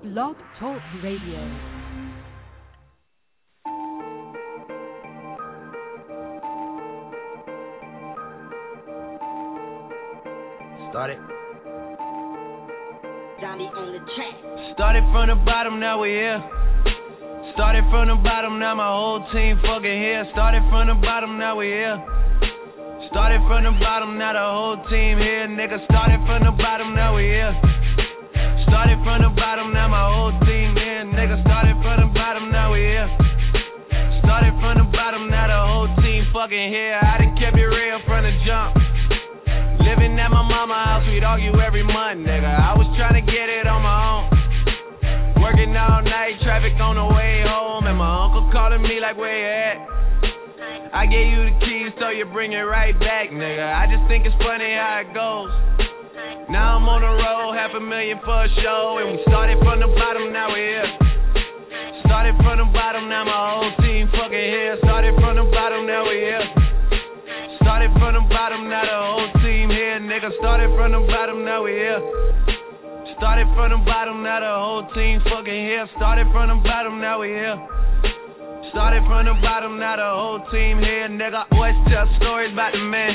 Blog Talk Radio. Started. Johnny on the track. Started from the bottom, now we here. Started from the bottom, now my whole team fucking here. Started from the bottom, now we here. Started from the bottom, now the whole team here, nigga. Started from the bottom, now we here. Started from the bottom, now my whole team here, nigga. Started from the bottom, now we here. Started from the bottom, now the whole team fucking here. I done kept it real from the jump. Living at my mama's house, we'd argue every month, nigga. I was trying to get it on my own. Working all night, traffic on the way home, and my uncle calling me like, where you at? I gave you the keys, so you bring it right back, nigga. I just think it's funny how it goes. Now I'm on the road, $500,000 for a show, and we started from the bottom, now we here. Started from the bottom, now my whole team fucking here. Started from the bottom, now we here. Started from the bottom, now the whole team here, nigga. Started from the bottom, now we here. Started from the bottom, now the whole team fucking here. Started from the bottom, now we here. Started from the bottom, now the whole team here, nigga. Boys tell stories about the man.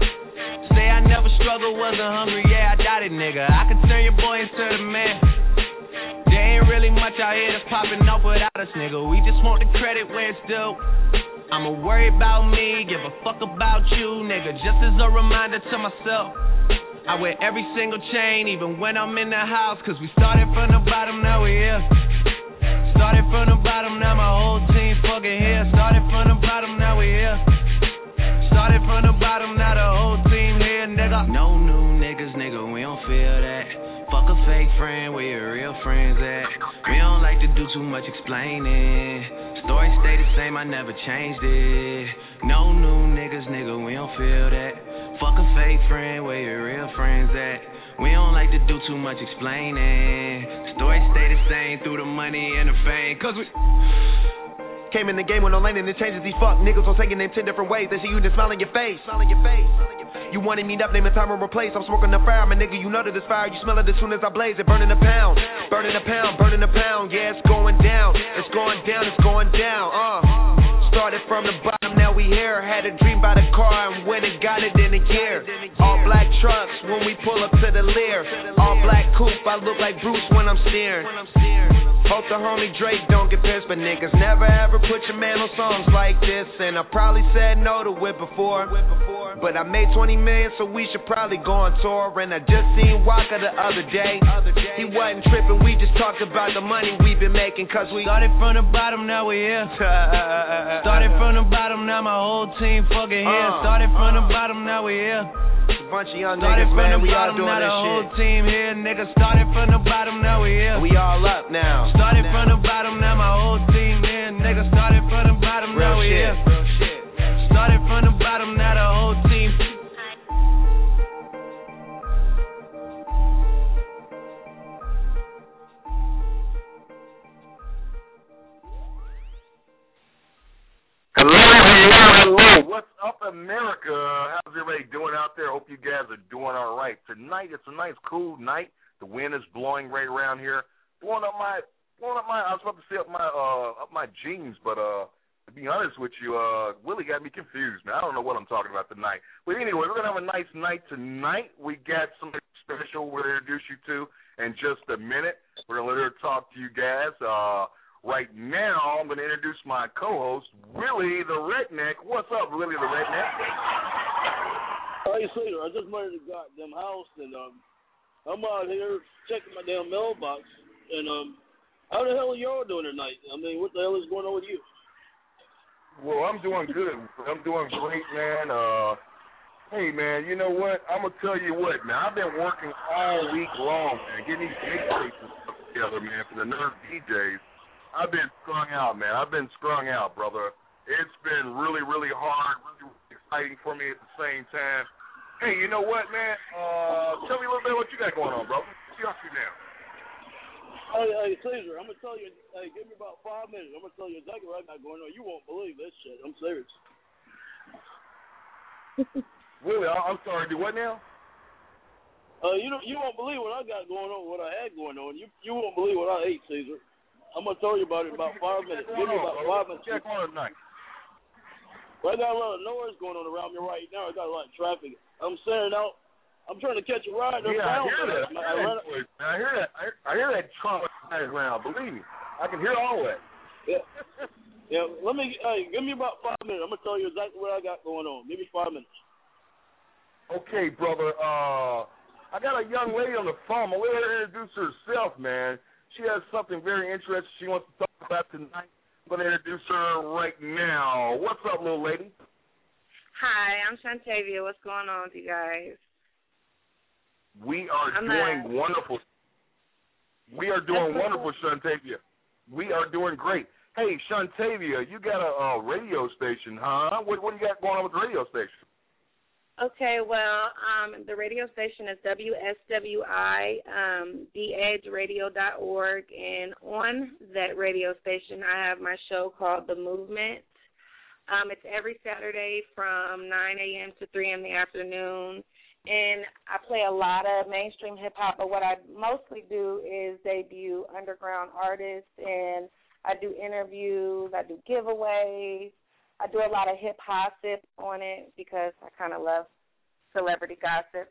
Say I never struggled, wasn't hungry, yeah, I doubt it, nigga. I can turn your boy into the man. There ain't really much out here that's popping off without us, nigga. We just want the credit where it's due. I'ma worry about me, give a fuck about you, nigga. Just as a reminder to myself, I wear every single chain, even when I'm in the house. Cause we started from the bottom, now we here. Started from the bottom, now my whole team fucking here. Started from the bottom, now we here. Started from the bottom, now the whole team here, nigga. No new niggas, nigga, we don't feel that. Fuck a fake friend, where your real friends at? We don't like to do too much explaining. Story stay the same, I never changed it. No new niggas, nigga, we don't feel that. Fuck a fake friend, where your real friends at? We don't like to do too much explaining. Story stay the same through the money and the fame. Cause we came in the game with no lane and it changes these fuck niggas on taking them 10 different ways. They see you just smile on your face. You wanted me up, name a time and replace. I'm smoking the fire, my nigga, you know that it's fire. You smell it as soon as I blaze it. Burning a pound, burning a pound, burning a pound. Yeah, it's going down, it's going down, it's going down. Started from the bottom, now we here. Had a dream about a car and went and got it in a year. All black trucks when we pull up to the Lear. All black coupe, I look like Bruce when I'm steering. Hope the homie Drake don't get pissed, but niggas never ever put your man on songs like this. And I probably said no to it before, but I made 20 million, so we should probably go on tour. And I just seen Waka the other day. He wasn't tripping, we just talked about the money we've been making. Cause we started from the bottom, now we here. Started from the bottom, now my whole team fucking here. Started from the bottom, now we here. A bunch of young niggas, man, we all doing this shit. Started from the bottom, now the whole team here, nigga. Started from the bottom, now we here. We all up now. Started from the bottom, now my whole team here, nigga. Started from the bottom, now we here. Started from the bottom, now the whole team. Hello. What's up, America? How's everybody doing out there? Hope you guys are doing all right. Tonight, it's a nice, cool night. The wind is blowing right around here, blowing up my. I was about to say up my jeans, but to be honest with you, Willie got me confused, man. I don't know what I'm talking about tonight. But anyway, we're gonna have a nice night tonight. We got something special we're gonna introduce you to in just a minute. We're gonna let her talk to you guys. Right now, I'm going to introduce my co-host, Willie the Redneck. What's up, Willie the Redneck? Hey, Cedar, I just made the goddamn house, and I'm out here checking my damn mailbox, and how the hell are y'all doing tonight? I mean, what the hell is going on with you? Well, I'm doing good. I'm doing great, man. Hey, man, you know what? I'm going to tell you what, man. I've been working all week long, man, getting these big places together, man, for the Nerve DJs. I've been strung out, man. I've been strung out, brother. It's been really, really hard, really exciting for me at the same time. Hey, you know what, man? Tell me a little bit what you got going on, brother. What you up to now? Hey, Caesar, I'm going to tell you, hey, give me about 5 minutes. I'm going to tell you exactly what I got going on. You won't believe this shit. I'm serious. Willie, I'm sorry. Do what now? You won't believe what I got going on, what I had going on. You won't believe what I ate, Caesar. I'm gonna tell you about it in about 5 minutes. Give me about 5 minutes. Check on tonight. Well, I got a lot of noise going on around me right now. I got a lot of traffic. I'm staring out. I'm trying to catch a ride. Yeah, I hear that. I hear that truck around. Believe me, I can hear all that. Yeah. Yeah. Give me about 5 minutes. I'm gonna tell you exactly what I got going on. Give me 5 minutes. Okay, brother. I got a young lady on the phone. I'll let her introduce herself, man. She has something very interesting she wants to talk about tonight. I'm going to introduce her right now. What's up, little lady? Hi, I'm Shantavia. What's going on with you guys? We are doing wonderful. We are doing wonderful, Shantavia. We are doing great. Hey, Shantavia, you got a radio station, huh? What do you got going on with the radio station? Okay, well, the radio station is WSWI, theedgeradio.org, and on that radio station I have my show called The Movement. It's every Saturday from 9 a.m. to 3 in the afternoon, and I play a lot of mainstream hip-hop, but what I mostly do is debut underground artists, and I do interviews, I do giveaways. I do a lot of hip-gossip on it because I kind of love celebrity gossip.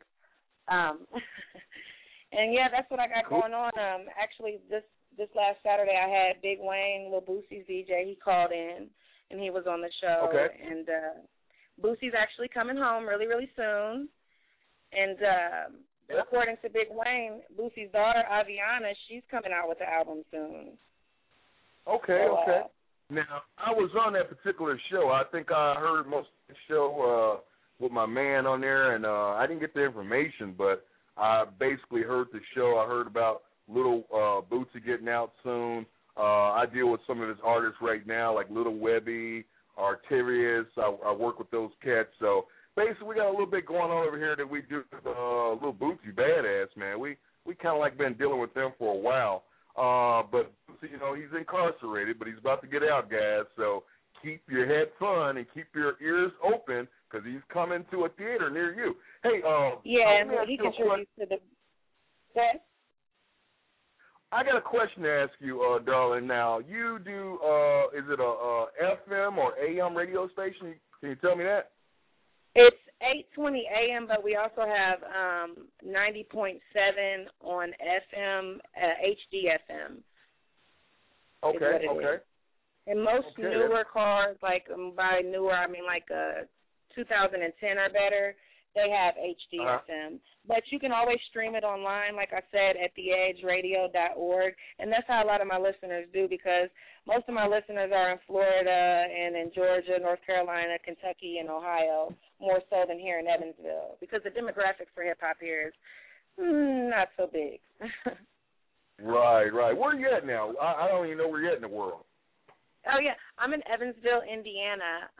And, yeah, that's what I got going on. Actually, this last Saturday I had Big Wayne, Lil Boosie's DJ. He called in, and he was on the show. Okay. And Boosie's actually coming home really, really soon. And according to Big Wayne, Boosie's daughter, Aviana, she's coming out with the album soon. Okay, okay. Now, I was on that particular show. I think I heard most of the show with my man on there, and I didn't get the information, but I basically heard the show. I heard about Little Bootsy getting out soon. I deal with some of his artists right now, like Little Webby, Arterius. I work with those cats. So basically we got a little bit going on over here that we do with Little Bootsy Badass, man. We kind of like been dealing with them for a while. But, you know, he's incarcerated, but he's about to get out, guys. So keep your head fun and keep your ears open because he's coming to a theater near you. Hey, he contributes to the set. I got a question to ask you, darling. Now, you do, is it a FM or AM radio station? Can you tell me that? It's 820 AM, but we also have 90.7 on FM, HD FM. Okay, okay. And most newer cars, like by newer, I mean like 2010 or better, they have HD FM. But you can always stream it online, like I said, at theedgeradio.org. And that's how a lot of my listeners do because most of my listeners are in Florida and in Georgia, North Carolina, Kentucky, and Ohio, more so than here in Evansville because the demographics for hip-hop here is not so big. Right. Where are you at now? I don't even know where you're at in the world. Oh, yeah. I'm in Evansville, Indiana.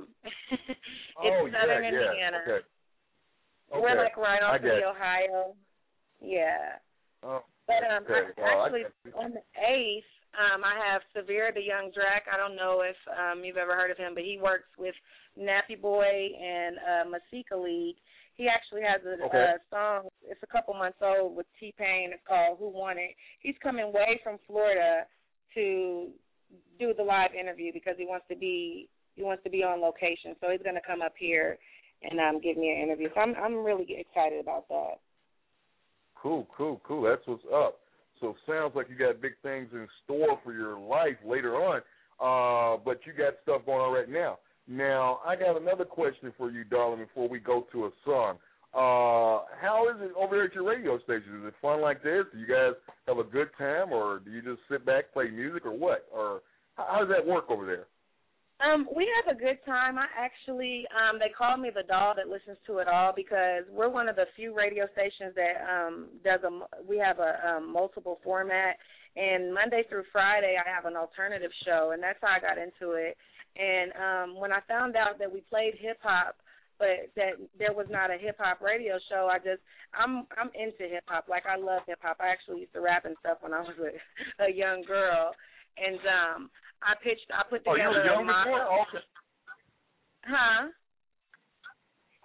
It's southern Indiana. Okay. We're like right off of the Ohio. Yeah. Oh, but actually, on the 8th, I have Severe the Young Drac. I don't know if you've ever heard of him, but he works with Nappy Boy and Masika League. He actually has a song. It's a couple months old with T-Pain. It's called Who Want It. He's coming way from Florida to do the live interview because he wants to be on location. So he's going to come up here and give me an interview. So I'm really excited about that. Cool. That's what's up. So it sounds like you got big things in store for your life later on, but you got stuff going on right now. Now, I got another question for you, darling, before we go to a song. How is it over there at your radio station? Is it fun like this? Do you guys have a good time, or do you just sit back, play music, or what? Or how does that work over there? We have a good time. I actually, they call me the doll that listens to it all because we're one of the few radio stations that we have a multiple format. And Monday through Friday, I have an alternative show, and that's how I got into it. And when I found out that we played hip-hop, but that there was not a hip-hop radio show, I'm into hip-hop. Like, I love hip-hop. I actually used to rap and stuff when I was a young girl. And I put together you were young before? Okay. Huh?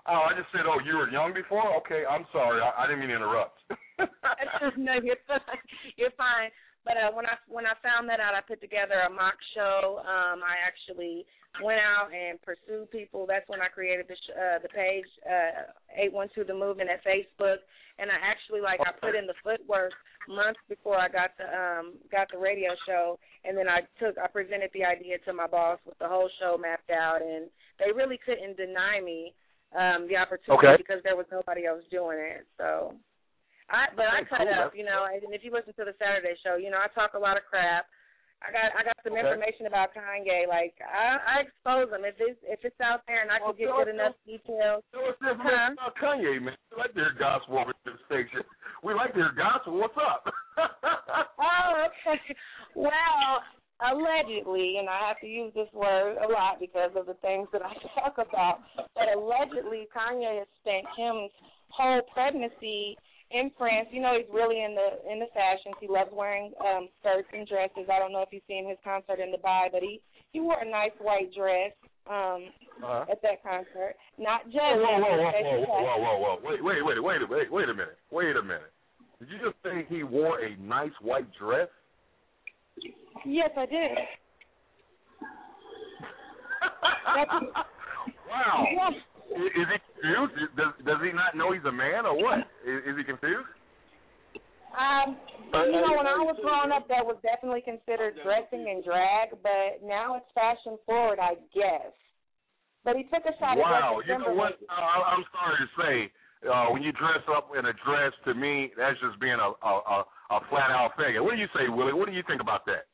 Oh, I just said, oh, you were young before? Okay, I'm sorry. I didn't mean to interrupt. No, you're fine. You're fine. But when I found that out, I put together a mock show. I actually went out and pursued people. That's when I created the page, 812 The Movement at Facebook. And I actually I put in the footwork months before I got the radio show, and then I presented the idea to my boss with the whole show mapped out, and they really couldn't deny me the opportunity because there was nobody else doing it. So, I cut up, and if you listen to the Saturday show, I talk a lot of crap. I got some information about Kanye. I expose him if it's out there, and I can get good enough details. Tell us information about Kanye, man. We like to hear gospel over the station. We like to hear gospel. What's up? Oh, okay. Well, allegedly, and I have to use this word a lot because of the things that I talk about, but allegedly Kanye has spent Kim's whole pregnancy in France. He's really in the fashions. He loves wearing skirts and dresses. I don't know if you've seen his concert in Dubai, but he wore a nice white dress at that concert. Not just whoa. Wait a minute. Did you just say he wore a nice white dress? Yes, I did. Wow. Yes. Is he confused? Does he not know he's a man or what? Is he confused? When I was growing up, that was definitely considered dressing and drag, but now it's fashion forward, I guess. But he took a shot at Wow, you know what? I'm sorry to say, when you dress up in a dress, to me, that's just being a flat-out faggot. What do you say, Willie? What do you think about that?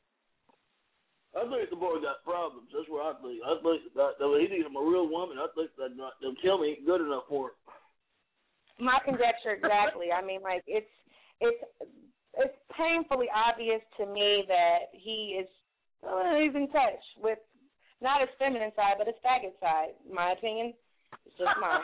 I think the boy got problems. That's what I think. I think that he needs a real woman. I think that them Kim ain't good enough for him. My conjecture, exactly. I mean, it's painfully obvious to me that he's in touch with not his feminine side, but his faggot side. My opinion, it's just mine.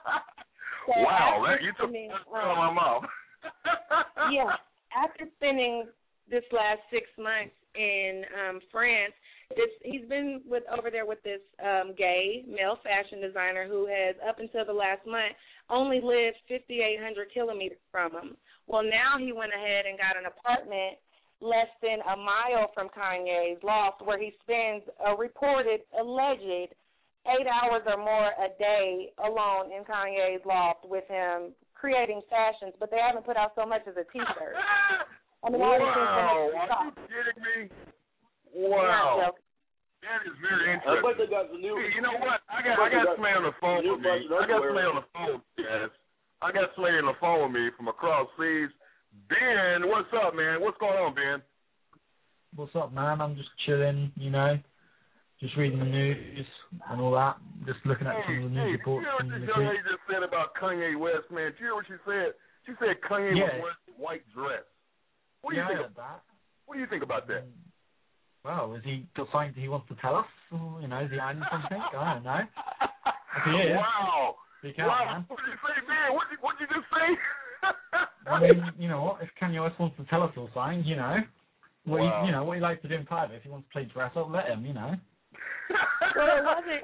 So wow, you took that out of my mouth. Yeah, after spending this last 6 months in France, he's been over there with this gay male fashion designer who has, up until the last month, only lived 5,800 kilometers from him. Well, now he went ahead and got an apartment less than a mile from Kanye's loft, where he spends a reported, alleged 8 hours or more a day alone in Kanye's loft with him creating fashions, but they haven't put out so much as a T-shirt. I mean, wow, are you kidding me? Wow. That is very interesting. I bet they got the new. Hey, you know what? I got somebody on the phone with me. I got somebody on the phone, guys. I got somebody on the phone with me from across seas. Ben, what's up, man? What's going on, Ben? What's up, man? I'm just chilling, just reading the news and all that. Just looking at some of the news reports. You know what this young lady just said about Kanye West, man? Did you hear what she said? She said Kanye was wearing a white dress. What do you think of that? What do you think about that? Well, has he got something he wants to tell us? Or, is he hiding something? I don't know. Wow. Man. What did you say, man? What did you just say? I mean, you know what? If Kanye West wants to tell us all something, what he likes to do in private. If he wants to play dress up, let him, Well, it wasn't.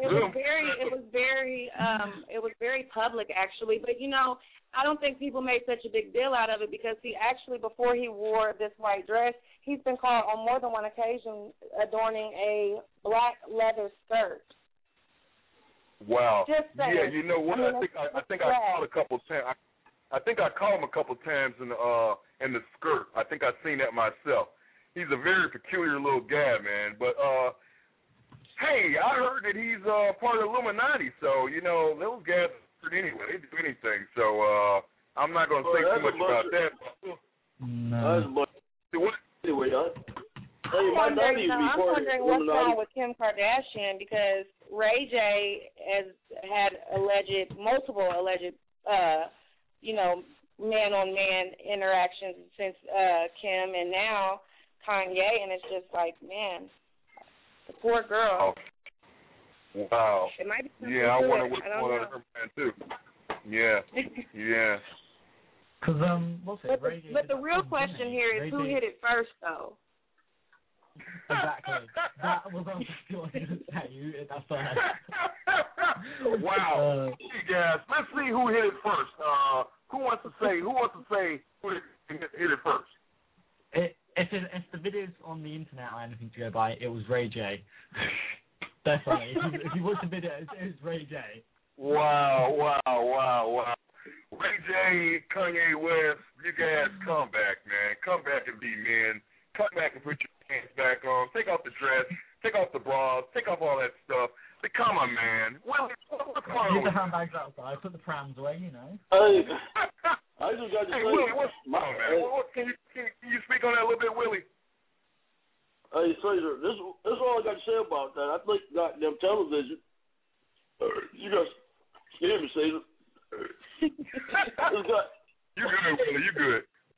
It was very public, actually. But I don't think people made such a big deal out of it because he actually, before he wore this white dress, he's been caught on more than one occasion adorning a black leather skirt. Wow. Just saying. Yeah, you know what? I think I caught a couple times. I think I caught him a couple times in the skirt. I think I've seen that myself. He's a very peculiar little guy, man. But hey, I heard that he's part of the Illuminati. So those guys anyway, they do anything. So I'm not going to say too much about that. No. Anyway, I'm wondering what's wrong with Kim Kardashian because Ray J has had multiple alleged man-on-man interactions since Kim, and now Kanye, and it's just like, man, the poor girl. Oh. Wow. It might be I wonder what's going on with her man too. Yeah. Yeah. Because but the real question here is who hit it first, though. Exactly. That was what I was going to say. That's Wow. Hey guys, let's see who hit it first. Who wants to say who hit it first? If the videos on the internet are anything to go by, it was Ray J. Definitely. If you watch the video, it was Ray J. Wow. Ray J, Kanye West, you guys come back, man. Come back and be men. Come back and put your pants back on. Take off the dress. Take off the bras. Take off all that stuff. Become a man. What's going on? Leave the handbags outside. Put the prams away, you know. Hey, I just got to say, Willie, what's going on, man? Can you speak on that a little bit, Willie? Hey, Caesar, this is all I got to say about that. I think goddamn television. You guys hear me, Caesar? You good, Willie? You good?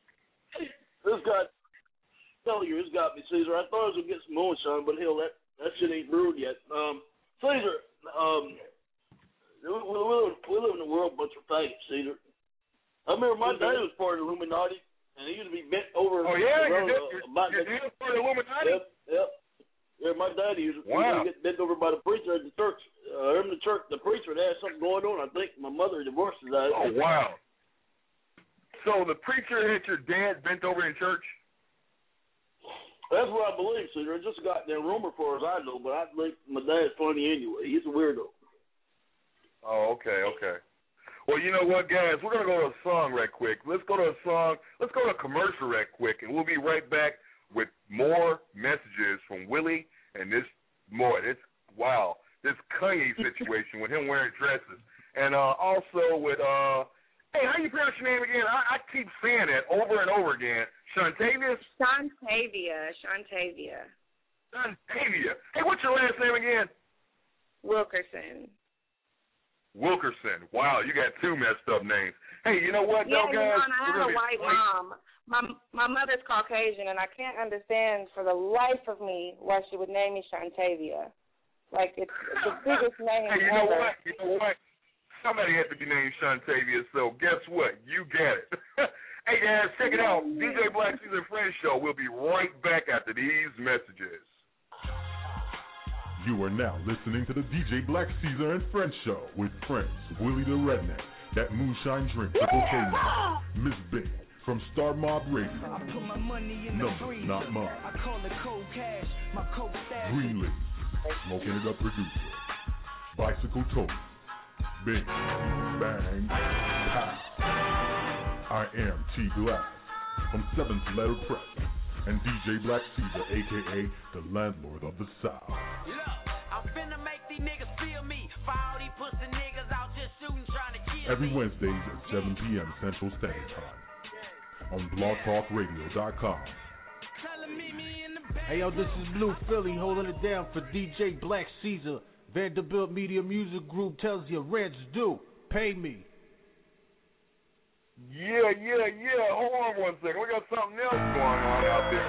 It's got me, Caesar. I thought I was gonna get some moonshine, but hell, that shit ain't brewed yet. Caesar, we live in a world bunch of faggots, Caesar. I remember my dad was part of the Illuminati, and he used to be bent over. Oh yeah, your dad was part of the Illuminati. Yep. Yeah, my daddy used to get bent over by the preacher at the church. The preacher had something going on. I think my mother divorced his dad. Oh wow. So the preacher had your dad bent over in church? That's what I believe, Caesar. It's just a goddamn rumor for as I know, but I think my dad's funny anyway. He's a weirdo. Oh, okay. Well, you know what, guys? We're going to go to a song right quick. Let's go to a commercial right quick, and we'll be right back with more messages from Willie and this Kanye situation with him wearing dresses. And also with, hey, how you pronounce your name again? I keep saying that over and over again. Shantavia. Hey, what's your last name again? Wilkerson. Wow, you got two messed up names. Hey, you know what, though, guys? I have a white mom. My mother's Caucasian, and I can't understand for the life of me why she would name me Shantavia. Like, it's the biggest name ever. You know what? Somebody had to be named Shantavia, so guess what? You get it. Hey, guys, check it out. DJ Black Caesar and Friends Show. We'll be right back after these messages. You are now listening to the DJ Black Caesar and Friends Show with friends Willie the Redneck, That Moonshine Drink, Triple K Man, Miss Big from Star Mob Radio, Numbers Not Mine, Greenleaf, Smoking It Up Producer, Bicycle Toast, Bing, Bang, Pow. I am T Glass from 7th Letter Press and DJ Black Caesar, a.k.a. the landlord of the South. I'm finna make these niggas feel me. For all these pussy niggas out just shooting, trying to kill me. Every Wednesdays at 7 p.m. Central Standard Time on blogtalkradio.com. Hey, yo, this is Blue Philly holding it down for DJ Black Caesar. Vanderbilt Media Music Group tells you rent's due. Pay me. Yeah. Hold on one second. We got something else going on out there.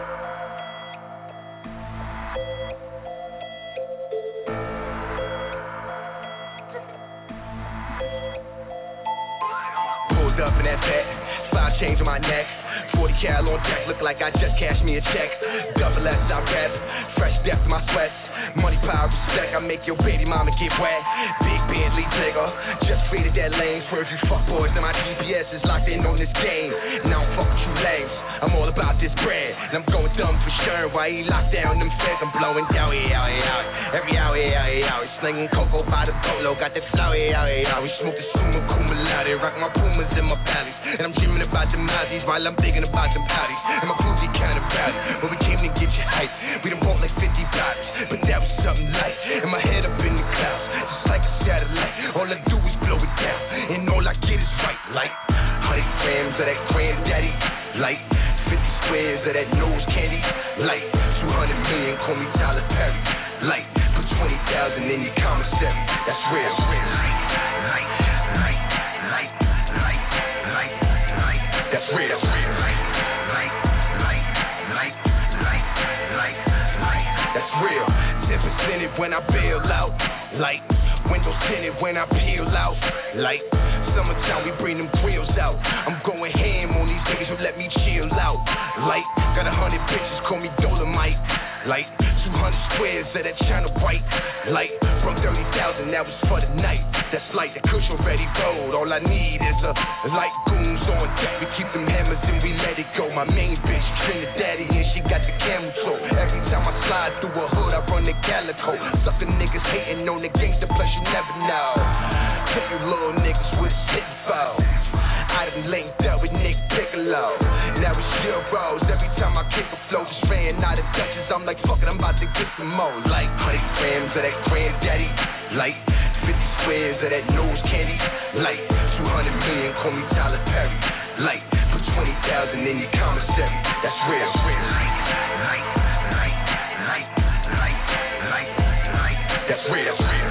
Pulled up in that fat, 5 chains on my neck, 40 cal on deck, look like I just cashed me a check. Double S I rep, fresh death to my sweat. Money, power, respect, I make your baby mama get wet. Big Bentley digger, just faded that lane. Virgil fuck boys and my GPS is locked in on this game. Now I'm fucking you lames, I'm all about this bread. And I'm going dumb for sure, why he locked down them feds? I'm blowing down, every hour, slinging cocoa by the polo. Got that flow, we smoking summa cum laude. Rock my Pumas in my valleys, and I'm dreaming about the Mazzies while I'm thinking about them patties. And my Fuji kind of rally, but we came to get you hype. We done bought like 50 bottles, but that was something light. And my head up in the clouds, just like a satellite. All I do is blow it down, and all I get is right. Like 100 grams of that granddaddy, like 50 squares of that nose candy, like 200 million, call me Tyler Perry. Like put 20,000 in your commissary, that's real. That's real. That's real. 10% when I bail out. Like windows tinted when I peel out. Like summertime we bring them grills out. I'm going ham on these niggas who let me chill out. Like got 100 bitches call me Dolomite. Like 200 squares of that China white. Like from 30,000 that was for the night. That's like the cushion ready road. All I need is a light goons on deck. We keep them hammers and we let it go. My main bitch, Trinidaddy, and she got the camel toe. Every time I slide through a hood, I run the calico. Sucker niggas hating on the gangster, plus you never know. Take you little niggas with a shit foul. I done linked up with Nick Piccolo. Now it's zeros. Every time I kick a flow, just ran out of touches. I'm like, fuck it, I'm about to get some more. Like 100 grams of that granddaddy. Like 50 squares of that nose candy. Like 200 million, call me Tyler Perry. Like put 20,000 in your commissary. That's real. That's real.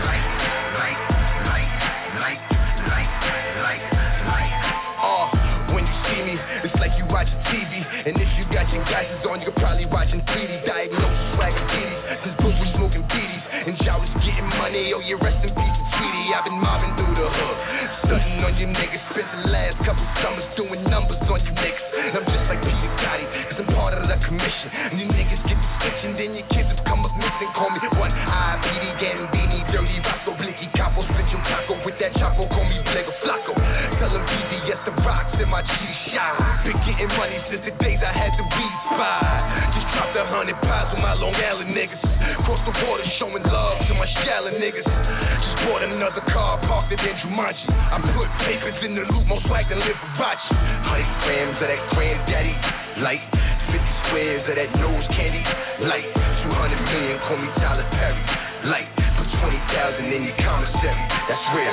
Watching TV, and if you got your glasses on, you're probably watching 3D. Diagnosis, swagging TDs, since Bush was smoking BDs, and y'all was getting money. Oh, you rest in peace, Tweety. I've been mobbing through the hood, stunting on you niggas. Spent the last couple summers doing numbers on you niggas. And I'm just like P. Gotti, cause I'm part of the commission. And you niggas get the stitch, and then your kids have come up missing. Call me one eye, Petey, Gandini, Dirty Roscoe, Blicky, Capo, spit your taco with that Chapo. Call me Blegger Flacco. Tell them BBS the rocks in my G-Shot. Been getting money since the days I had the weed spot. Just dropped 100 pounds with my Long Island niggas. Cross the water showing love to my Shallon niggas. Just bought another car, parked it in Jumanji. I put papers in the loop, most swag than Liberace. 100 grams of that granddaddy. Like 50 squares of that nose candy. Like 200 million, call me Tyler Perry. Like put 20,000 in your commissary. That's real.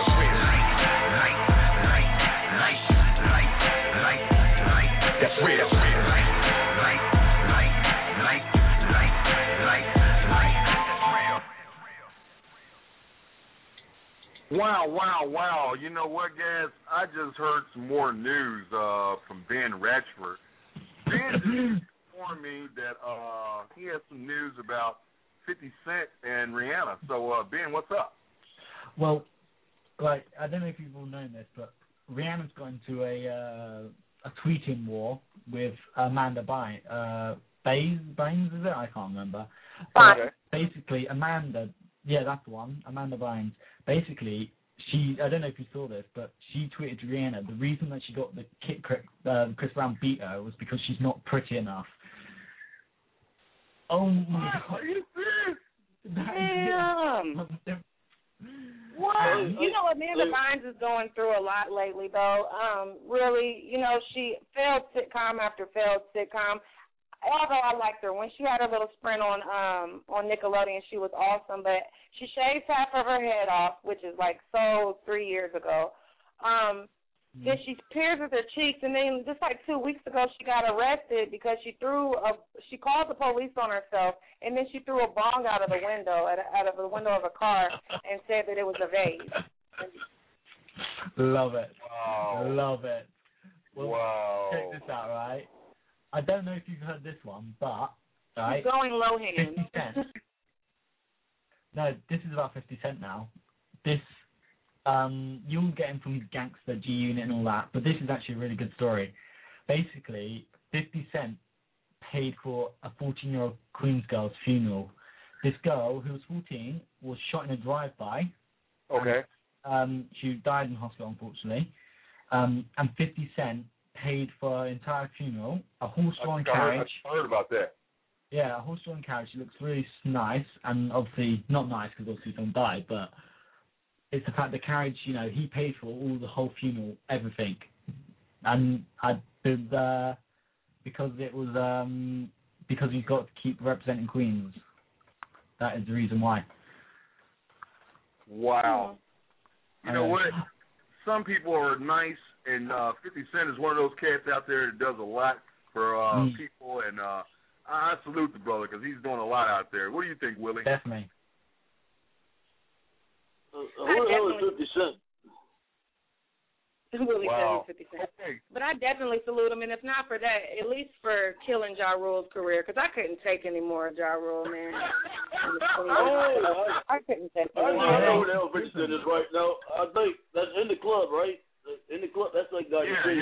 That's real. Wow. You know what, guys? I just heard some more news from Ben Ratchford. Ben just informed me that he has some news about 50 Cent and Rihanna. So, Ben, what's up? Well, like, I don't know if you've all known this, but Rihanna's got into a tweeting war with Amanda Bynes, is it? I can't remember. Okay. Basically, Amanda, yeah, that's the one, Amanda Bynes. Basically, I don't know if you saw this, but she tweeted to Rihanna, the reason that she got the Chris Brown beat her was because she's not pretty enough. Oh my God. Are you serious? Damn. What? You know, Amanda Bynes is going through a lot lately, though. Really, you know, she failed sitcom after failed sitcom. Although I liked her when she had her little sprint on Nickelodeon, she was awesome. But she shaved half of her head off, which is like 3 years ago. Then she pierces her cheeks, and then just like 2 weeks ago, she got arrested because she called the police on herself, and then she threw a bong out of the window, out of the window of a car, and said that it was a vase. Love it. Wow. Love it. Well, wow. Check this out, right? I don't know if you've heard this one, but right. She's going low hand. 50 Cent. No, this is about 50 Cent now. This. You'll get him from Gangster, G-Unit and all that, but this is actually a really good story. Basically, 50 Cent paid for a 14-year-old Queens girl's funeral. This girl, who was 14, was shot in a drive-by. Okay. And, she died in hospital, unfortunately. And 50 Cent paid for her entire funeral, a horse-drawn carriage. I heard about that. Yeah, a horse-drawn carriage. It looks really nice, and obviously not nice because obviously someone died, but it's the fact the carriage, you know, he paid for all the whole funeral, everything, and because it was because he's got to keep representing Queens. That is the reason why. Wow. You know what? Some people are nice, and 50 Cent is one of those cats out there that does a lot for people, and I salute the brother because he's doing a lot out there. What do you think, Willie? Definitely. Who the hell is 50 Cent? Willie Wow. said 50 Cent. But I definitely salute him, and if not for that, at least for killing Ja Rule's career, because I couldn't take any more of Ja Rule, man. I couldn't take any more. I know who the hell 50 Cent is right now. I think that's in the club, right? In the club, that's like that. Yeah.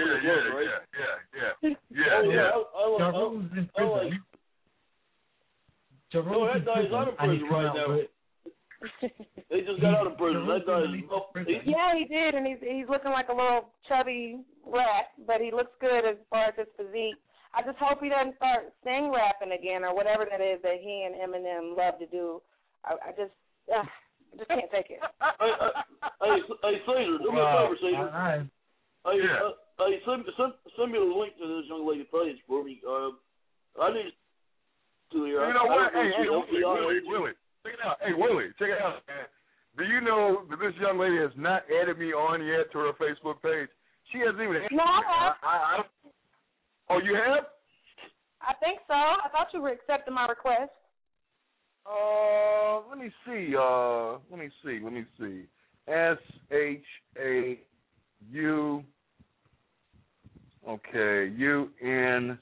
Ja Rule's in prison. Ja Rule's in prison, and he's coming out with... They just got out of prison. That guy is. Yeah, he did, and he's looking like a little chubby rat, but he looks good as far as his physique. I just hope he doesn't start sing rapping again or whatever that is that he and Eminem love to do. I just can't take it. Hey, Caesar, do me a favor, Caesar. Hey, send me the link to this young lady page for me. I need to hear. You know what? Hey, Willie, check it out. Hey, Willie, check it out, man. Do you know that this young lady has not added me on yet to her Facebook page? She hasn't even added me. No, I have. Oh, you have? I think so. I thought you were accepting my request. Let me see. SHAU. Okay, UNT.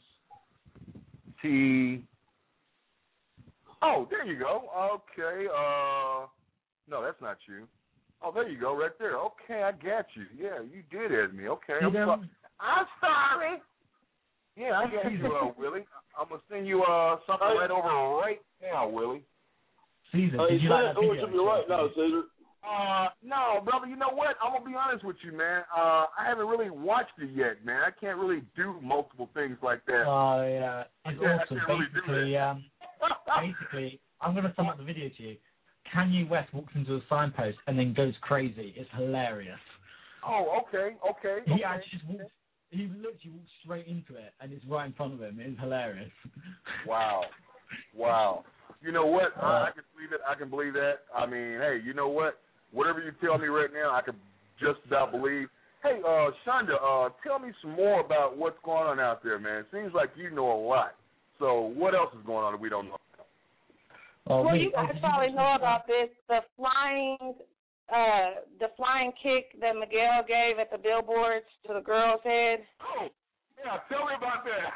Oh, there you go. Okay. No, that's not you. Oh, there you go, right there. Okay, I got you. Yeah, you did add me. Okay, I'm sorry. Yeah, I got you, Willie. I'm gonna send you something right over right now, Willie. Caesar, did you like that video? To me right now, Caesar. No, brother. You know what? I'm gonna be honest with you, man. I haven't really watched it yet, man. I can't really do multiple things like that. Oh yeah, it's awesome. Basically, I'm gonna sum up the video to you. Kanye West walks into a signpost and then goes crazy. It's hilarious. Oh, okay. He actually just walks. He literally walks straight into it, and it's right in front of him. It's hilarious. Wow. You know what? I can believe it. I can believe that. I mean, hey, you know what? Whatever you tell me right now, I can just about believe. Hey, Shonda, tell me some more about what's going on out there, man. It seems like you know a lot. So what else is going on that we don't know? Well, you guys probably know about this, the flying kick that Miguel gave at the billboards to the girl's head. Oh, yeah, tell me about that.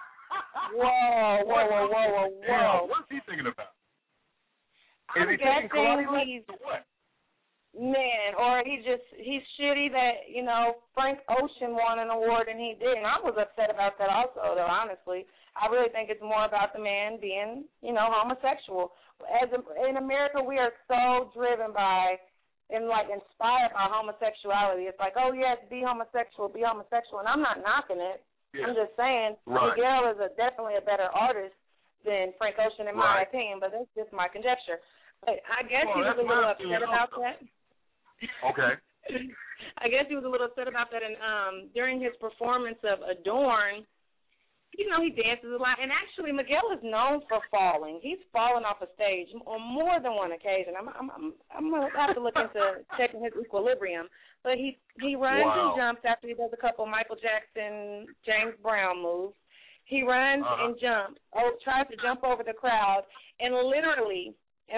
Whoa. What's he thinking about? I'm guessing he's what? Man, or he's shitty that, Frank Ocean won an award and he didn't. I was upset about that also, though, honestly. I really think it's more about the man being, homosexual. In America, we are so driven by and, inspired by homosexuality. It's like, oh, yes, be homosexual, and I'm not knocking it. Yeah. I'm just saying Miguel is definitely a better artist than Frank Ocean, in my opinion, but that's just my conjecture. But I guess he was a little upset about that. Okay. I guess he was a little upset about that, and during his performance of Adorn, he dances a lot, and actually Miguel is known for falling. He's fallen off a stage on more than one occasion. I'm gonna have to look into checking his equilibrium, but he runs and jumps after he does a couple Michael Jackson, James Brown moves. He runs and jumps, tries to jump over the crowd, and literally,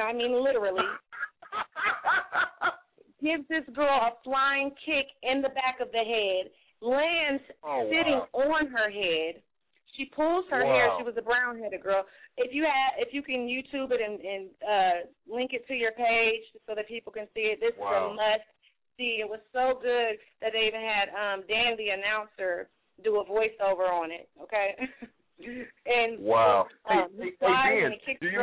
gives this girl a flying kick in the back of the head, lands sitting on her head. She pulls her hair. She was a brown-headed girl. If you can YouTube it and link it to your page so that people can see it, this is a must-see. It was so good that they even had Dan, the announcer, do a voiceover on it, okay? And Hey, Dan,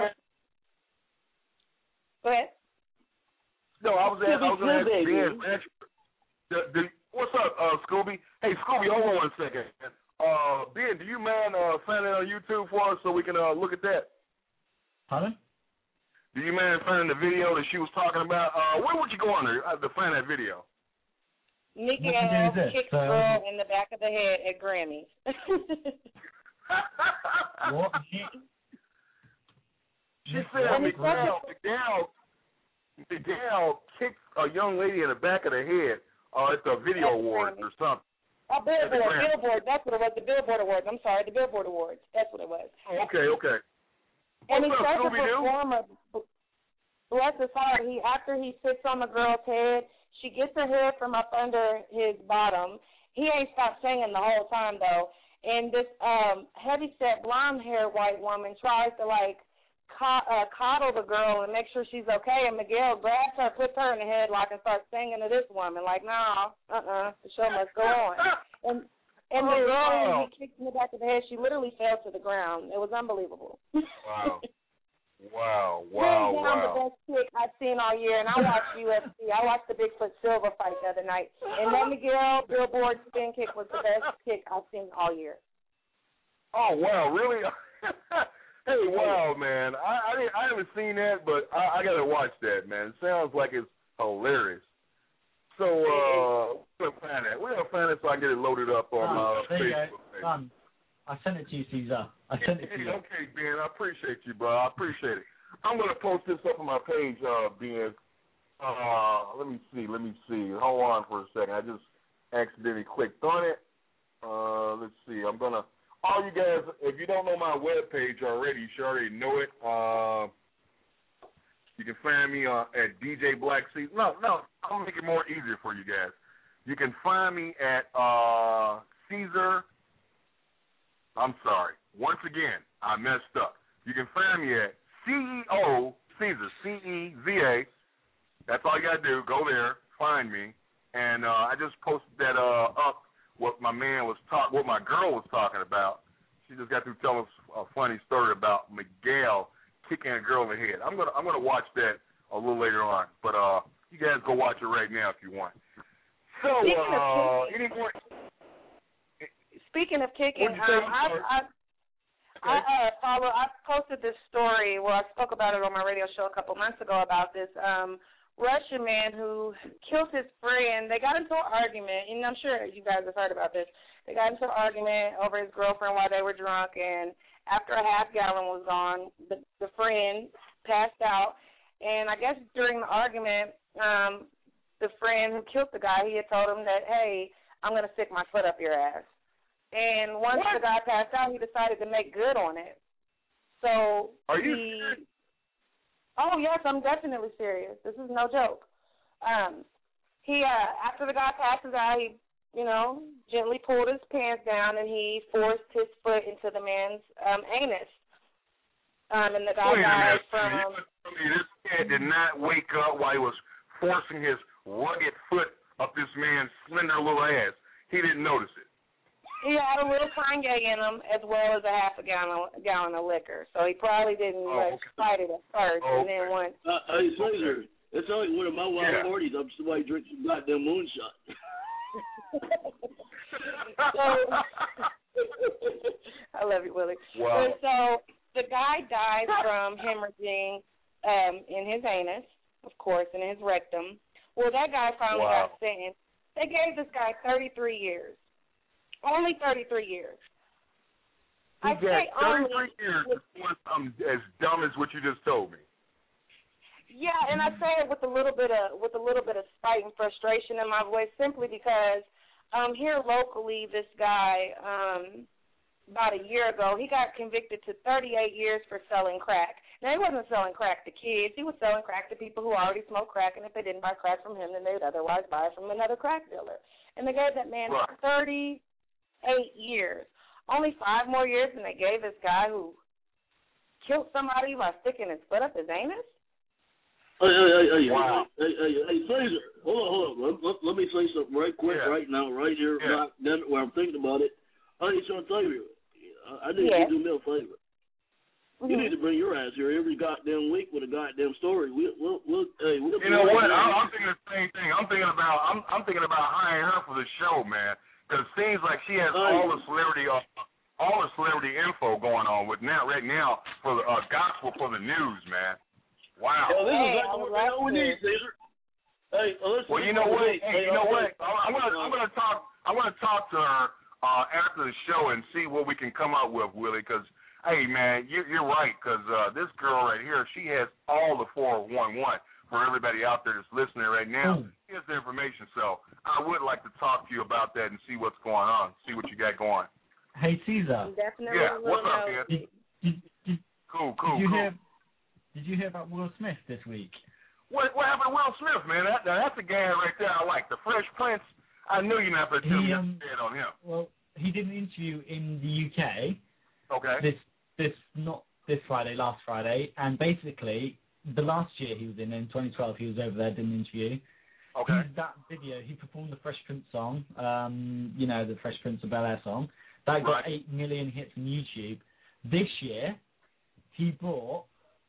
Go ahead. No, I was asking Dan. What's up, Scooby? Hey, Scooby, hold on 1 second. Ben, do you mind finding it on YouTube for us so we can look at that? Pardon? Do you mind finding the video that she was talking about? Where would you go on there to find that video? Miguel kicks girl in the back of the head at Grammys. What? She said Miguel kicked a young lady in the back of the head at the video awards or something. Oh, Billboard. That's what it was. The Billboard Awards. I'm sorry, the Billboard Awards. That's what it was. Oh, okay. And he's such a performer. Bless his heart. After he sits on the girl's head, she gets her head from up under his bottom. He ain't stopped singing the whole time though. And this heavy-set, blonde-haired white woman tries to coddle the girl and make sure she's okay. And Miguel grabs her, puts her in the headlock, and starts singing to this woman like, the show must go on. And the girl, he kicked in the back of the head, she literally fell to the ground. It was unbelievable. Wow. Hands down the best kick I've seen all year, and I watched UFC. I watched the Bigfoot Silva fight the other night, and that Miguel Billboard spin kick was the best kick I've seen all year. Oh, wow, really? Hey, wow, man. I haven't seen that, but I got to watch that, man. It sounds like it's hilarious. So, we're going to find that. We're going to find it so I can get it loaded up on Facebook page. I sent it to you, Caesar. I sent it to you. Okay, Ben, I appreciate you, bro. I appreciate it. I'm going to post this up on my page, Ben. Let me see. Hold on for a second. I just accidentally clicked on it. Let's see. I'm going to, all you guys, if you don't know my webpage already, you should already know it. You can find me at DJ Black Caesar. No, I'll make it more easier for you guys. You can find me at Caesar. I'm sorry. Once again, I messed up. You can find me at CEO Caesar, CEZA. That's all you got to do. Go there, find me. And I just posted that up, what my girl was talking about. She just got through telling us a funny story about Miguel kicking a girl in the head. I'm gonna watch that a little later on. But you guys go watch it right now if you want. So, any more? Speaking of kicking, I posted this story where I spoke about it on my radio show a couple months ago about this Russian man who killed his friend. They got into an argument, and I'm sure you guys have heard about this. They got into an argument over his girlfriend while they were drunk, and after a half gallon was gone, the friend passed out. And I guess during the argument, the friend who killed the guy, he had told him that, hey, I'm going to stick my foot up your ass. And once the guy passed out, he decided to make good on it. So Are you serious? Oh, yes, I'm definitely serious. This is no joke. After the guy passes out, he, gently pulled his pants down and he forced his foot into the man's anus. And the guy died from... This man did not wake up while he was forcing his rugged foot up this man's slender little ass. He didn't notice it. He had a little Kanye in him as well as a half a gallon of liquor. So he probably didn't fight it at first. And then once... Hey, Caesar, it's only one of my wild parties. I'm somebody drinking some goddamn moonshot. I love you, Willie. Wow. So the guy died from hemorrhaging in his anus, of course, in his rectum. Well, that guy finally got sentenced. They gave this guy 33 years. Only 33 years. I say 33 years is as dumb as what you just told me. Yeah, and I say it with a little bit of spite and frustration in my voice, simply because here locally, this guy about a year ago, he got convicted to 38 years for selling crack. Now, he wasn't selling crack to kids. He was selling crack to people who already smoked crack, and if they didn't buy crack from him, then they would otherwise buy it from another crack dealer. And they gave that man 38 years. Only 5 more years than they gave this guy who killed somebody by sticking his foot up his anus? Hey, Caesar, hold on. Let me say something right quick right now, right here, right then, where I'm thinking about it. Hey, Sean Xavier, I need you to do me a favor. Mm-hmm. You need to bring your ass here every goddamn week with a goddamn story. We'll you know what? I'm thinking the same thing. I'm thinking about hiring her for the show, man. Because it seems like she has all the celebrity info going on with right now for the gospel for the news, man. Wow. This is exactly what we need, Caesar. Hey, listen. Well, you know what? Hey, you know what? I'm gonna talk to her after the show and see what we can come up with, Willie. Because hey, man, you're right. Because this girl right here, she has all the 411 for everybody out there that's listening right now. Here's the information. So I would like to talk to you about that and see what's going on, see what you got going. Hey, Caesar. Definitely. Yeah, what's up, man? Cool. Did you hear about Will Smith this week? What happened to Will Smith, man? That's the guy right there I like. The Fresh Prince. I knew you not going to tell me dead on him. Well, he did an interview in the UK. Okay. Not this Friday, last Friday, and basically the last year he was in 2012, he was over there doing an interview. Okay. That video, he performed the Fresh Prince song, the Fresh Prince of Bel-Air song. That got 8 million hits on YouTube. This year, he brought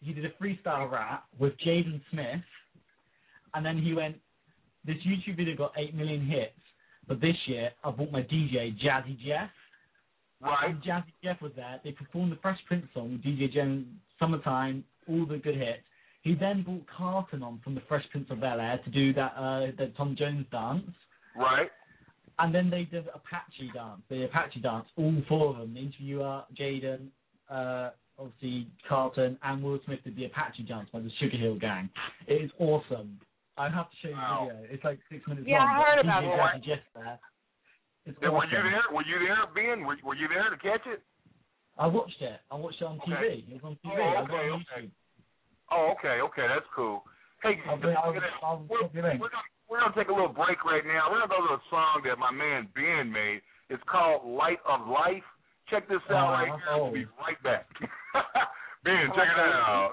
he did a freestyle rap with Jaden Smith, and then he went, this YouTube video got 8 million hits, but this year I bought my DJ, Jazzy Jeff. Right. And Jazzy Jeff was there. They performed the Fresh Prince song with DJ Jones, Summertime, all the good hits. He then brought Carlton on from the Fresh Prince of Bel-Air to do that Tom Jones dance. Right. And then they did Apache dance. They did Apache dance, all four of them. The interviewer, Jaden, obviously Carlton, and Will Smith did the Apache dance by the Sugar Hill Gang. It is awesome. I have to show you the video. It's like 6 minutes long. Yeah, I heard about that. Just there. It's awesome. Were you there? Were you there, Ben? Were you there to catch it? I watched it. I watched it on TV. It was on TV. Oh, okay, okay. Oh, okay, okay. That's cool. Hey, we're going to take a little break right now. We're going to go to a song that my man Ben made. It's called Light of Life. Check this out right here. We'll be right back. Ben, check it out.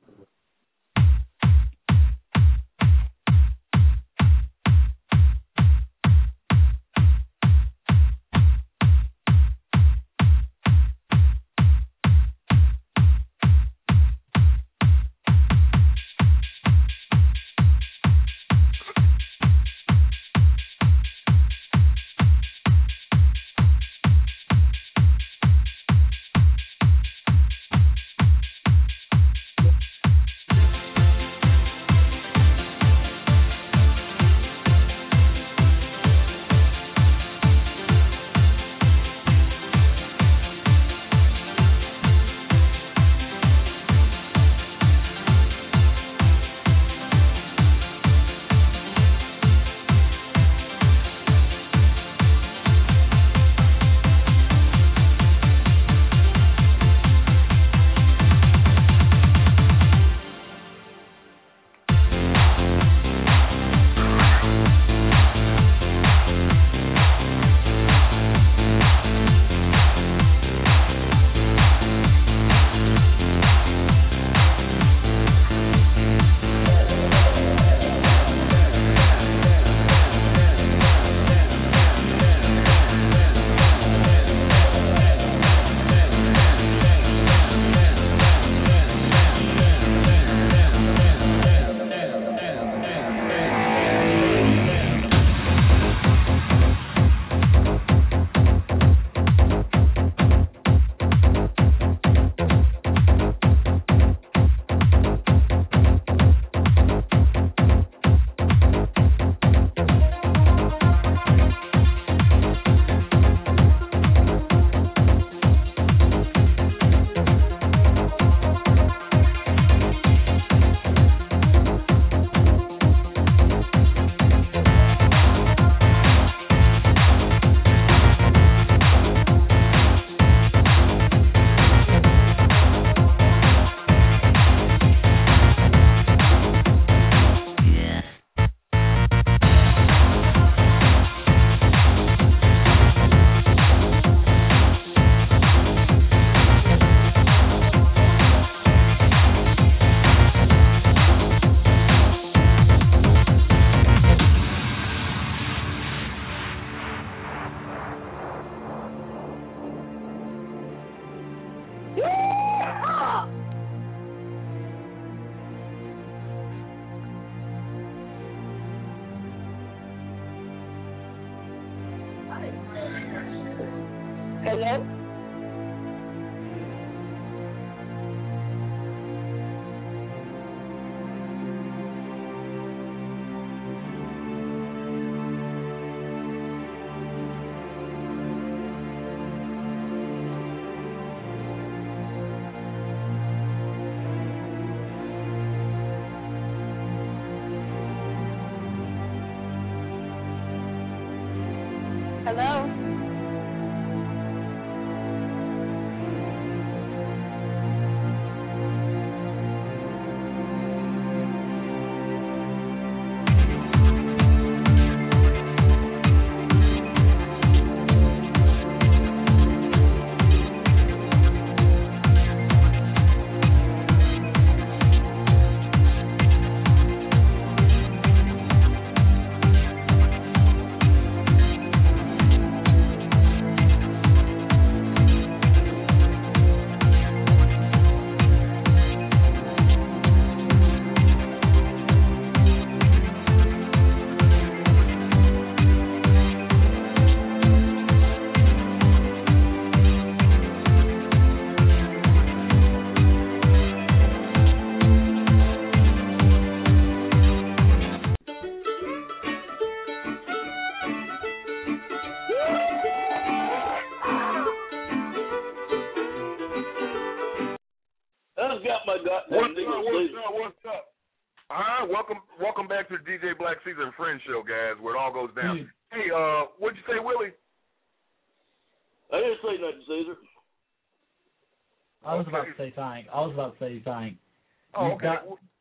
Hello? Hello? What's up? All right, welcome back to the DJ Black Caesar and Friends show, guys, where it all goes down. Hey, what'd you say, Willie? I didn't say nothing, Caesar. I was about to say something. Oh, okay.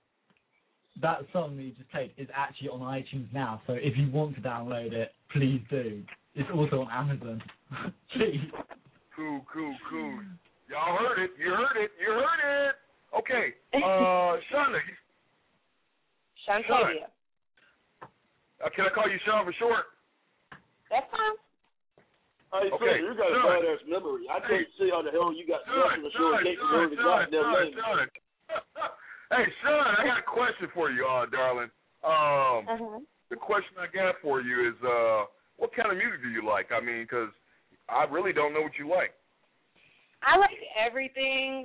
That song that you just played is actually on iTunes now, so if you want to download it, please do. It's also on Amazon. Please. Cool. Y'all heard it. You heard it. Okay. Shonda. Shantavia. Can I call you Sean for short? That's fine. Hey, okay. You got a badass memory. I can't see how the hell you got Sean for short. Can't remember the goddamn name. Hey, Sean, I got a question for you, darling. The question I got for you is, what kind of music do you like? I mean, because I really don't know what you like. I like everything.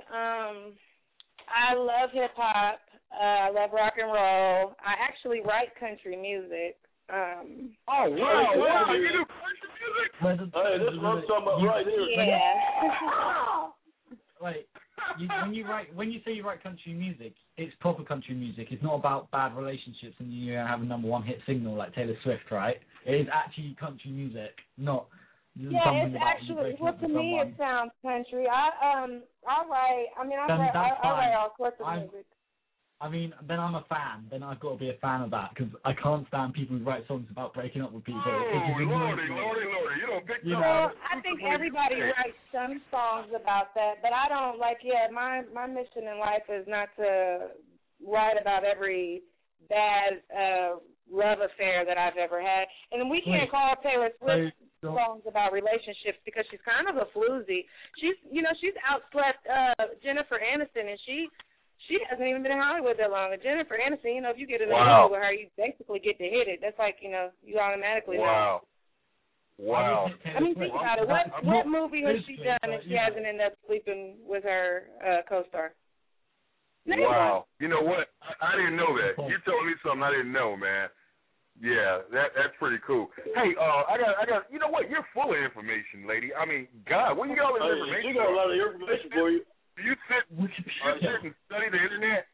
I love hip-hop. I love rock and roll. I actually write country music. Oh, wow. You do country music? Hey, this is what I'm talking about right here. Yeah. Wait, when you say you write country music, it's proper country music. It's not about bad relationships and you have a number one hit single like Taylor Swift, right? It is actually country music, not something it's about actually. you Well, to me, it sounds country. I write all sorts of music. I mean, then I'm a fan. Then I've got to be a fan of that because I can't stand people who write songs about breaking up with people. Lordy, you don't pick Well, I think everybody writes some songs about that, but I don't my mission in life is not to write about every bad love affair that I've ever had. And we can't call Taylor Swift songs about relationships because she's kind of a floozy. She's outslept Jennifer Aniston, and she hasn't even been in Hollywood that long. And Jennifer Aniston, if you get in a movie with her, you basically get to hit it. That's like, you automatically know. Wow. I mean, think about it. What movie has she done that she hasn't ended up sleeping with her co-star? Wow. You know what? I didn't know that. You told me something I didn't know, man. Yeah, that's pretty cool. Hey, I got. You know what? You're full of information, lady. I mean, God, where you got all this information? She got a lot of information for you. Do you sit and study the internet?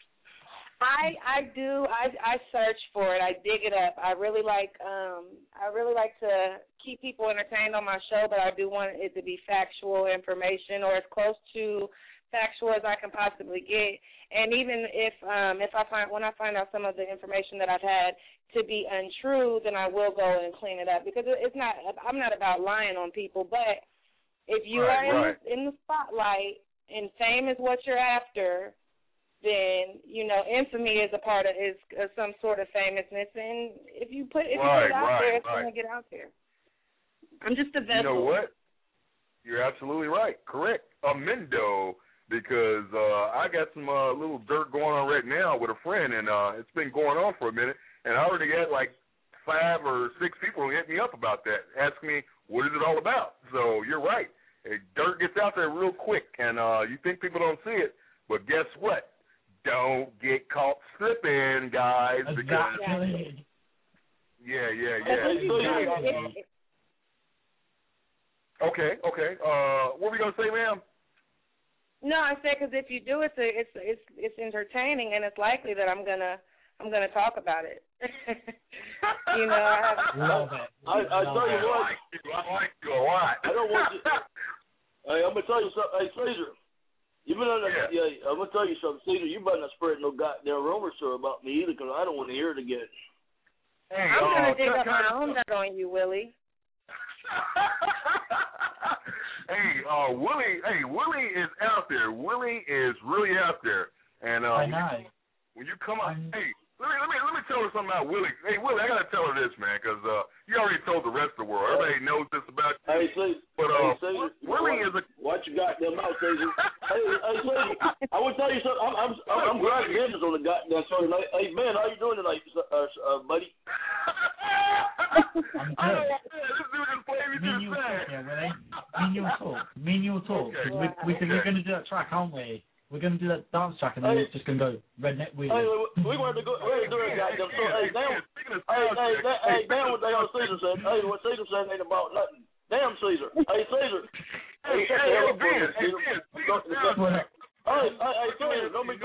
I do. I search for it. I dig it up. I really like to keep people entertained on my show, but I do want it to be factual information or as close to factual as I can possibly get. And even if when I find out some of the information that I've had to be untrue, then I will go and clean it up because I'm not about lying on people. But if you are in the spotlight and fame is what you're after, then infamy is some sort of famousness, and if you put it out there, it's going to get out there. I'm just a vessel. You know what? You're absolutely right. Correct. Amendo, because I got some little dirt going on right now with a friend, and it's been going on for a minute, and I already got like 5 or 6 people who hit me up about that, asking me what is it all about. So you're right. Dirt gets out there real quick, and you think people don't see it, but guess what? Don't get caught slipping, guys. Exactly. Yeah. Okay. What were we gonna say, ma'am? No, I said because if you do it, it's entertaining, and it's likely that I'm gonna talk about it. Love it. I tell you what, I like you a lot. I don't want you. Hey, I'm gonna tell you something. Hey, Caesar. I'm gonna tell you something, Caesar. You better not spread no goddamn rumors about me either, because I don't want to hear it again. Hey, I'm gonna dig up my own dirt on you, Willie. Willie is out there. Willie is really out there, and I know. When you come up, let me tell her something about Willie. Hey, Willie, I gotta tell her this, man, because you already told the rest of the world. Everybody knows this about you. Hey, Caesar. But Caesar, Willie is a. Watch your goddamn mouth, Caesar. hey, Caesar. I want to tell you something. I'm grinding business on the goddamn show tonight. Hey, man, how you doing tonight, buddy? I'm good. This dude just played me Me and you'll talk. Okay. We're going to do that track, aren't we? We're going to do that dance track, and then it's just going to go Redneck Willie. Hey, we're going to do it, goddamn. So, damn what the hell Caesar said. Hey, what Caesar said ain't about nothing. Damn, Caesar. Hey, Caesar. Ben. Hey, Caesar, don't be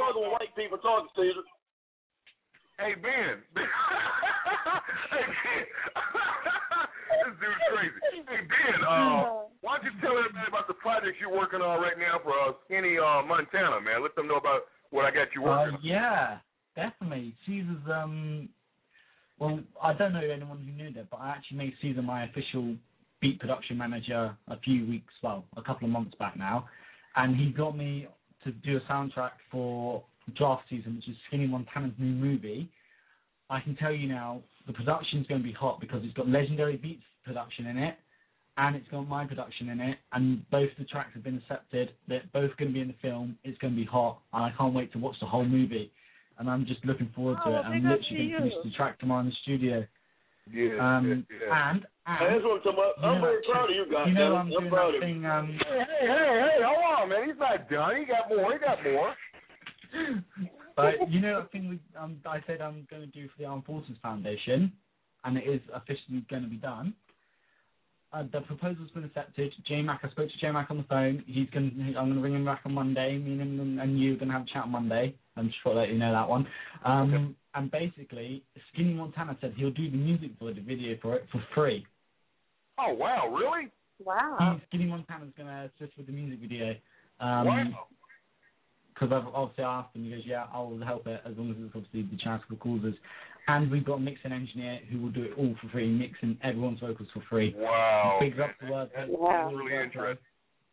tell everybody about the projects you're working on right now for Skinny Montana, man. Let them know about what I got you working on. Yeah, definitely. Caesar's, well, I don't know anyone who knew that, but I actually made Caesar my official beat production manager a couple of months back now. And he got me to do a soundtrack for Draft Season, which is Skinny Montana's new movie. I can tell you now, the production's going to be hot because it's got Legendary Beats production in it, and it's got my production in it, and both the tracks have been accepted. They're both going to be in the film. It's going to be hot, and I can't wait to watch the whole movie. And I'm just looking forward to it. I'm literally going to finish the track tomorrow in the studio. Yeah. And that's what I'm talking about. I'm very proud of you guys. You know, I'm doing that thing. Hey, hold on, man. He's not done. He got more. But you know, that thing I said I'm going to do for the Armed Forces Foundation, and it is officially going to be done. The proposal's been accepted. J-Mac, I spoke to J-Mac on the phone. I'm going to ring him back on Monday. Me and him and you are going to have a chat on Monday. I'm just going to let you know that one. Okay. And basically, Skinny Montana said he'll do the music for the video for it for free. Oh, wow, really? Wow. Skinny Montana's going to assist with the music video. Wow. Because I've obviously asked him, he goes, yeah, I'll help it as long as it's obviously the charitable causes. And we've got a mixing engineer who will do it all for free, mixing everyone's vocals for free. Wow. Bigs up the word. That's really interesting.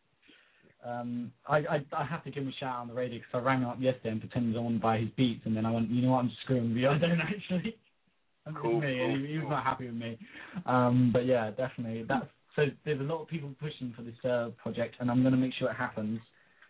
I have to give him a shout out on the radio because I rang him up yesterday and pretended I wanted to buy his beats, and then I went, you know what, I'm just screwing with you. I don't actually. Cool. He was not happy with me. But yeah, definitely. So there's a lot of people pushing for this project, and I'm going to make sure it happens.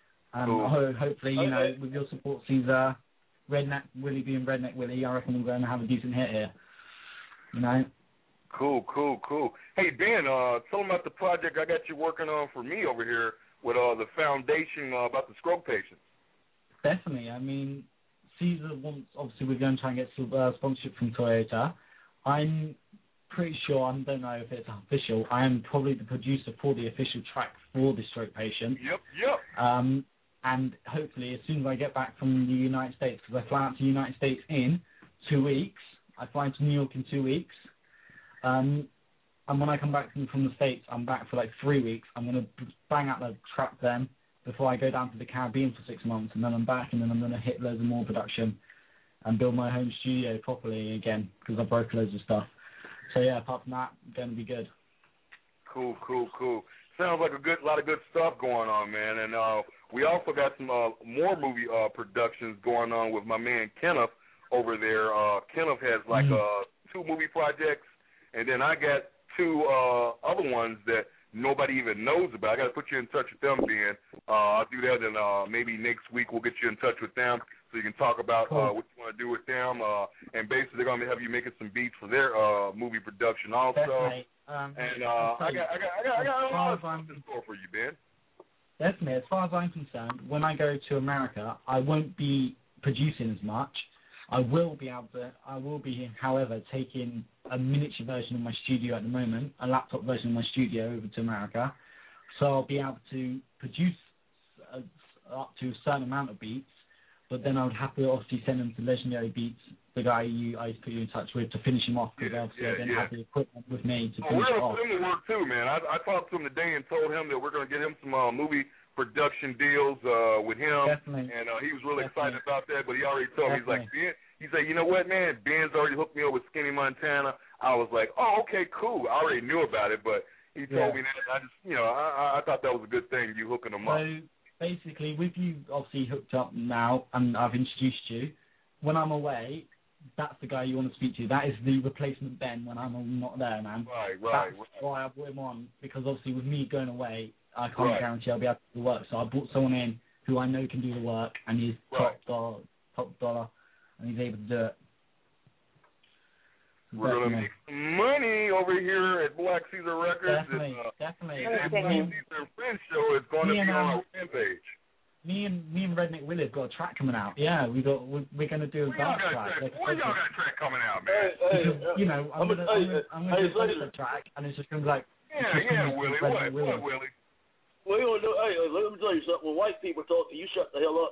Cool. Hopefully, you know, with your support, Caesar, Redneck Willie being Redneck Willie, I reckon we're going to have a decent hit here. You know? Cool. Hey, Ben, tell them about the project I got you working on for me over here with the foundation about the stroke patients. Definitely. I mean, Caesar wants, obviously, we're going to try and get sponsorship from Toyota. I'm pretty sure, I don't know if it's official, I am probably the producer for the official track for the stroke patient. Yep. And hopefully, as soon as I get back from the United States, because I fly out to the United States in 2 weeks, I fly to New York in 2 weeks, and when I come back from the States, I'm back for like 3 weeks. I'm going to bang out the track then before I go down to the Caribbean for 6 months, and then I'm back, and then I'm going to hit loads of more production and build my home studio properly again, because I broke loads of stuff. So yeah, apart from that, going to be good. Cool. Sounds like a lot of good stuff going on, man. And we also got some more movie productions going on with my man Kenneth over there. Kenneth has like 2 movie projects, and then I got 2 other ones that nobody even knows about. I got to put you in touch with them, Ben. I'll do that, and maybe next week we'll get you in touch with them so you can talk about what you want to do with them. And basically, they're going to have you making some beats for their movie production also. Definitely. And I got a lot of stuff in store for you, Ben. Definitely. As far as I'm concerned, when I go to America, I won't be producing as much. I will be, however, taking a miniature version of my studio at the moment, a laptop version of my studio over to America. So I'll be able to produce up to a certain amount of beats, but then I would have to obviously send them to Legendary Beats, the guy I put you in touch with, to finish him off, because obviously I didn't have the equipment with me to finish it off. We're going to work too, man. I talked to him today and told him that we're going to get him some movie production deals with him. Definitely. And he was really excited about that, but he already told me, he's like, Ben, he said, you know what, man, Ben's already hooked me up with Skinny Montana. I was like, oh, okay, cool. I already knew about it, but he told me that. I just, I thought that was a good thing, you hooking him up. So basically, with you obviously hooked up now, and I've introduced you, when I'm away, that's the guy you want to speak to. That is the replacement Ben when I'm not there, man. Right. That's why I brought him on, because obviously with me going away, I can't guarantee I'll be able to do the work. So I brought someone in who I know can do the work, and he's top dollar, and he's able to do it. We're going to make some money over here at Black Caesar Records. Definitely. The Black Caesar Friends show is going to be on our fan page. Me and Redneck Willie have got a track coming out. Yeah, we're going to do a dance track. Where y'all got a track coming out, man? Because, I'm going to do a track, and it's just going to be like... Yeah, Willie. What, Willie? Well, you want to do, let me tell you something. When white people talk, you shut the hell up.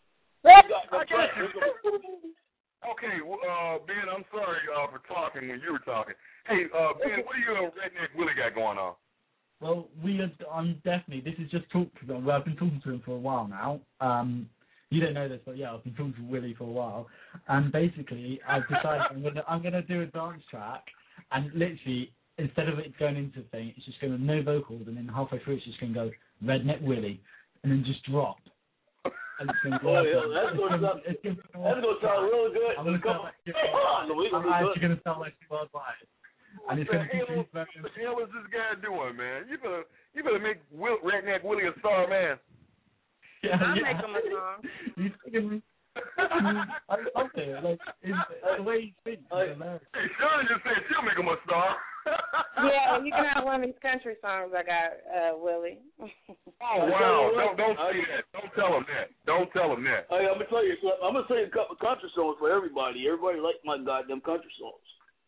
Okay, Ben, I'm sorry for talking when you were talking. Hey, Ben, what do you and Redneck Willie got going on? Well, definitely. This is just talk to them. Well, I've been talking to him for a while now. You don't know this, but yeah, I've been talking to Willie for a while, and basically, I've decided I'm gonna do a dance track, and literally, instead of it going into a thing, it's just going with no vocals, and then halfway through, it's just gonna go Redneck Willie, and then just drop. And it's gonna that's gonna sound really good. I'm actually gonna sound like worldwide. And it's what the hell is this guy doing, man? You better make Redneck Willie a star, man. Yeah, I'll make him a song. He's thinking, I love it. Like, the way he speaks is hilarious. Hey, Shirley just said she'll make him a star. Yeah, you can have one of these country songs I got, Willie. Oh, wow. Don't say that. Don't tell him that. Don't tell him that. Hey, I'm going to tell you something. I'm going to sing a couple of country songs for everybody. Everybody likes my goddamn country songs.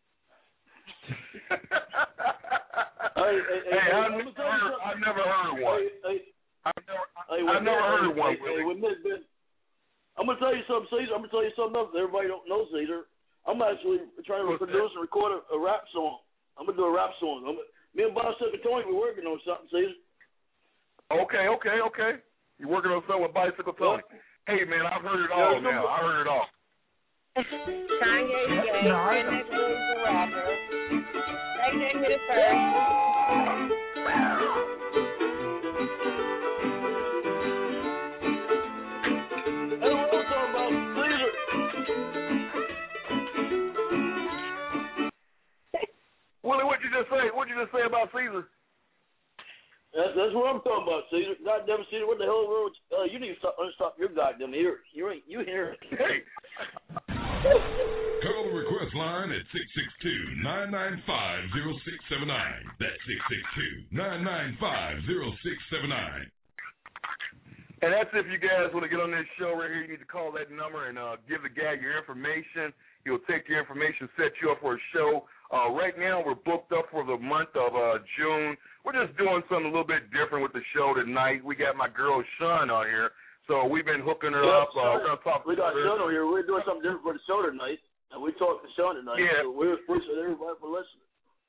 I've never heard one. I've never heard one. I'm gonna tell you something, Caesar. I'm gonna tell you something else that everybody don't know, Caesar. I'm actually trying to produce and record a rap song. I'm gonna do a rap song. Me and Bicycle Tony, we're working on something, Caesar. Okay. You're working on something with Bicycle Tony. Hey man, I've heard it all now. I heard it all. Kanye gay, Redneck Willie's the rapper. They didn't hit it first. Willie, what'd you just say? What'd you just say about Caesar? That's what I'm talking about, Caesar. Goddamn Caesar, what the hell wrong with you? Need to unstop your goddamn ears. You hear it? Hey. Call the request line at 662-995-0679. That's 662-995-0679. And that's if you guys want to get on this show right here, you need to call that number and give the guy your information. He'll take your information, set you up for a show. Right now, we're booked up for the month of June. We're just doing something a little bit different with the show tonight. We got my girl Sean on here, so we've been hooking her up. We're gonna talk. We got Sean on here. We're doing something different for the show tonight, and we talked to Sean tonight. Yeah. So we appreciate everybody for listening.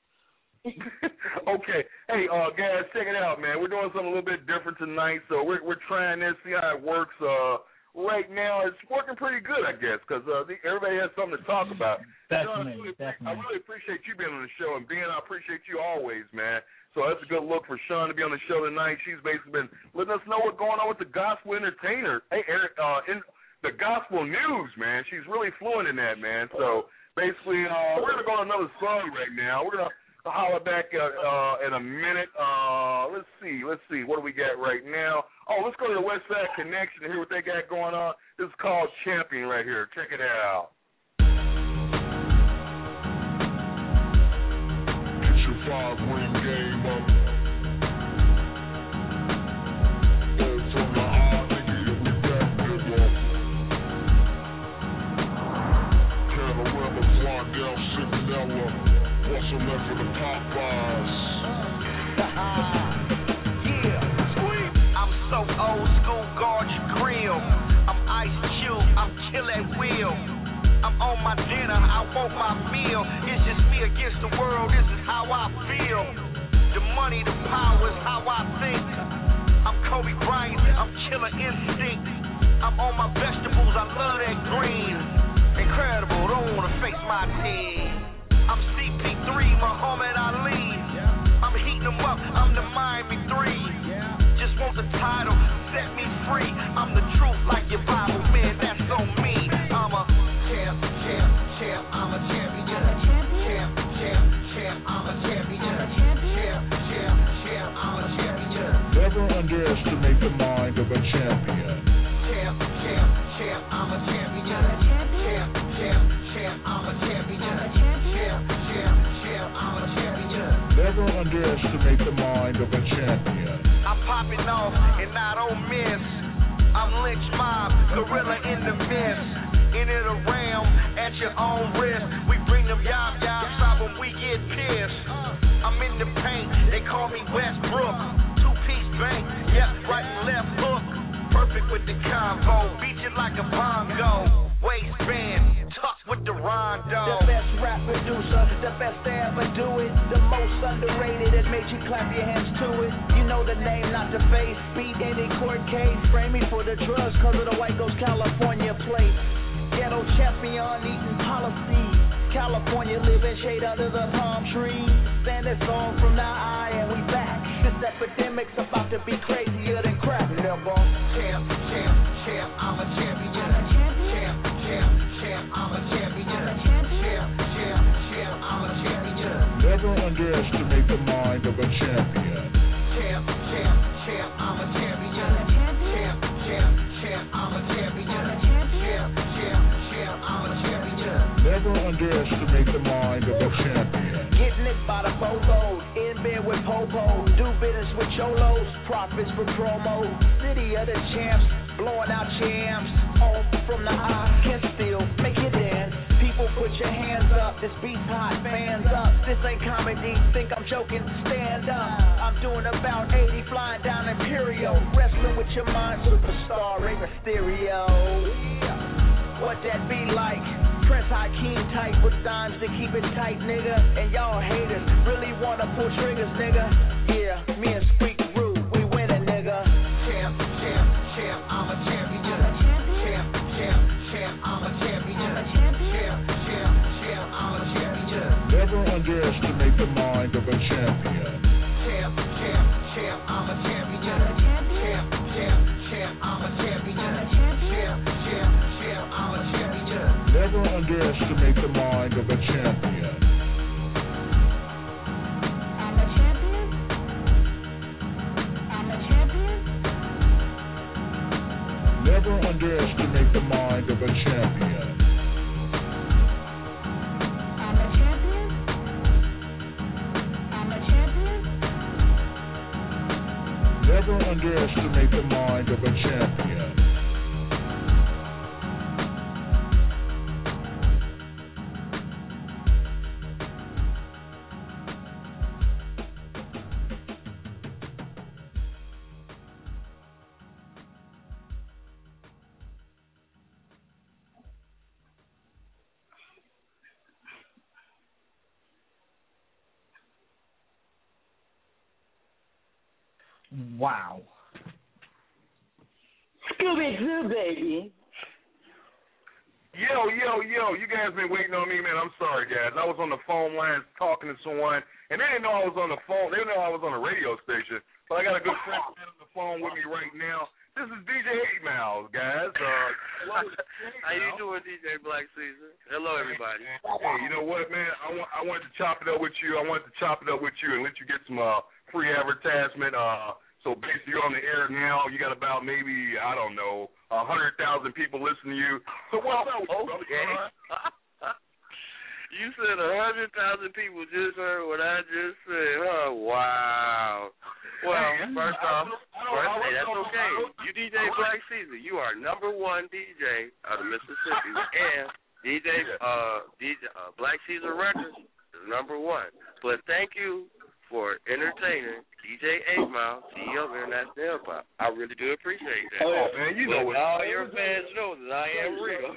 Okay. Hey, guys, check it out, man. We're doing something a little bit different tonight, so we're trying this, see how it works. Right now, it's working pretty good, I guess, because everybody has something to talk about. Definitely. I really appreciate you being on the show, and Ben, I appreciate you always, man. So that's a good look for Sean to be on the show tonight. She's basically been letting us know what's going on with the gospel entertainer. Hey, Eric, in the gospel news, man. She's really fluent in that, man. So basically, we're going to go on another song right now. We're going to holler back in a minute. Let's see. What do we got right now? Oh, let's go to the West Side Connection and hear what they got going on. This is called Champion right here. Check it out. Get your 5-ring game up. Go from the eye, nigga, if we got good up. Canorama, Blondell, Cinderella. What's a left for the Popeyes? I'm so old school, guard your grill. I'm Ice Cube, I'm chill at will. I'm on my dinner, I want my meal. It's just me against the world, this is how I feel. The money, the power is how I think. I'm Kobe Bryant, I'm killer instinct. I'm on my vegetables, I love that green. Incredible, don't wanna face my team. I'm CP3, Muhammad Ali. I'm heating them up, I'm the Miami 3. Just want the title, set me free. I'm the truth like your Bible, man, that's on me. I'm a champ, I'm a champion. Champ, I'm a champion. Champ, I'm a champion. Never underestimate the mind of a champion. Champ, I'm a champion. Champ, I'm a champion. Champ, I'm a champion. Never underestimate the mind of a champion. I'm popping off and I don't miss. I'm Lynch Mob, gorilla in the mist. In it around at your own risk. We bring them yob-yobs out when we get pissed. I'm in the paint, they call me Westbrook. Two-piece bank, yep, right and left hook. Perfect with the convo, beat you like a bongo. Waistband, tucked with the rondo. The best rap producer closer. The best to ever do it. The most underrated that made you clap your hands to it. You know the name, not the face. Beat any court case. Frame me for the drugs cause of the White Ghost California plate. Ghetto champion eating policies. California living shade under the palm trees. Standing song from the eye and we back. This epidemic's about to be crazier than crap. Never. Champ, champ, champ, I'm a champion. Champ, champ, champ, I'm a champion. Champ, champ, champ, I'm a champion. Never underestimate the mind of a champion. Champ, champ, champ, I'm a champion. Champ, champ, champ, I'm a champion. Champ, champ, champ, I'm a champion. Never underestimate the mind of a champion. Getting it by the boatload, in bed with Popo, do business with Cholos, profits for promo. City of the champs, blowing out jams, off from the eye, can still make it dance. People put your hands up, this beat's hot, fans up. This ain't comedy, think I'm joking, stand up. I'm doing about 80, flying down Imperial, wrestling with your mind, superstar, Rey Mysterio. What that be like? Prince Hakeem type with dimes to keep it tight, nigga. And y'all haters really wanna pull triggers, nigga. Yeah, me and Squeak Roo, we winning, nigga. Champ, champ, champ, I'm a champion. Champ, champ, champ, I'm a champion. Champ, champ, champ, I'm a champion. Never underestimate the mind of a champion. Champ, champ, champ, I'm a champion. Champ, champ, champ, I'm a champion. Champ, champ, champ, I'm a champion. Never underestimate the mind of a champion. I'm a champion. I'm a champion. Never underestimate the mind of a champion. I'm a champion. I'm a champion. Never underestimate the mind of a champion. Wow. Scooby-Doo, baby. Yo, you guys been waiting on me, man. I'm sorry, guys. I was on the phone lines talking to someone, and they didn't know I was on the phone. They didn't know I was on a radio station. But I got a good friend on the phone with me right now. This is DJ 8 Miles, guys. How you doing, DJ Black Caesar? Hello, everybody. Hey, you know what, man? I wanted to chop it up with you. I wanted to chop it up with you and let you get some free advertisement. So basically, you're on the air now. You got about maybe, I don't know, 100,000 people listening to you. So what's up with you, brother? You said 100,000 people just heard what I just said, huh? Wow. Well, first off, hey, that's okay. You DJ Black Caesar. You are #1 DJ out of Mississippi. And DJ Black Caesar Records is #1. But thank you for entertaining DJ 8 Mile, CEO of International Hip Hop. I really do appreciate that. Oh, man, you know what? All your fans know that I am real.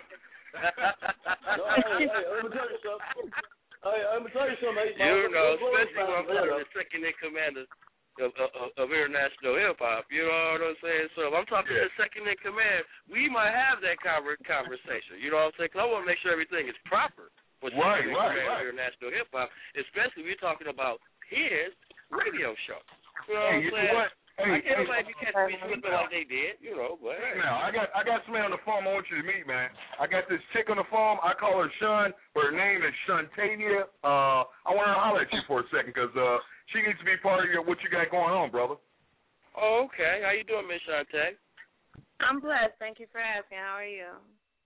Hey, let me tell you something. I'm going to tell you something. You know, especially when I'm talking to the second in command of International Hip Hop. You know what I'm saying? So if I'm talking to the second in command, we might have that conversation. You know what I'm saying? Because I want to make sure everything is proper for second in command of International Hip Hop, especially if we're talking about his radio show. You know what I'm saying? I can't believe you catch me slipping like they did, you know, but hey. Now, I got somebody on the phone I want you to meet, man. I got this chick on the phone. I call her Shun, but her name is Shuntavia. I want her to holler at you for a second because she needs to be part of what you got going on, brother. Oh, okay. How you doing, Miss Shantae? I'm blessed. Thank you for asking. How are you?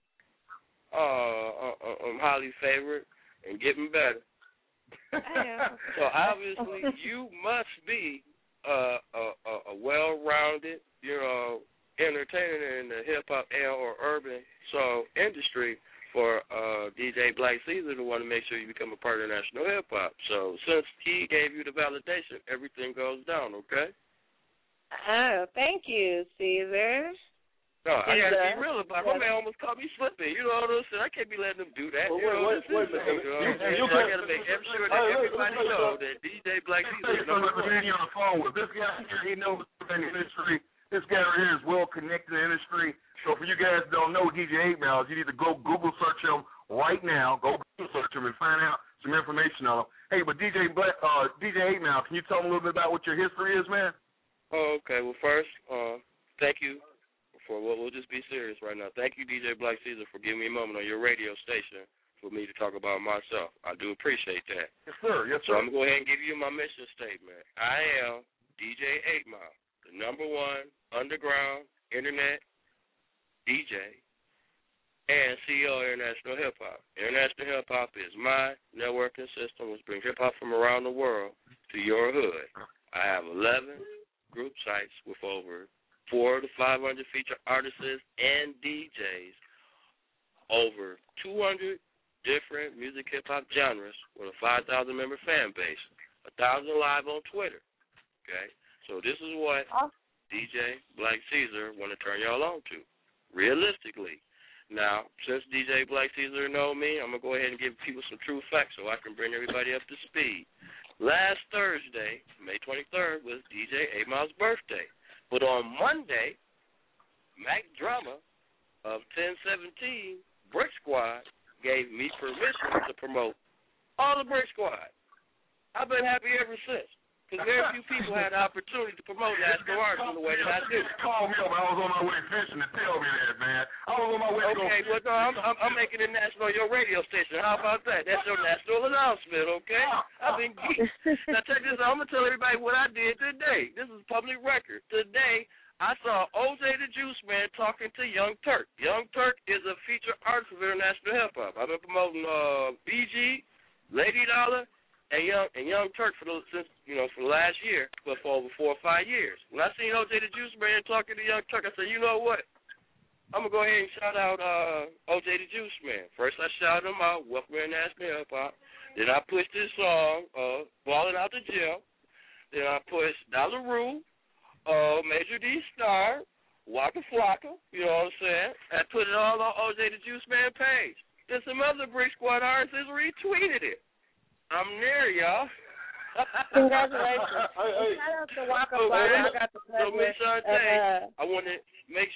I'm highly favored and getting better. So obviously you must be a well-rounded, you know, entertainer in the hip-hop or urban industry for DJ Black Caesar to want to make sure you become a part of national hip-hop. So since he gave you the validation, everything goes down, okay? Oh, thank you, Caesar. No, I got to be real about it. My man almost caught me slipping. You know what I'm saying? I can't be letting him do that. Well, wait a minute. I got to make sure that everybody knows that DJ Black Caesar is number one. On the phone with this guy here, he knows the industry. This guy right here is well connected in the industry. So for you guys that don't know DJ 8 Mile, you need to go Google search him right now. Go Google search him and find out some information on him. Hey, but DJ 8 Mile, can you tell me a little bit about what your history is, man? Oh, okay. Well, first, thank you for what we'll just be serious right now. Thank you, DJ Black Caesar, for giving me a moment on your radio station for me to talk about myself. I do appreciate that. Yes, sir. Yes, so sir. I'm going to go ahead and give you my mission statement. I am DJ 8 Mile, the number one underground internet DJ and CEO of International Hip Hop. International Hip Hop is my networking system which brings hip hop from around the world to your hood. I have 11 group sites with over 400 to 500 featured artists and DJs, over 200 different music hip hop genres with a 5,000 member fan base, 1,000 live on Twitter. Okay, so this is what DJ Black Caesar want to turn y'all on to, realistically. Now, since DJ Black Caesar know me, I'm going to go ahead and give people some true facts so I can bring everybody up to speed. Last Thursday, May 23rd, was DJ 8 Mile's birthday. But on Monday, Mac Drama of 1017 Brick Squad gave me permission to promote all the Brick Squad. I've been happy ever since. Because very few people had the opportunity to promote national artists in the way that I do. Call me up. I was on my way fishing to tell me that, man. I was on my way to go fishing. Okay, well, no, I'm making it national on your radio station. How about that? That's your national announcement, okay? I've been geeked. Now, check this out. I'm going to tell everybody what I did today. This is public record. Today, I saw OJ the Juice Man talking to Young Turk. Young Turk is a featured artist of international hip-hop. I've been promoting BG, Lady Dollar, and Young Turk for the last year, but for over 4 or 5 years. When I seen OJ the Juice Man talking to Young Turk, I said, you know what? I'm going to go ahead and shout out OJ the Juice Man. First I shouted him out, Welcome International Hip Hop. Then I pushed his song, Ballin' Out the Gym. Then I pushed Dollar Rue, Major D Star, Waka Flocka, you know what I'm saying? I put it all on OJ the Juice Man page. Then some other Brick Squad artists retweeted it. I'm there, y'all. Congratulations. Shout out to Waka Flocka. I got the pleasure. So, Miss Shantae, I want to make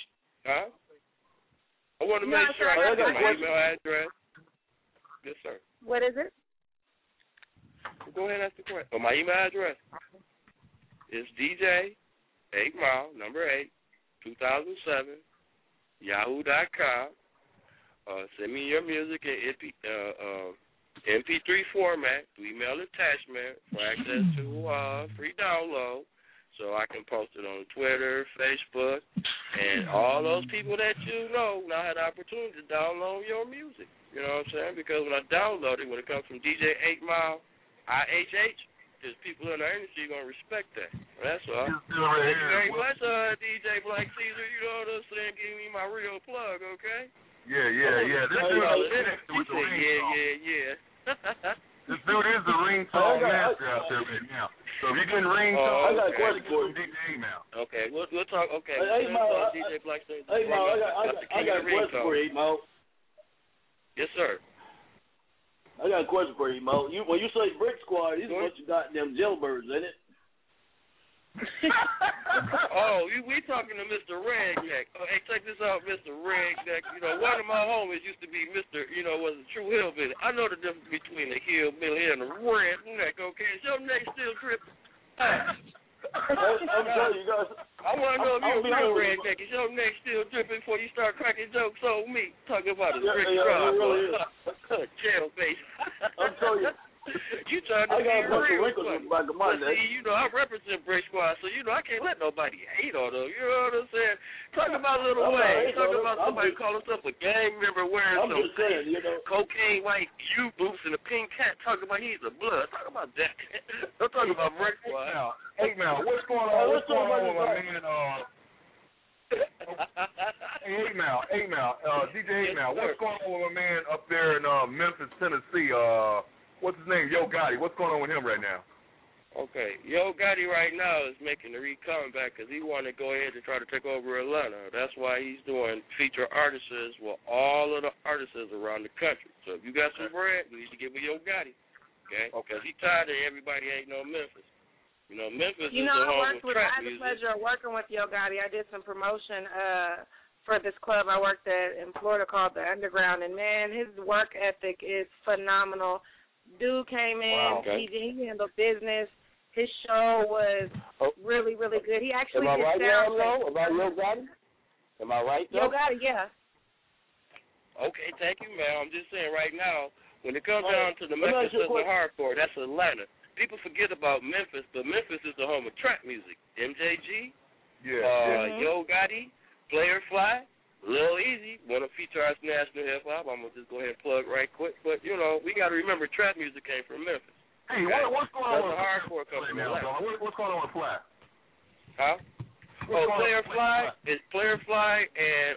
sure I get my email address. Yes, sir. What is it? Go ahead and ask the question. Oh, my email address is DJ 8 Mile, number 8, 2007, yahoo.com. Send me your music in MP3 format, email attachment for access to free download, so I can post it on Twitter, Facebook, and all those people that you know now had the opportunity to download your music. You know what I'm saying? Because when I download it, when it comes from DJ 8 Mile, IHH, there's people in our industry going to respect that. That's all. Thank you very much, DJ Black Caesar. You know what I'm saying? Give me my real plug, okay? Yeah. This dude is the ringtone master out there right now. So if you're getting ringtone, I got a question for you. DJ 8 Mile. Okay, we'll talk. Okay, Hey, Mile, DJ Black Caesar. Hey, Mile, I got a question for you, Mile. Yes, sir. I got a question for you, Mo. When you say Brick Squad, these are what you got them jailbirds, ain't it? We talking to Mr. Redneck. Hey, check this out, Mr. Redneck. You know, one of my homies used to be Mr., was a true hillbilly. I know the difference between a hillbilly and a redneck, okay? Is your neck still dripping? I'm telling you guys. I want to know if you're a real redneck. Is your neck still dripping before you start cracking jokes on me? Talking about a rich jail face. I'm telling you. You trying to be real. I got a bunch of wrinkles in the back of my neck. See, I represent Brick Squad, so, I can't let nobody hate on them. You know what I'm saying? Talk about Little Wayne. Talk about somebody calling himself a gang member wearing some cocaine white U-boots and a pink hat. Talking about he's a blood. Talk about that. I'm talking about Brick Squad. Hey, man, what's going on? What's going on with my man? Hey, 8 Mile, DJ 8 Mile. What's going on with my man up there in Memphis, Tennessee? What's his name? Yo Gotti. What's going on with him right now? Okay, Yo Gotti right now is making a comeback because he want to go ahead and try to take over Atlanta. That's why he's doing feature artists with all of the artists around the country. So if you got some bread, you need to give me Yo Gotti, okay? Because he tired of everybody ain't no Memphis. You know, Memphis is the home of trap music. I had the pleasure of working with Yo Gotti. I did some promotion for this club I worked at in Florida called The Underground, and man, his work ethic is phenomenal. Dude came in, he handled business. His show was really, really good. He actually Am I right now, sound about Yo Gotti? Am I right, Yo Gotti, yeah. Okay, thank you, ma'am. I'm just saying right now, when it comes down to the Memphis and hardcore, that's Atlanta. People forget about Memphis, but Memphis is the home of trap music. MJG, Yo Gotti, Player Fly, Lil Easy, want to feature our national hip-hop. I'm going to just go ahead and plug right quick. But, you know, we got to remember trap music came from Memphis. Hey, what's going on with hardcore company now, what's going on with Fly? Huh? Player Fly is Player Fly and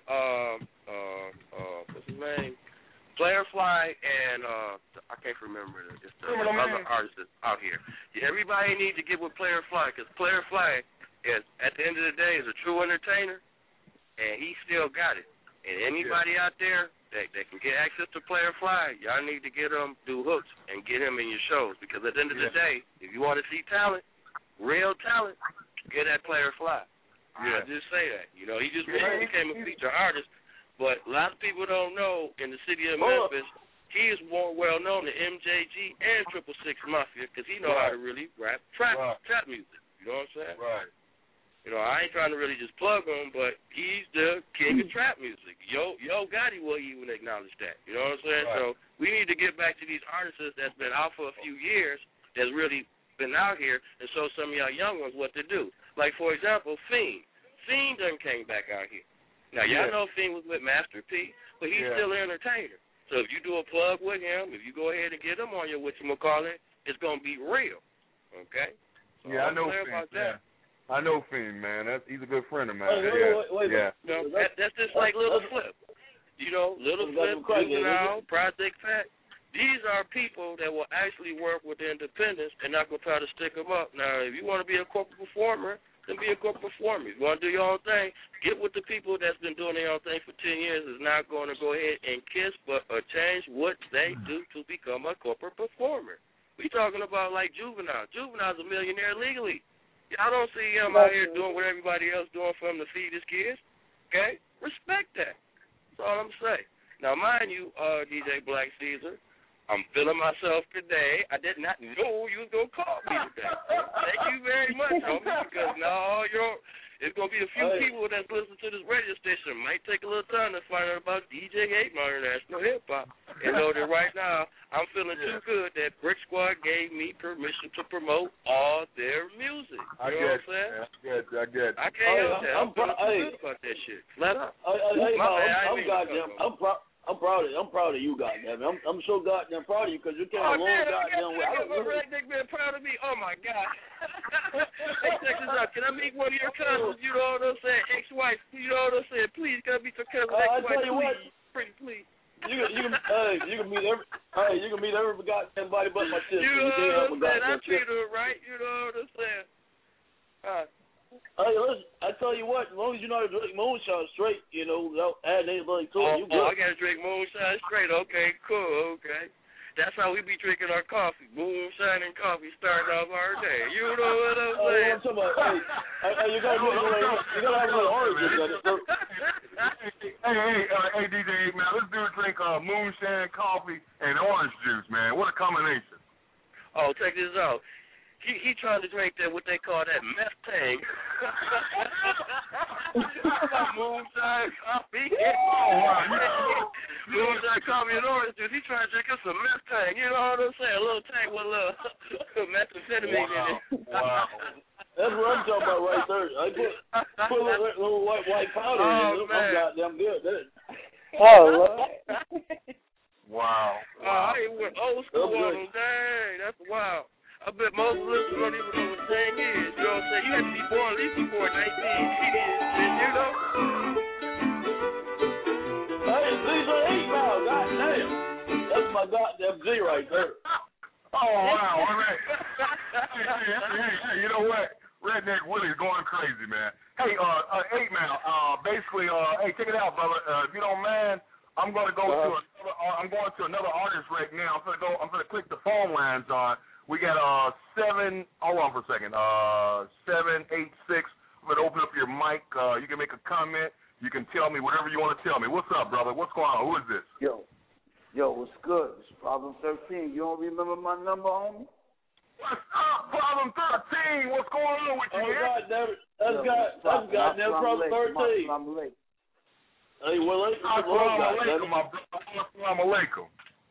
what's his name? Player Fly and I can't remember it. It's the other artists out here. Yeah, everybody needs to get with Player Fly because Player Fly is at the end of the day is a true entertainer, and he still got it. And anybody out there that can get access to Player Fly, y'all need to get him, do hooks, and get him in your shows. Because at the end of the day, if you want to see talent, real talent, get that Player Fly. I just say that. You know, he just became a feature artist, but a lot of people don't know in the city of Memphis, he is more well known than MJG and 666 Mafia because he know how to really rap trap music. You know what I'm saying? Right. You know, I ain't trying to really just plug him, but he's the king of trap music. Yo Gotti will even acknowledge that. You know what I'm saying? Right. So we need to get back to these artists that's been out for a few years, that's really been out here, and show some of y'all young ones what to do. Like, for example, Fiend. Fiend done came back out here. Now, y'all know Fiend was with Master P, but he's still an entertainer. So if you do a plug with him, if you go ahead and get him on your whatchamacallit, it's going to be real. Okay? So I know Fiend. About that. I know Fiend, man. He's a good friend of mine. Wait. No, that's just like Little Flip. You know, Little Flip, Juvenile, Project Pat. These are people that will actually work with the independents and not going to try to stick them up. Now, if you want to be a corporate performer, then be a corporate performer. If you want to do your own thing, get with the people that's been doing their own thing for 10 years is not going to go ahead and kiss but change what they do to become a corporate performer. We talking about like Juvenile. Juvenile's a millionaire legally. Y'all don't see him out here doing what everybody else doing for him to feed his kids. Okay? Respect that. That's all I'm saying. Now, mind you, DJ Black Caesar, I'm feeling myself today. I did not know you was going to call me today. Thank you very much, homie, because it's going to be a few people that's listening to this radio station. Might take a little time to find out about DJ 8 Mile International Hip Hop and know that right now I'm feeling too good that Brick Squad gave me permission to promote all their music. You know what I'm saying? I get it. I can't help that. I'm feeling too good about that shit. Flat up. I'm proud of you, goddamn. I'm so goddamn proud of you because you came a long goddamn way. Redneck been proud of me. Oh my God. Hey, check this out. Can I meet one of your cousins? You know what I'm saying? Ex-wife. You know what I'm saying? Please, can I meet your cousin? I tell you what. Pretty please. You can meet every goddamn body but my sister. You know what I'm saying? I treat her right. You know what I'm saying? Hey, listen, I tell you what, as long as you know how to drink moonshine straight, you know, without adding anything to it, you good. I got to drink moonshine straight. Okay, cool, okay. That's how we be drinking our coffee. Moonshine and coffee starting off our day. You know what I'm saying? I'm talking about, you got to have a little orange in it. Hey, DJ, man, let's do a drink moonshine, coffee, and orange juice, man. What a combination. Oh, check this out. He trying to drink that what they call that meth tang. Moonshine coffee. Moonshine coffee and orange juice. He trying to drink us some meth tang. You know what I'm saying? A little tang with a little methamphetamine in it. Wow. That's what I'm talking about right there. I put a little white powder in it. I'm goddamn good. Wow. I went old school on them. Dang, that's wild. I bet most listeners don't even know what the thing is. You know what I'm saying? You have to be born at least before 1980, you know? Hey, these are 8 now, goddamn. That's my goddamn Z right there. Oh, wow, all right. Hey, you know what? Redneck Willie's going crazy, man. Hey, 8 Mile. Basically, hey, check it out, brother. If you don't mind, I'm going to go to another artist right now. I'm gonna click the phone lines on. We got 7. Hold on for a second. 786. I'm gonna open up your mic. You can make a comment. You can tell me whatever you want to tell me. What's up, brother? What's going on? Who is this? Yo, what's good? It's Problem 13. You don't remember my number, homie? What's up, Problem 13? What's going on with you, man? That's goddamn Problem 13. Hey, well, Assalamu alaikum, my brother. Assalamu alaikum.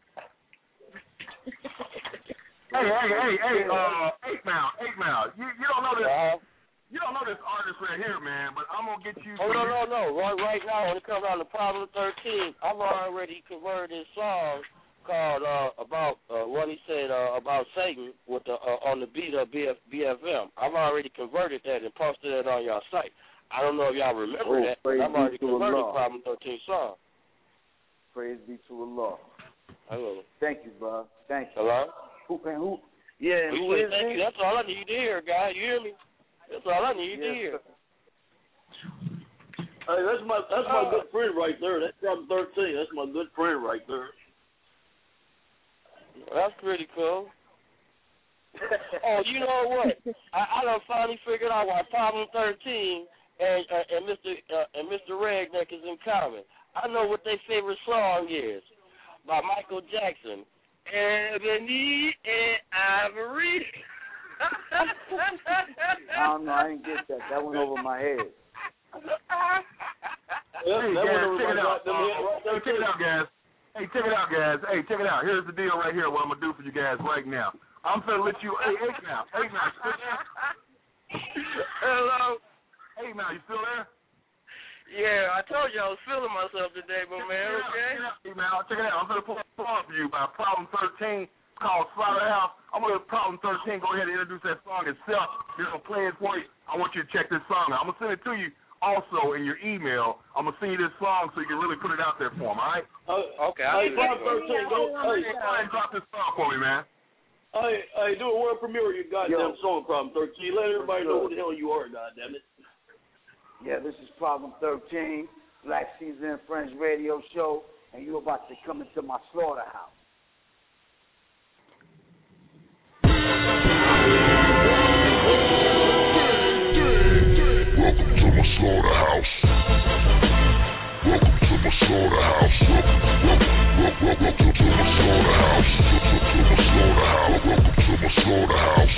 Hey, 8 Mile. You don't know this. You don't know this artist right here, man, but I'm going to get you. Oh, no. Right now, when it comes out to Problem 13, I've already converted this song called about what he said about Satan with the on the beat of BFM. I've already converted that and posted it on y'all site. I don't know if y'all remember that, but I've already converted the Problem 13 song. Praise be to Allah. Hello. Thank you, bro. Thank you. Hello? Who? Yeah, who is thank you. That's all I need to hear, guy. You hear me? That's all I need to hear. Hey, that's my good friend right there. That's Problem 13. That's my good friend right there. That's pretty cool. Oh, you know what? I done finally figured out why Problem 13 and Mr. Redneck is in common. I know what their favorite song is by Michael Jackson. Ebony and Ivory. I don't know. I didn't get that. That went over my head. Check it out, guys. Hey, check it out. Here's the deal right here. What I'm gonna do for you guys right now. I'm gonna let you. Hey, 8 Mile. Hello. 8 Mile, you still there? Yeah, I told you I was feeling myself today, but man, okay. Hey, Mile, check it out. I'm gonna play a song for you by Problem 13. Called Slaughterhouse. I'm going to let Problem 13 go ahead and introduce that song itself. They're going to play it for you. I want you to check this song out. I'm going to send it to you also in your email. I'm going to send you this song so you can really put it out there for them, all right? Okay. Hey, Problem 13, go ahead and drop this song for me, man. Hey, do a world premiere of your goddamn song, Problem 13. Let everybody know who the hell you are, goddammit. Yeah, this is Problem 13, Black Caesar and Friends radio show, and you're about to come into my slaughterhouse. Welcome to my slaughterhouse. Welcome to my slaughterhouse. Welcome to my slaughterhouse. Welcome to my slaughterhouse.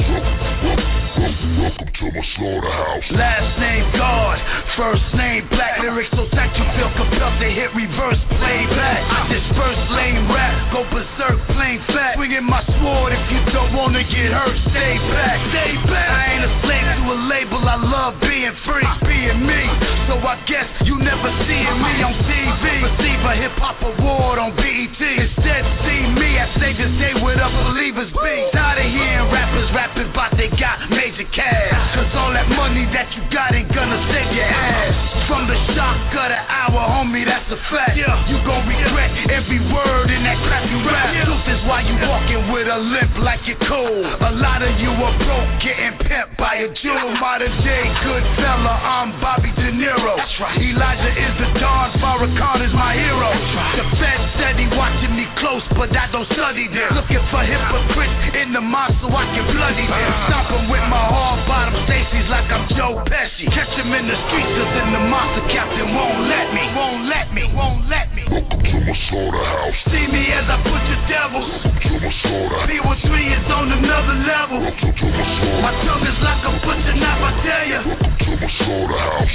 Welcome to my slaughterhouse. Last name God, first name Black. Lyrics so tight you feel compelled to hit reverse playback. I disperse lame rap, go berserk plain fat. Swinging my sword if you don't wanna get hurt. Stay back. I ain't a slave to a label. I love being free, being me. So I guess you never seeing me on TV. Receive a hip hop award on BET. Instead see me at Savior's Day with a believers be. Tired of hearing rappers rapping about they got major cash. Cause all that money that you got ain't gonna save your ass. From the shock of the hour, homie, that's a fact. You gon' regret every word in that crap you rap. Truth is why you walking with a limp like you're cool. A lot of you are broke, getting pimped by a jewel. Modern day good fella, I'm Bobby De Niro. Elijah is the Don, Farrakhan is my hero. The Fed said he watching me close, but I don't study them. Looking for hypocrites in the mosque so I can bloody them. Stomping with my hard bottom Stacy's like I'm Joe Pesci. Catch him in the streets, cause in the monster captain won't let me. Welcome to my slaughterhouse. See me as I put your devils. Welcome to my slaughterhouse. P13 is on another level. Welcome to my slaughterhouse. My tongue is like a butcher knife, I tell ya. Welcome to my slaughterhouse.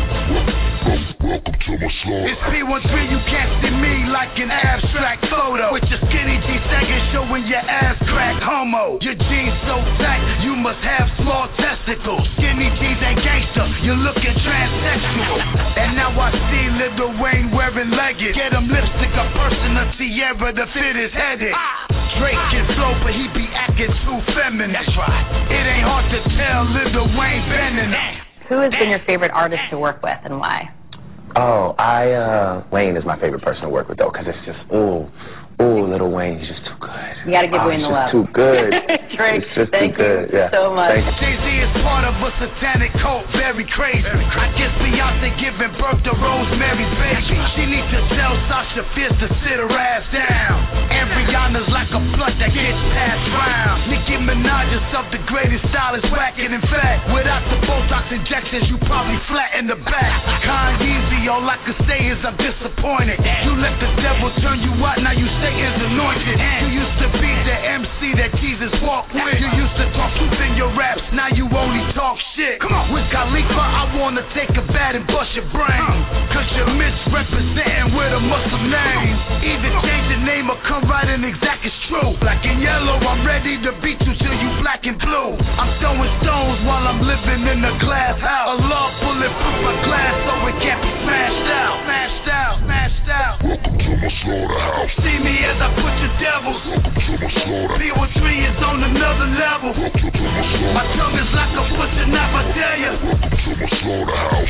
Welcome to my slaughterhouse. It's P13, you can't see me like an abstract photo. With your skinny jeans sagging, showing your ass crack homo. Your jeans so tight, you must have small testicles. Skinny jeans ain't gangster, you're looking transsexual. And now I see Lil Wayne wearing leggings. Get him lipstick, a person, a tiara to fit his head in. Drake can flow, but he be acting too feminine. That's right. It ain't hard to tell Lil Wayne bending. Who has been your favorite artist to work with and why? Oh, Wayne is my favorite person to work with, though, because it's just, Lil Wayne, he's just too good. You got to give Wayne the love. Too good. Drake, it's just thank too good. you so much. Jay-Z is part of a satanic cult, very crazy. I guess Beyonce giving birth to Rosemary's baby. She needs to tell Sasha Fierce to sit her ass down. And Rihanna's like a blunt that gets passed round. Nicki Minaj is self-degrading style is whacking. In fact, without the Botox injections, you probably flat in the back. Kanye, all I can say is I'm disappointed. You let the devil turn you out, now you say is anointed. You used to be the MC that Jesus walked with. You used to talk truth in your raps, now you only talk shit. Come on. With Khalifa, I wanna take a bat and bust your brain. Cause you're misrepresenting with a Muslim name. Either change the name or come right in exact, it's true. Black and yellow, I'm ready to beat you till you black and blue. I'm throwing stones while I'm living in a glass house. Allah bulletproof my glass so it can't be smashed out. Smashed out, smashed out. Welcome to my slaughterhouse. See me as I put your devils. Welcome to my slaughterhouse. B13 is on another level. Welcome to my slaughterhouse. My tongue is like a butcher knife, I tell ya. Welcome to my slaughterhouse.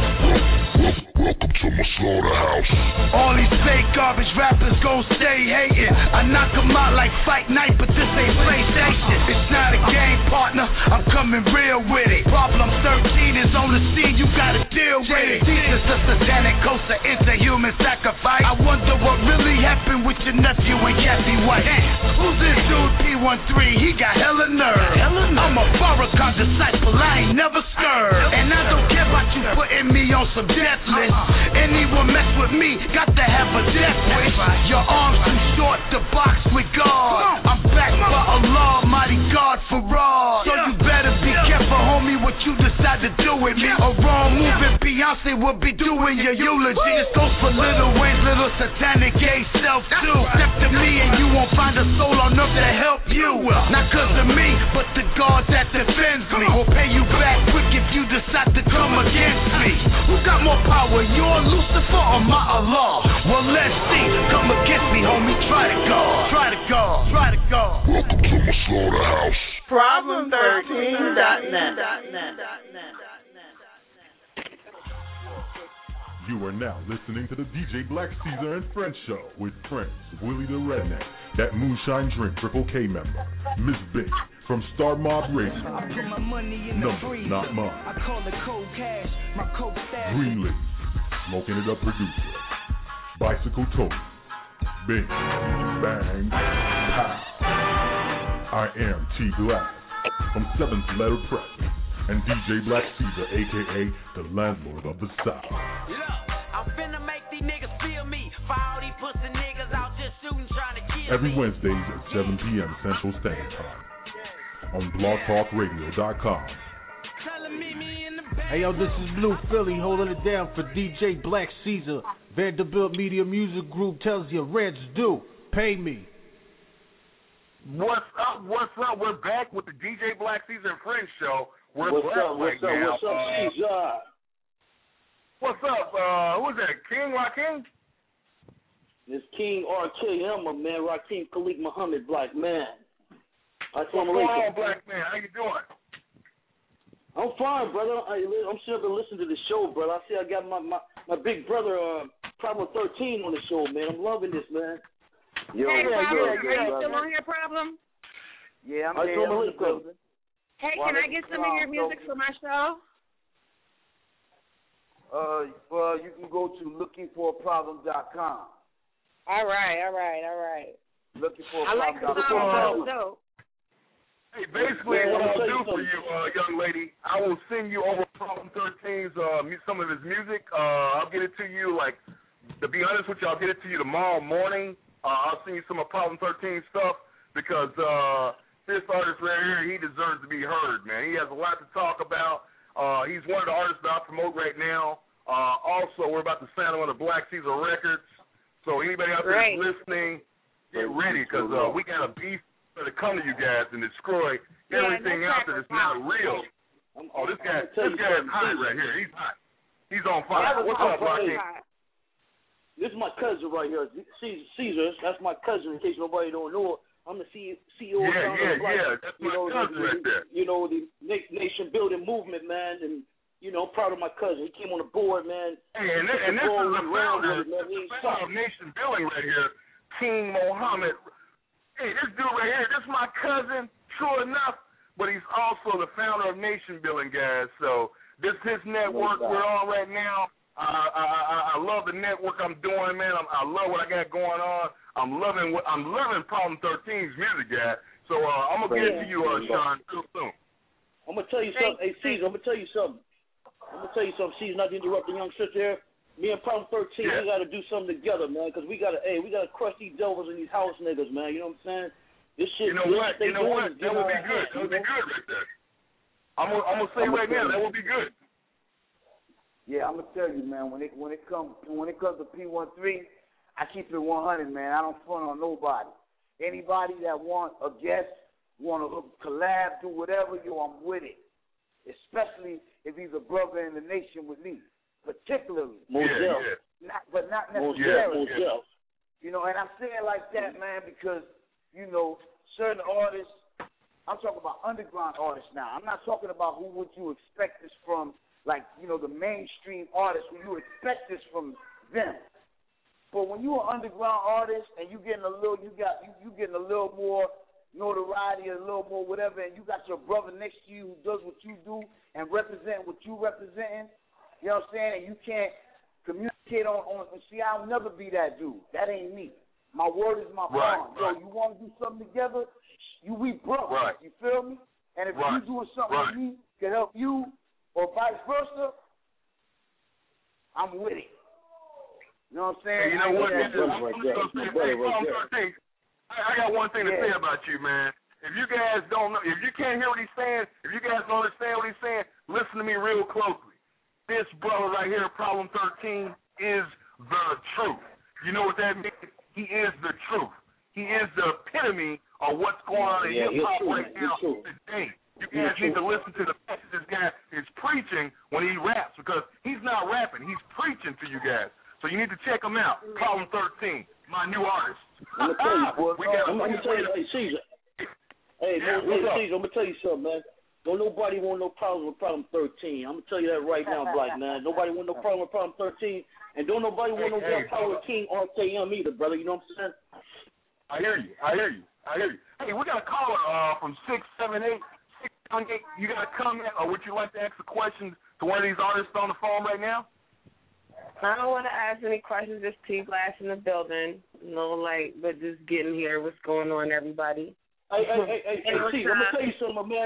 Welcome to my slaughterhouse. All these fake garbage rappers gon' stay hating. I knock them out like Fight Night, but this ain't PlayStation. It's not a game, partner, I'm coming real with it. Problem 13 is on the scene, you gotta deal with it. Jesus, a satanic coaster, it's a human sacrifice. I wonder what really happened with your nephew and Kathy White. Who's this dude, P13? He got hella nerve. I'm a Farrakhan disciple, I ain't never scared. And I don't care about you putting me on some death list. Anyone mess with me, got to have a death wish. Your arms too short to box with God. I'm back by Allah, mighty God for all. So you better be careful, homie, what you decide to do with me. A wrong move and Beyonce will be doing your eulogy. This goes for Lil Wayne's little satanic gay self too. Step to me and you won't find a soul on earth to help you. Not cause of me, but the God that defends me. Will pay you back quick if you decide to come against me. Who got more power, you or Lucifer or my Allah? Well, let's see. Come against me, homie. Try to God. Try to God. Try to God. Welcome to my slaughterhouse. Problem13.net. You are now listening to the DJ Black Caesar and Friends show with Prince, Willie the Redneck, that Moonshine Drink Triple K member, Miss Big from Star Mob Radio, Numbers Not Mine, I call it cold cash, my coke stash. Greenleaf, Smoking It Up producer, Bicycle Tote, Bing, Bang, Pow. I am T Glass from 7th Letter Press and DJ Black Caesar, a.k.a. the landlord of the South. I'm finna make these niggas feel me. For all these pussy niggas out just shooting, trying to kill Every me. Wednesdays at 7 p.m. Central Standard Time on blogtalkradio.com. Hey yo, this is Blue Philly holding it down for DJ Black Caesar. Vanderbilt Media Music Group tells you rents due. Pay me. What's up? What's up? We're back with the DJ Black Caesar and Friends show. We're What's black up? right What's up? now. What's up, Caesar? What's up? Who's that? King Rakim? This King RKM, my man, Rakim Khalik Muhammad, black man. What's going on, black man? How you doing? I'm fine, brother. I'm sure to listen to the show, brother. I see I got my big brother, Problem 13 on the show, man. I'm loving this, man. Yo, hey, Problem, are you still on here, Problem? Yeah, I'm here. Hey, can I get some of your music for my show? Well, you can go to lookingforproblem.com. All right. Lookingforproblem.com. Hey, basically, what I'll do for you, young lady, I will send you over Problem 13's some of his music. I'll get it to you, like, to be honest with you, I'll get it to you tomorrow morning. I'll send you some of Problem 13 stuff because this artist right here, he deserves to be heard, man. He has a lot to talk about. He's one of the artists that I promote right now. Also, we're about to sign on the Black Caesar Records. So anybody out there listening, get ready because we got a beef to come to you guys and destroy everything out there that's not real. This guy is hot right here. He's hot. He's on fire. What's up, Rocky? This is my cousin right here, Caesar. That's my cousin. In case nobody don't know, I'm the CEO. Yeah. That's my cousin right there. You know, the nation building movement, man, and I'm proud of my cousin. He came on the board, man. Hey, and this is the founder of Nation Building right here, King Mohammed. Hey, this dude right here, this is my cousin, true enough, but he's also the founder of Nation Building, guys. So this is his network we're on right now. I love the network I'm doing, man. I love what I got going on. I'm loving Problem 13's music, guys. So I'm gonna get it to you, Sean, real soon. I'm gonna tell you something. Hey, Caesar, I'm gonna tell you something. Caesar, not to interrupt the young sister here. Me and Problem 13, we gotta do something together, man, because we gotta crush these devils and these house niggas, man. You know what I'm saying? This shit. You know what? That would be good. That would be good right there. I'm gonna say right now, that would be good. Yeah, I'm gonna tell you, man. When it comes to P13, I keep it 100, man. I don't front on nobody. Anybody that want a guest, want to collab, do whatever, I'm with it. Especially if he's a brother in the nation with me, particularly. But not necessarily. You know, and I say it like that, man, because certain artists. I'm talking about underground artists now. I'm not talking about who would you expect this from, like the mainstream artists. Who you expect this from them. But when you're an underground artist and you getting a little more notoriety, a little more whatever, and you got your brother next to you who does what you do and represent what you representing, you know what I'm saying? And you can't communicate on. See, I'll never be that dude. That ain't me. My word is my bond. Yo, you want to do something together? We brothers. Right. You feel me? And if you doing something with me to help you, or vice versa, I'm with it. You know what I'm saying? Hey, you know what? I got one thing to say about you, man. If you guys don't know, if you can't hear what he's saying, if you guys don't understand what he's saying, listen to me real closely. This brother right here, Problem 13, is the truth. You know what that means? He is the truth. He is the epitome of what's going on in hip-hop right now today. You guys need to listen to the fact that this guy is preaching when he raps, because he's not rapping. He's preaching to you guys. So you need to check him out. Problem 13, my new artist. I'm gonna tell you, hey, Caesar. Caesar, I'm gonna tell you something, man. Don't nobody want no problem with Problem 13. I'm gonna tell you that right now, Black man. Nobody want no problem with Problem 13, and don't nobody want no problem with King RKM either, brother. You know what I'm saying? I hear you. Hey, we got a caller from 678. You got a comment, or would you like to ask a question to one of these artists on the phone right now? I don't want to ask any questions. Just T-Blast in the building. But just getting here. What's going on, everybody? Hey, T, I'm gonna tell you something, man.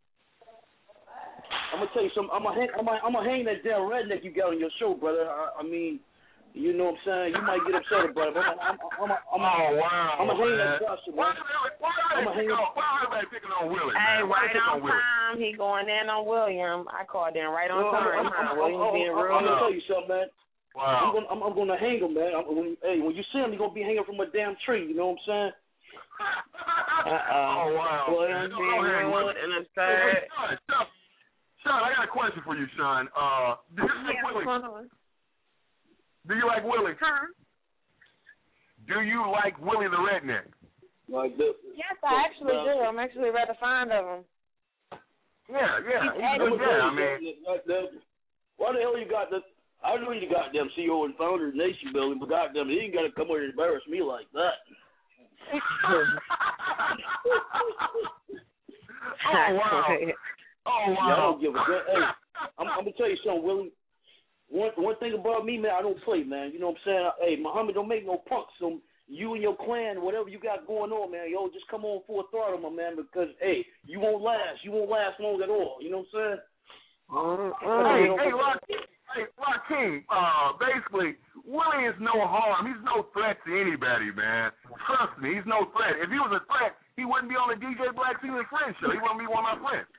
I'm gonna hang that damn redneck you got on your show, brother. I mean, you know what I'm saying? You might get upset about it, but I'm gonna hang that Joshua, man. I'm gonna hang it. Why everybody picking on Willie? Hey, right on time. He going in on William. I called in right on time. William being rude. I'm gonna tell you something, man. Wow. I'm gonna hang him, man. When you see him, you're gonna be hanging from a damn tree. You know what I'm saying? Oh wow. William being rude and absurd. Sean, I got a question for you, Sean. Do you like Willie? Do you like Willie? Huh? Do you like Willie the Redneck? Yes, I actually do. I'm actually rather fond of him. Yeah. He's a good guy. I mean, why the hell you got the? I know you goddamn CEO and founder of Nation Building, but goddamn, he ain't got to come over and embarrass me like that. Oh wow! Yeah, I don't give a damn. Hey, I'm gonna tell you something, Willie. One thing about me, man, I don't play, man. You know what I'm saying? Hey, Muhammad, don't make no punks. So you and your clan, whatever you got going on, man, yo, just come on full throttle, my man, because hey, you won't last. You won't last long at all. You know what I'm saying? Hey, Rakeem, basically, Willie is no harm. He's no threat to anybody, man. Trust me, he's no threat. If he was a threat, he wouldn't be on the DJ Black Caesar Friends show. He wouldn't be one of my friends.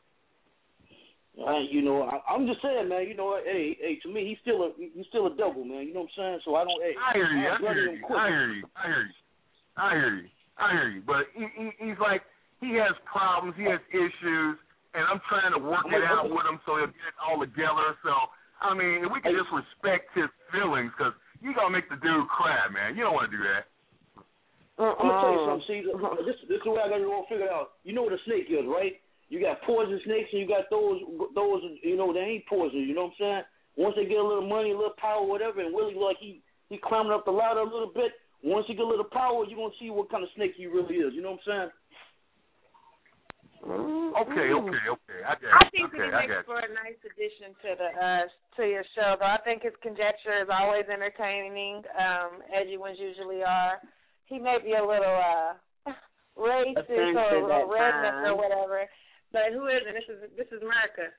You know, I'm just saying, man. You know, hey, to me, he's still a devil, man. You know what I'm saying? So I don't. Hey, I hear you. But he's like, he has problems, he has issues, and I'm trying to work it out with him so he'll get it all together. So I mean, if we can just respect his feelings, because you gonna make the dude cry, man. You don't want to do that. I'm gonna tell you something, Caesar. This is the way I got it all figured out. You know what a snake is, right? You got poison snakes and you got those, you know, they ain't poison, you know what I'm saying? Once they get a little money, a little power, whatever, and Willie, like, he climbing up the ladder a little bit, once you get a little power, you're gonna see what kind of snake he really is. You know what I'm saying? Okay. I think he makes for a nice addition to your show, though. I think his conjecture is always entertaining. Edgy ones usually are. He may be a little racist or redneck or whatever, but who isn't? This is America.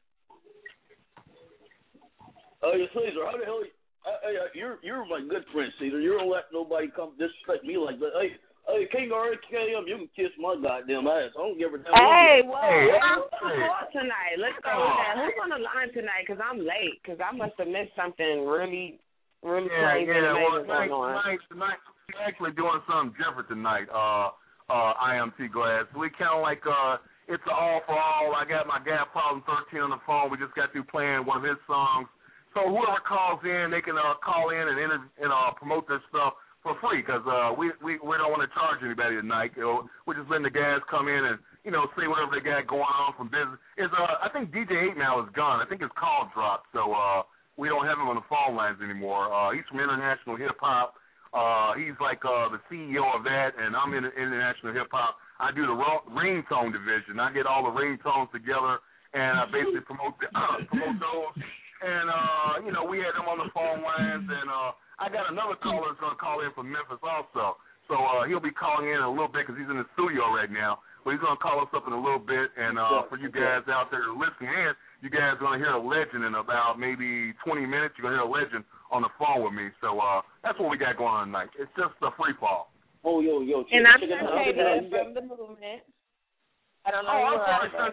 Oh, yeah, Caesar, how the hell? You're my good friend, Caesar. You don't let nobody come disrespect me like that. Hey, King RKM, you can kiss my goddamn ass. I don't give a damn. Hey, well, I'm on tonight. Let's go with that. Who's on the line tonight? Because I'm late. Because I must have missed something really crazy and amazing going on. Tonight, we're actually doing something different tonight. IMT Glass. We kind of like it's an all for all. I got my guy Problem 13 on the phone. We just got through playing one of his songs. So whoever calls in, they can call in and promote their stuff for free, because we don't want to charge anybody tonight. We're just letting the guys come in and say whatever they got going on from business. I think DJ 8 now is gone. I think his call dropped, so we don't have him on the phone lines anymore. He's from International Hip Hop. He's like the CEO of that, and I'm in International Hip Hop. I do the ringtone division. I get all the ringtones together, and I basically promote those. And we had him on the phone lines, and I got another caller that's going to call in from Memphis also. So he'll be calling in a little bit because he's in the studio right now. But he's going to call us up in a little bit. And for you guys out there listening in, you guys are going to hear a legend in about maybe 20 minutes. You're going to hear a legend on the phone with me. So that's what we got going on tonight. It's just a free fall. Oh, yo. And I'm Shantavian from the movement. I don't know. I'm sorry, son.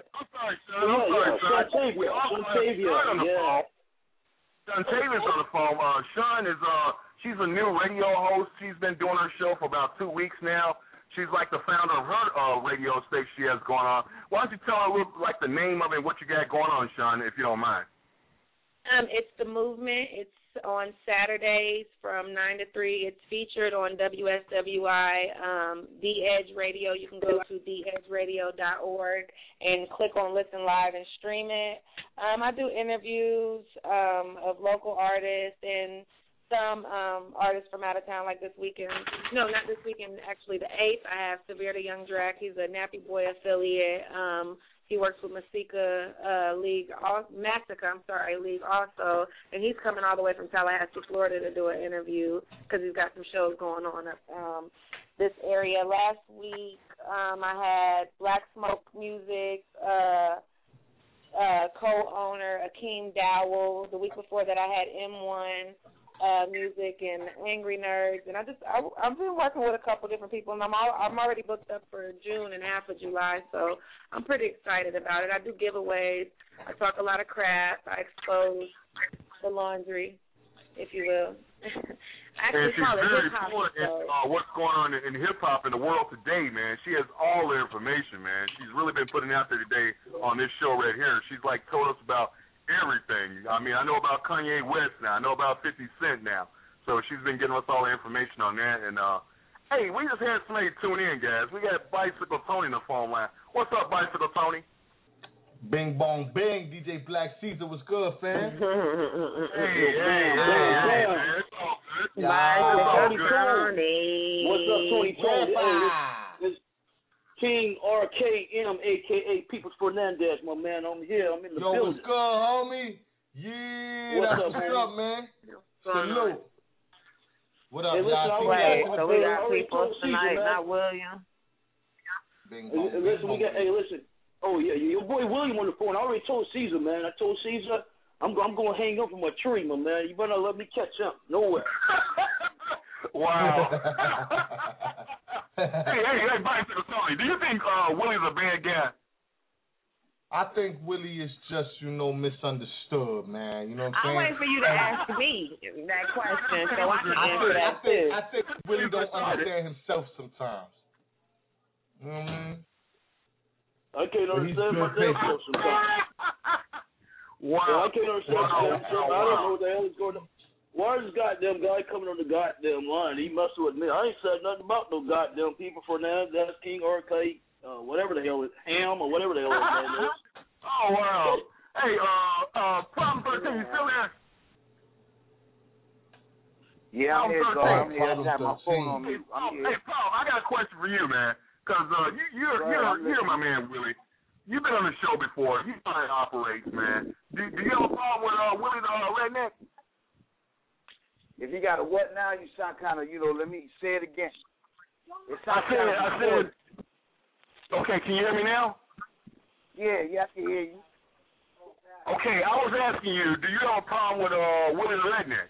Shantavian, yeah. Shantavian's on the phone. Sean is she's a new radio host. She's been doing her show for about 2 weeks now. She's like the founder of her radio station she has going on. Why don't you tell her a little, like the name of it and what you got going on, Sean, if you don't mind? It's The Movement. It's on Saturdays from 9 to 3. It's featured on WSWI, The Edge Radio. You can go to theedgeradio.org and click on Listen Live and stream it. I do interviews of local artists and some artists from out of town, like this weekend. No, not this weekend, actually the 8th. I have Severe the Young Drac. He's a Nappy Boy affiliate. He works with Massacre League also, and he's coming all the way from Tallahassee, Florida to do an interview because he's got some shows going on up this area. Last week I had Black Smoke Music co-owner Akeem Dowell. The week before that I had M1 Music and Angry Nerds, and I've been working with a couple different people, and I'm already booked up for June and half of July, so I'm pretty excited about it. I do giveaways. I talk a lot of crap. I expose the laundry, if you will. And she's very fluent in what's going on in hip-hop in the world today, man. She has all the information, man. She's really been putting out there today on this show right here. She's, like, told us about everything. I mean, I know about Kanye West now. I know about 50 Cent now. So she's been getting us all the information on that. And, hey, we just had somebody tune in, guys. We got Bicycle Tony on the phone line. What's up, Bicycle Tony? Bing, bong, bing. DJ Black Caesar was good, fam. Hey, man. It's all good. Bicycle Tony. What's up, Tony? It's King RKM, a.k.a. Peoples Fernandez, my man. I'm here. I'm in the building. What's good, homie? Yeah, what's up, man? Salute. What up, y'all? So we got Peoples tonight, not William. Listen, listen. Oh, yeah, your boy William on the phone. I already told Caesar, man. I told Caesar I'm going to hang up from a tree, my man. You better not let me catch him. Nowhere. Wow. Hey, Bicycle Tony, do you think Willie's a bad guy? I think Willie is just, misunderstood, man. You know what I'm saying? I'm waiting for you to ask me that question so I can answer that too. I think Willie don't understand himself sometimes. You know what I mean? I can't understand myself sometimes. Wow. I can't understand myself. I don't know what the hell is going on. Why is this goddamn guy coming on the goddamn line? He messing with me. I ain't said nothing about no goddamn people for now. That's King RK, whatever the hell is, Ham or whatever the hell his name is. Oh, wow. Hey, Problem 13, you still there? Yeah, I'm here, I'm here. I have my phone on me. Hey, Paul, I got a question for you, man. Because you're my man, Willie. You've been on the show before. You know how it operates, man. Do you have a problem with Willie the Redneck? If you got a what now, you sound kind of, let me say it again. I said, okay, can you hear me now? Yeah, I can hear you. Okay, I was asking you, do you have a problem with Willie the Redneck?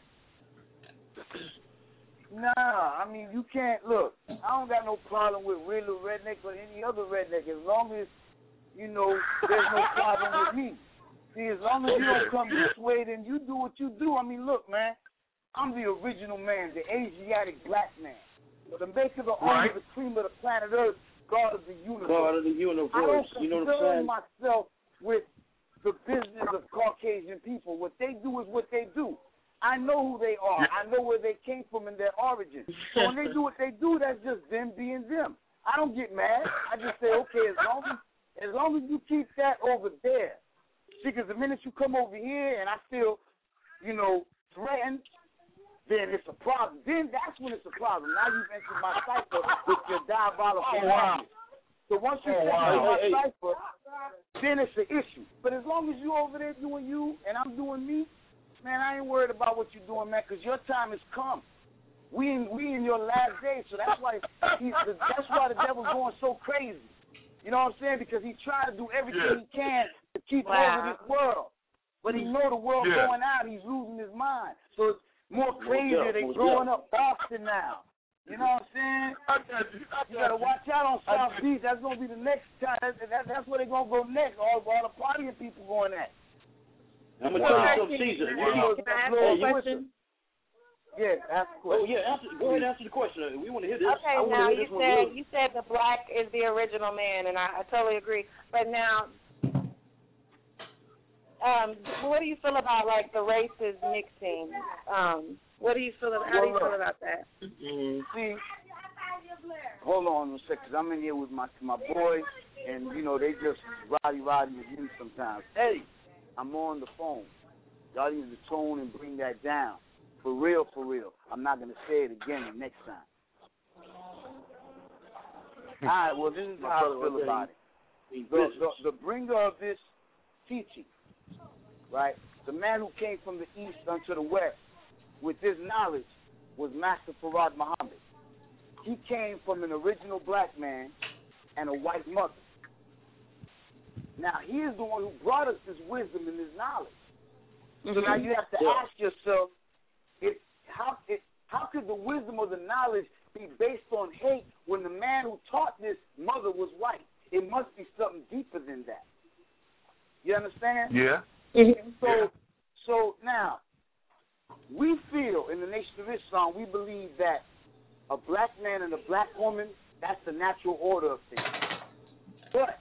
Nah, I mean, you can't, look, I don't got no problem with Willie the Redneck or any other redneck as long as, there's no problem with me. See, as long as you don't come this way, then you do what you do. I mean, look, man, I'm the original man, the Asiatic black man, the maker, the owner, the cream of the planet Earth, God of the universe. God of the universe. I don't concern myself with the business of Caucasian people. What they do is what they do. I know who they are. I know where they came from in their origin. So when they do what they do, that's just them being them. I don't get mad. I just say, okay, as long as you keep that over there. See, because the minute you come over here and I feel, threatened, then it's a problem. Then that's when it's a problem. Now you've entered my cipher with your diabolical habits. So once you enter my cipher, then it's an issue. But as long as you over there doing you and I'm doing me, man, I ain't worried about what you're doing, man, because your time has come. We in your last days, so that's why the devil's going so crazy. You know what I'm saying? Because he's trying to do everything he can to keep over this world. But he know the world going out, he's losing his mind. So it's more crazier. They growing up Boston now. You know what I'm saying? You got to watch out on South Beach. That's going to be the next time. That's where they're going to go next. All the partying people going at. I'm going to tell you something, Caesar. Can I ask a question? Yeah, ask a question. Oh, yeah, go ahead and answer the question. We want to hear this. Okay, now you said the black is the original man, and I totally agree. But now, what do you feel about, like, the races mixing? What do you feel about, how do you feel about that? See, hold on a second, because I'm in here with my boys, and, they just rowdy with you sometimes. Hey, I'm on the phone. Y'all need to tone and bring that down. For real. I'm not going to say it again the next time. All right, well, this is how I feel about it. The bringer of this teaching, right, the man who came from the east unto the west with this knowledge was Master Farad Muhammad. He came from an original black man and a white mother. Now, he is the one who brought us this wisdom and this knowledge. So now you have to ask yourself, how could the wisdom or the knowledge be based on hate when the man who taught this mother was white? It must be something deeper than that. You understand? Yeah. So now, we feel in the Nation of Islam, we believe that a black man and a black woman, that's the natural order of things. But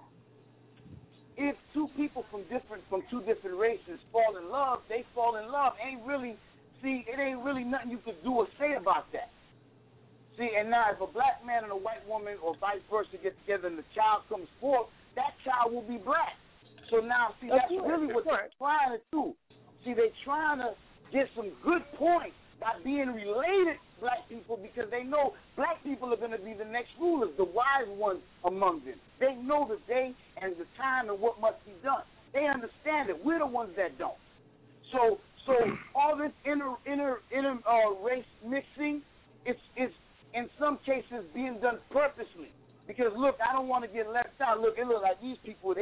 if two people from two different races fall in love, they fall in love. It ain't really nothing you could do or say about that. See, and now if a black man and a white woman or vice versa get together and the child comes forth, that child will be black. So now, see, that's really what they're trying to do. See, they're trying to get some good points by being related to black people because they know black people are going to be the next rulers, the wise ones among them. They know the day and the time and what must be done. They understand it. We're the ones that don't. So all this inter race mixing, it's in some cases being done purposely. Because look, I don't want to get left out. Look, it looks like these people,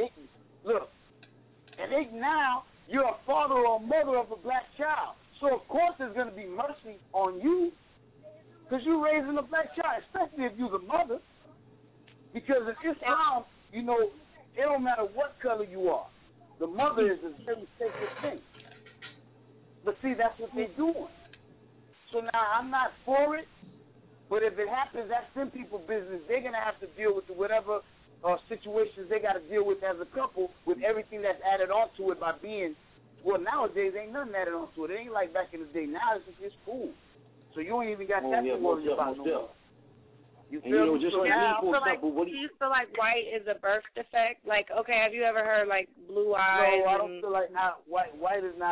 now you're a father or a mother of a black child. So of course there's going to be mercy on you because you're raising a black child, especially if you're the mother. Because in Islam, it don't matter what color you are. The mother is a very sacred thing. But see, that's what they're doing. So now I'm not for it, but if it happens, that's them people's business. They're going to have to deal with whatever situations they got to deal with as a couple with everything that's added onto it by being, well, nowadays ain't nothing added onto it. It ain't like back in the day. Now it's cool. So you ain't even got that to worry about no more. You feel me? Do you feel like white is a birth defect? Like, okay, have you ever heard like blue eyes? No, I don't feel like white is not a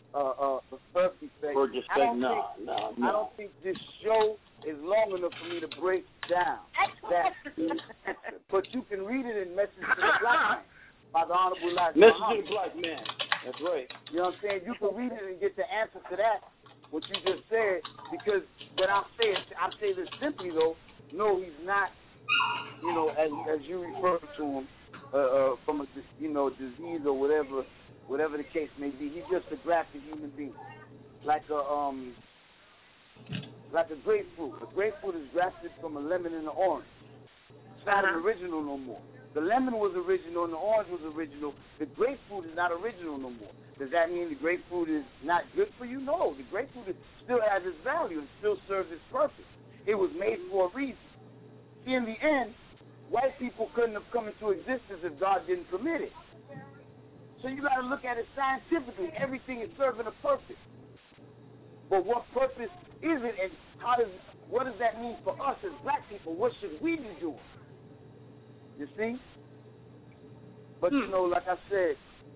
birth defect. Birth defect, no. I don't think this show is long enough for me to break down that. But you can read it in Message to the Black Man by the Honorable Elijah Message Muhammad. to the Black Man. That's right. You know what I'm saying? You can read it and get the answer to that, what you just said, because when I say this simply, though, no, he's not, you know, as you refer to him, from a, you know, disease or whatever the case may be. He's just a grafted human being, like a grapefruit. A grapefruit is grafted from a lemon and an orange. It's not an original no more. The lemon was original and the orange was original. The grapefruit is not original no more. Does that mean the grapefruit is not good for you? No, the grapefruit still has its value and still serves its purpose. It was made for a reason. See, in the end, white people couldn't have come into existence if God didn't permit it. So you got to look at it scientifically. Everything is serving a purpose. But what purpose is it, and what does that mean for us as black people? What should we be doing? You see? But, you know, like I said,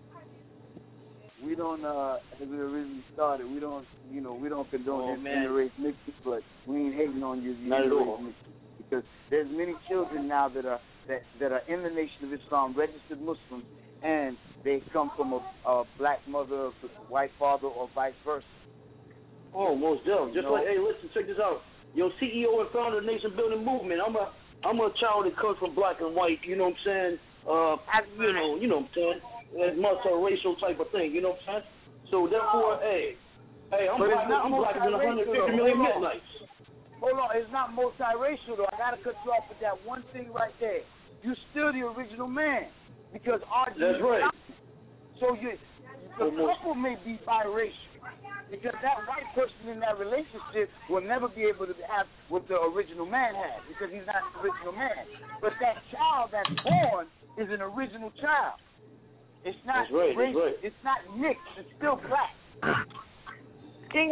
we don't, as we originally started, we don't condone interrace mixing, but we ain't hating on you interrace mixing. Because there's many children now that are in the Nation of Islam, registered Muslims, and they come from a black mother, a white father, or vice versa. Oh, most definitely. Just like, hey, listen, check this out. Yo, CEO and founder of the Nation Building Movement. I'm a child that comes from black and white. You know what I'm saying? You know what I'm saying? It's multi-racial type of thing. You know what I'm saying? So therefore, hey, I'm blacker than 150 million midnights. Hold on, it's not multiracial though. I gotta cut you off with that one thing right there. You're still the original man because RG. That's right. So the couple may be biracial because that white person in that relationship will never be able to have what the original man has because he's not the original man. But that child that's born is an original child. It's not racial. It's not mixed. It's still black. See,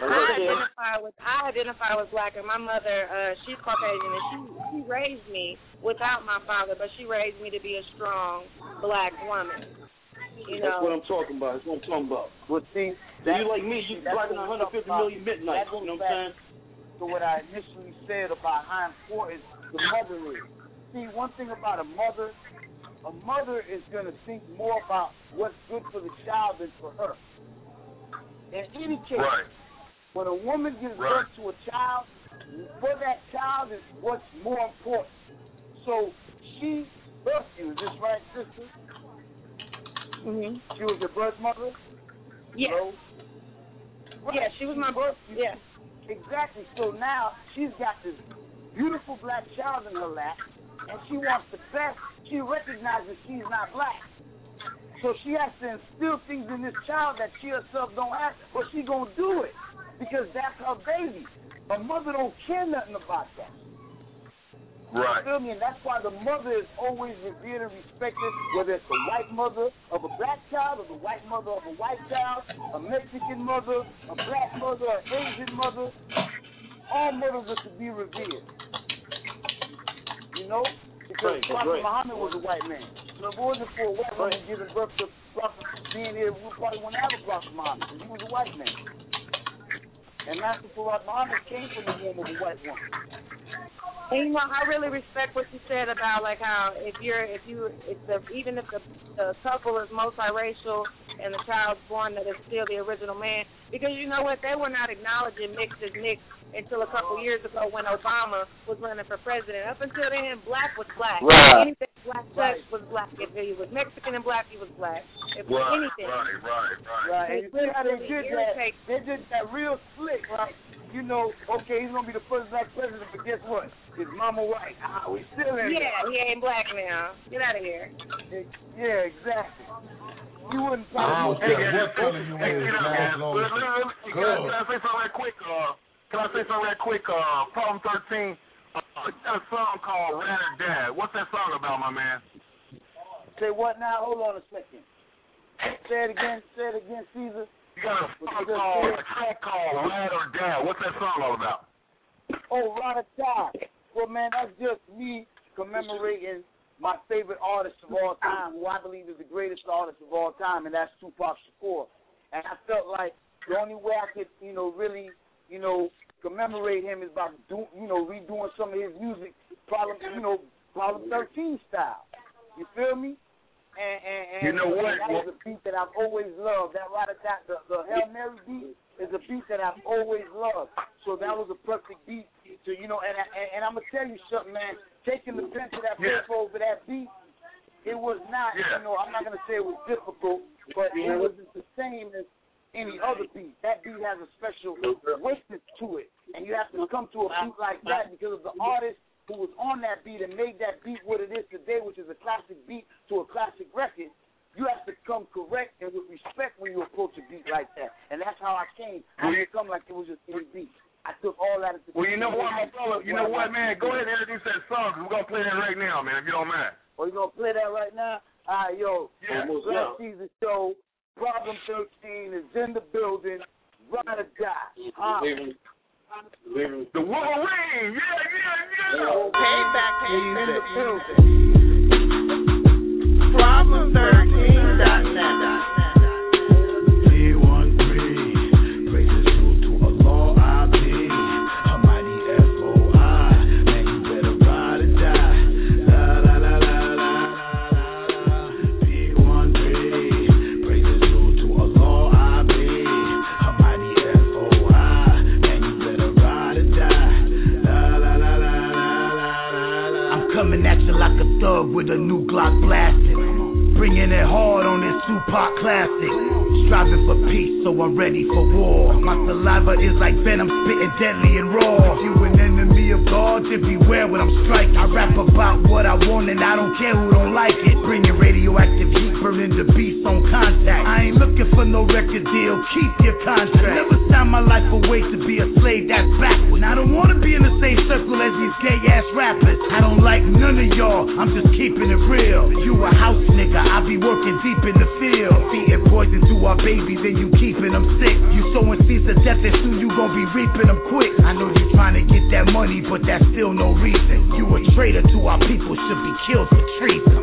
I identify with black, and my mother, she's Caucasian, and she raised me without my father, but she raised me to be a strong black woman. That's what I'm talking about. That's what I'm talking about. Well, see, you like me, you black than 150 million midnights. You know what I'm saying? So what I initially said about how important the mother is. See, one thing about a mother is going to think more about what's good for the child than for her. In any case, when a woman gives birth to a child, for that child is what's more important. So she birthed you. Is this right, sister? Mm-hmm. She was your birth mother? Yes. Yeah, she was my birth. Yeah. Exactly. So now she's got this beautiful black child in her lap, and she wants the best. She recognizes she's not black. So she has to instill things in this child that she herself don't have, but she gonna do it because that's her baby. Her mother don't care nothing about that. Right. You feel me? And that's why the mother is always revered and respected, whether it's the white mother of a black child or the white mother of a white child, a Mexican mother, a black mother, an Asian mother. All mothers are to be revered. You know? Because Prophet Muhammad was a white man. So if it wasn't for a white woman giving birth to Prophet being here, we probably wouldn't have a Prophet Muhammad because he was a white man. And Master Prophet Muhammad came from the womb of a white woman. And you know, I really respect what you said about like how even if the couple is multiracial and the child's born that is still the original man, because you know what, they were not acknowledging mixed as mixed until a couple years ago when Obama was running for president. Up until then, black was black. Right. Anything black touched was black. If he was Mexican and black, he was black. If anything. Right. And they did that real slick, right? You know, okay, he's going to be the first black president, but guess what? His mama white. We still in there. Yeah, he ain't black now. Get out of here. Yeah, exactly. You wouldn't probably... Can I say something right quick? Problem 13, a song called Rat or Dad. What's that song about, my man? Say what now? Hold on a second. Say it again, Caesar. You got a track called Rat or Dad. What's that song all about? Oh, Rat or Dad. Well, man, that's just me commemorating my favorite artist of all time, who I believe is the greatest artist of all time, and that's Tupac Shakur. And I felt like the only way I could, really, commemorate him is by redoing some of his music, Problem 13 style. You feel me? And you know what? That is a beat that I've always loved. That the Hail Mary beat is a beat that I've always loved. So that was a perfect beat to, and I'm gonna tell you something, man. Taking the pen to that paper over that beat, it was not, I'm not gonna say it was difficult, but it wasn't the same as any other beat. That beat has a special richness to it, and you have to come to a beat like that because of the artist who was on that beat and made that beat what it is today, which is a classic beat to a classic record. You have to come correct and with respect when you approach a beat like that. And that's how I came. I didn't come like it was just any beat. I took all that into Well, you know what, my fellow? You know what, man? Go ahead and introduce that song, because we're going to play that right now, man, if you don't mind. Oh, you going to play that right now? All right, yo. Black Season Show, Problem 13 is in the building. Ride or die. The Wolverine! Yeah! Payback in the building. Problem13.net. With a new Glock blasting, bringing it hard on this Tupac classic. Striving for peace, so I'm ready for war. My saliva is like venom, spitting deadly and raw. If you an enemy of God, then beware when I'm striking. I rap about what I want and I don't care who don't like it. Bringing radioactive heat, burning the beast on contact. I ain't looking for no record deal, keep your contract. I never signed my life away to be a slave, that's backwards. I don't wanna be in the same circle as these gay ass rappers. I don't like none of y'all, I'm just keeping it real. You a house nigga, I be working deep in the field. Feeding poison to our babies and you keeping them sick. You sowing seeds of death and soon you gon' be reaping them quick. I know you trying to get that money, but that's still no reason. You a traitor to our people, should be killed for treason.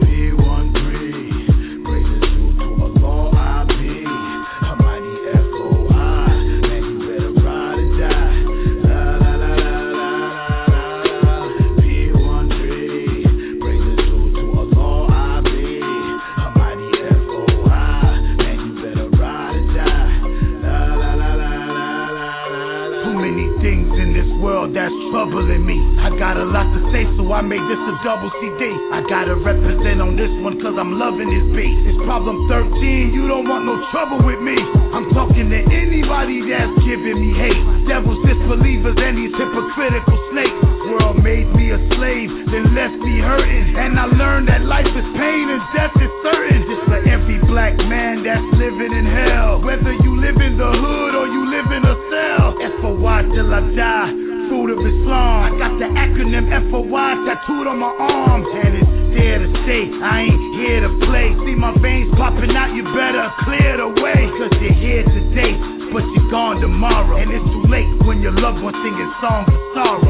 That's troubling me. I got a lot to say, so I made this a double CD. I gotta represent on this one, cause I'm loving this beat. It's Problem 13, you don't want no trouble with me. I'm talking to anybody that's giving me hate. Devils, disbelievers, and these hypocritical snakes. World made me a slave, then left me hurting. And I learned that life is pain and death is certain. Just for every black man that's living in hell. Whether you live in the hood or you live in a cell. FOY till I die. Fruit of Islam. I got the acronym FOY tattooed on my arm, and it's there to stay. I ain't here to play. See my veins popping out, you better clear the way. Cause you're here today, but you're gone tomorrow. And it's too late when your loved one singing songs of sorrow.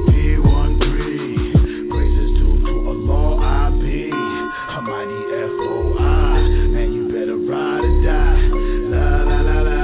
P13, praises to Allah, I be Almighty FOI. Man, you better ride or die. La la la la.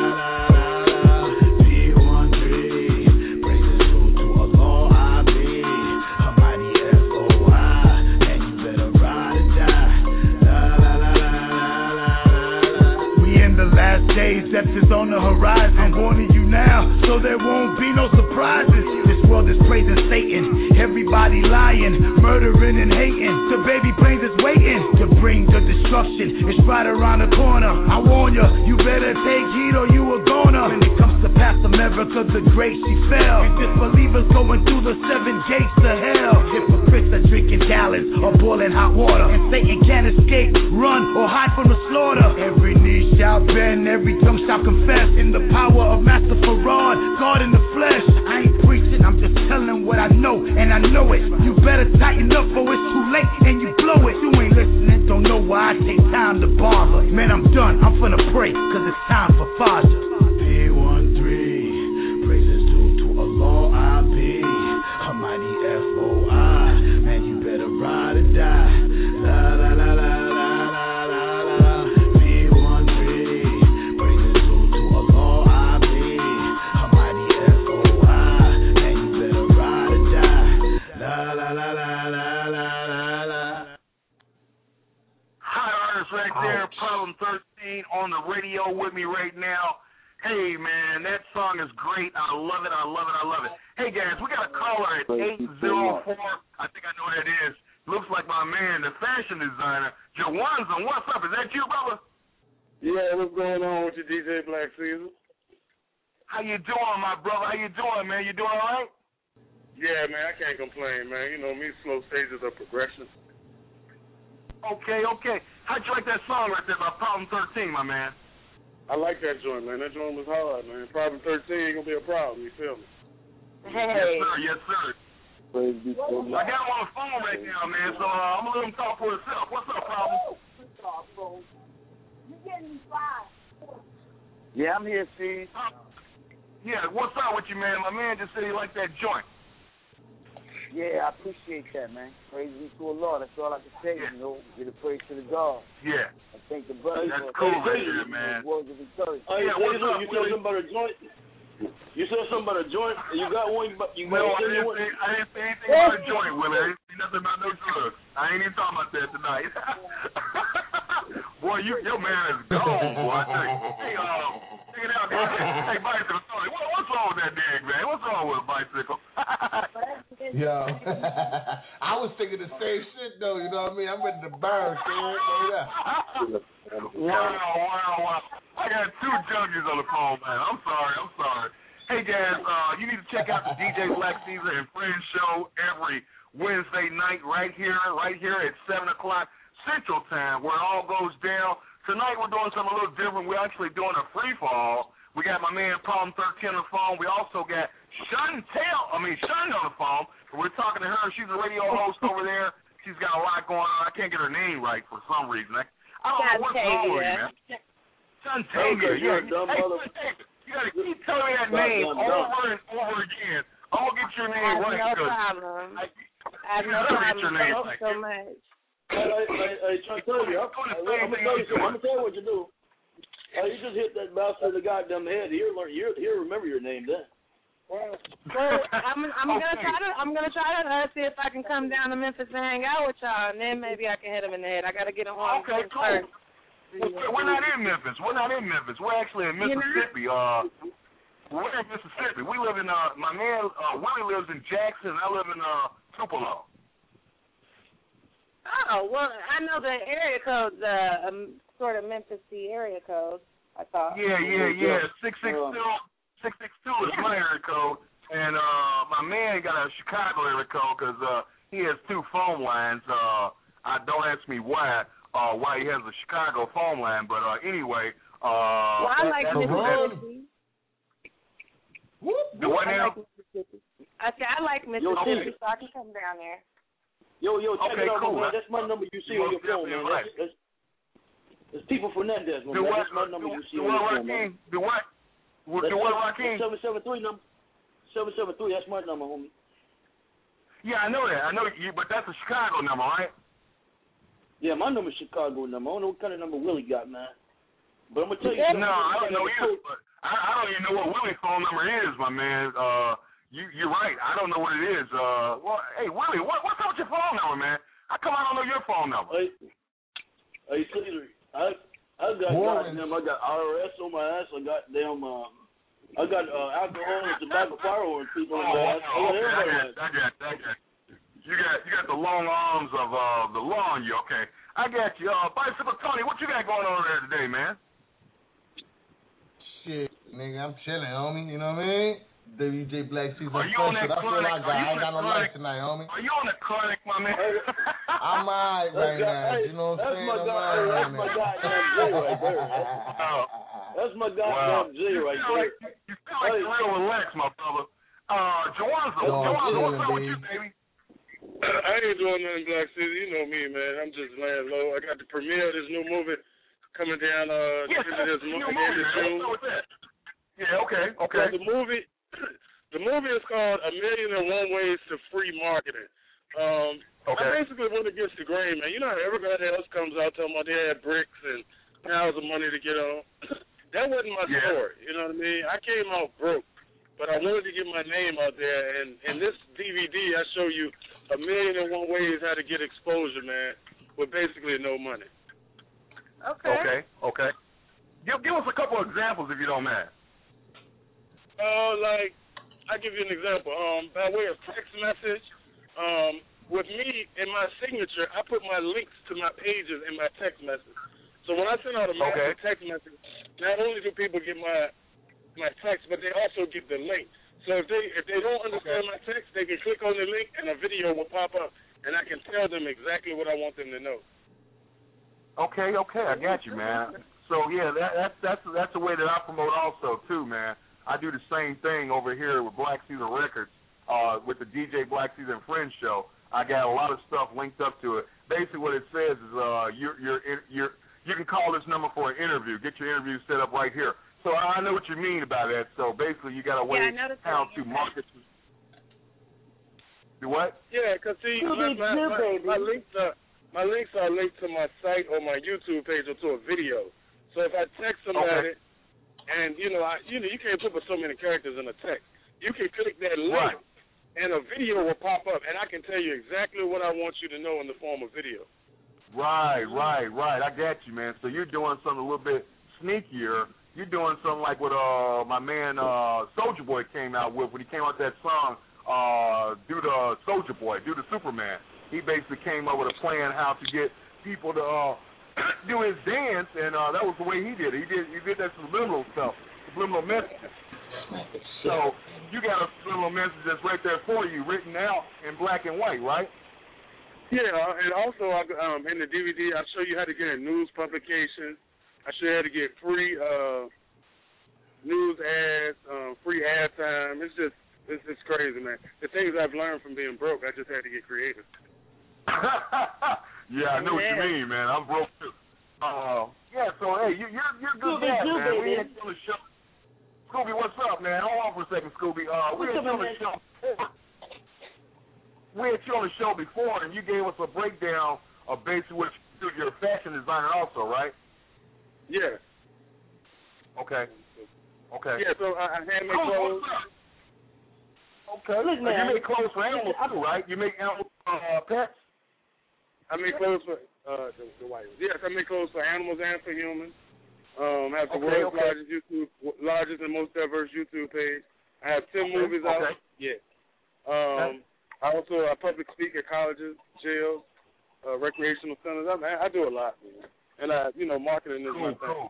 Death is on the horizon. I'm warning you now, so there won't be no surprises. This world is praising Satan. Everybody lying, murdering and hating. The baby planes is waiting to bring the destruction. It's right around the corner. I warn you, you better take heed or you are gonna. When it comes to past America the Great, she fell. And disbelievers going through the 7 gates to hell. Hypocrites are drinking gallons or boiling hot water. And Satan can't escape, run, or hide from the slaughter. Every knee shall bend, every tongue shall confess in the power of Master Farad, God in the flesh. I ain't preaching, I'm just telling what I know, and I know it. You better tighten up or it's too late and you blow it. You ain't listening, don't know why I take time to bother. Man, I'm done, I'm finna pray, cause it's time for Fajr. P13, praises to Allah, I be Almighty FOI. Man, you better ride or die. La la la la la la la la. P13, with me right now. Hey, man, that song is great. I love it. I love it. I love it. Hey, guys, we got a caller at 804. I think I know who that is. Looks like my man, the fashion designer, Jawanza. What's up? Is that you, brother? Yeah, what's going on with you, DJ Black Caesar? How you doing, my brother? How you doing, man? You doing all right? Yeah, man, I can't complain, man. You know me, slow stages of progression. Okay. How'd you like that song right there by Problem 13, my man? I like that joint, man. That joint was hard, man. Problem 13 ain't gonna be a problem. You feel me? Hey. Yes, sir. Praise be to God. I got him on the phone right now, man. So I'm gonna let him talk for himself. What's up, Problem? You getting fired? Yeah, I'm here, Steve. Yeah, what's up with you, man? My man just said he liked that joint. Yeah, I appreciate that, man. Praise be to the Lord. That's all I can say, you know. Give a praise to the God. Yeah. I thank the brother. That's cool right there, man. Words of encouragement. Yeah, what's up, you said something about a joint? You said something about a joint? You got one? No, I didn't say anything about a joint, Willie. I didn't say nothing about no drugs. I ain't even talking about that tonight. Boy, your man is gone, boy. I tell you. Hey, check it out, guys. Hey, Bicycle Tony, what's wrong with that dig, man? What's wrong with a Bicycle? Yo, I was thinking the same shit, though. You know what I mean? I'm ready to burn, man. Wow. I got two junkies on the phone, man. I'm sorry. Hey, guys, you need to check out the DJ Black Caesar and Friends show every Wednesday night right here at 7 o'clock Central Time, where it all goes down. Tonight we're doing something a little different. We're actually doing a free fall. We got my man Problem 13 on the phone. We also got Shun on the phone. We're talking to her. She's a radio host over there. She's got a lot going on. I can't get her name right for some reason. I don't know what's wrong with you, man. Shantavia. Yeah. You got to keep telling me that name over and over again. I'll get your name right. No problem. I have no problem. Thank you so much. Hey, Shantavia, I'm going to tell you what you do. You just hit that bastard in the goddamn head. He'll remember your name then. Well, I'm gonna try to see if I can come down to Memphis and hang out with y'all, and then maybe I can hit him in the head. I gotta get him on first. We're not in Memphis. We're actually in Mississippi. We're in Mississippi. We live in my man Willie lives in Jackson. I live in Tupelo. Oh well, I know the area code's sort of Memphis-y area code. I thought. Yeah. 662 is my area code, and my man got a Chicago area code because he has two phone lines. Don't ask me why he has a Chicago phone line, but anyway. Well, I like Mississippi. Do what now? I said I like Mississippi, so I can come down there. Yo, check it out, cool. man. That's my number you see on your phone, man. Right. That's People Fernandez, man. That's my number you see on your phone, man. Do what? Do what, Raheem? 773 number. 773, that's my number, homie. Yeah, I know that. I know you, but that's a Chicago number, right? Yeah, my number's Chicago number. I don't know what kind of number Willie got, man. But I'm going to tell you something. No, I don't know either, but I don't even know what Willie's phone number is, my man. You're right. I don't know what it is. Well, hey, Willie, what's up with your phone number, man? How come I don't know your phone number? Hey, Caesar, I got IRS on my ass. I got alcohol and tobacco firearms people on my ass. I got. You got the long arms of the law on you. Okay, I got you. Bicycle Tony, what you got going on there today, man? Shit, nigga, I'm chilling, homie. You know what I mean? DJ Black Caesar Are you on that That's chronic? what I got. I ain't got no life tonight, homie. Are you on the chronic, my man? I'm alright right now. You know what I'm saying? That's my goddamn J right there. That's my goddamn J right there. You feel like you're real relaxed, my brother. Jawanza, what's up with you, baby? I ain't doing nothing, Black Caesar. You know me, man. I'm just laying low. I got the premiere of this new movie coming down the end of this month. Yeah, okay. So the movie is called A Million and One Ways to Free Marketing. I basically went against the grain, man. You know how everybody else comes out talking about they had bricks and piles of money to get on. That wasn't my story. You know what I mean? I came out broke, but I wanted to get my name out there. And in this DVD, I show you A Million and One Ways how to get exposure, man, with basically no money. Okay. Give us a couple of examples if you don't mind. Like, I'll give you an example. By way of text message, with me, in my signature, I put my links to my pages in my text message. So when I send out a massive text message, not only do people get my text, but they also get the link. So if they don't understand my text, they can click on the link and a video will pop up, and I can tell them exactly what I want them to know. Okay, I got you, man. So yeah, that's the way that I promote also too, man. I do the same thing over here with Black Caesar Records, with the DJ Black Caesar and Friends show. I got a lot of stuff linked up to it. Basically, what it says is you can call this number for an interview. Get your interview set up right here. So I know what you mean by that. So basically, you got to wait how to market. Do what? Yeah, because see, my links are linked to my site or my YouTube page or to a video. So if I text somebody. And, you can't put so many characters in a text. You can click that link, and a video will pop up, and I can tell you exactly what I want you to know in the form of video. Right. I got you, man. So you're doing something a little bit sneakier. You're doing something like what my man Soulja Boy came out with when he came out with that song, Do the Soulja Boy, Do the Superman. He basically came up with a plan how to get people to do his dance, and that was the way he did it. He did that subliminal stuff, subliminal messages. So you got a subliminal message that's right there for you, written out in black and white, right? Yeah, and also in the DVD, I show you how to get a news publication. I show you how to get free news ads, free ad time. It's crazy, man. The things I've learned from being broke, I just had to get creative. Yeah, I know what you mean, man. I'm broke too. So hey, you're good, man. We ain't on the show. Scooby, what's up, man? Hold on for a second, Scooby. We had you on the show before. We had you on the show before, and you gave us a breakdown of basically what you're a fashion designer, also, right? Yeah. Okay. Yeah, so I handmade clothes. Okay. Look, man. You make clothes for animals too, right? You make animal pets. I make clothes for the white ones. Yes, I make clothes for animals and for humans. I have the world's largest and most diverse YouTube page. I have 10 movies out. Yeah. I public speak at colleges, jails, recreational centers. I do a lot, man. And marketing is my thing.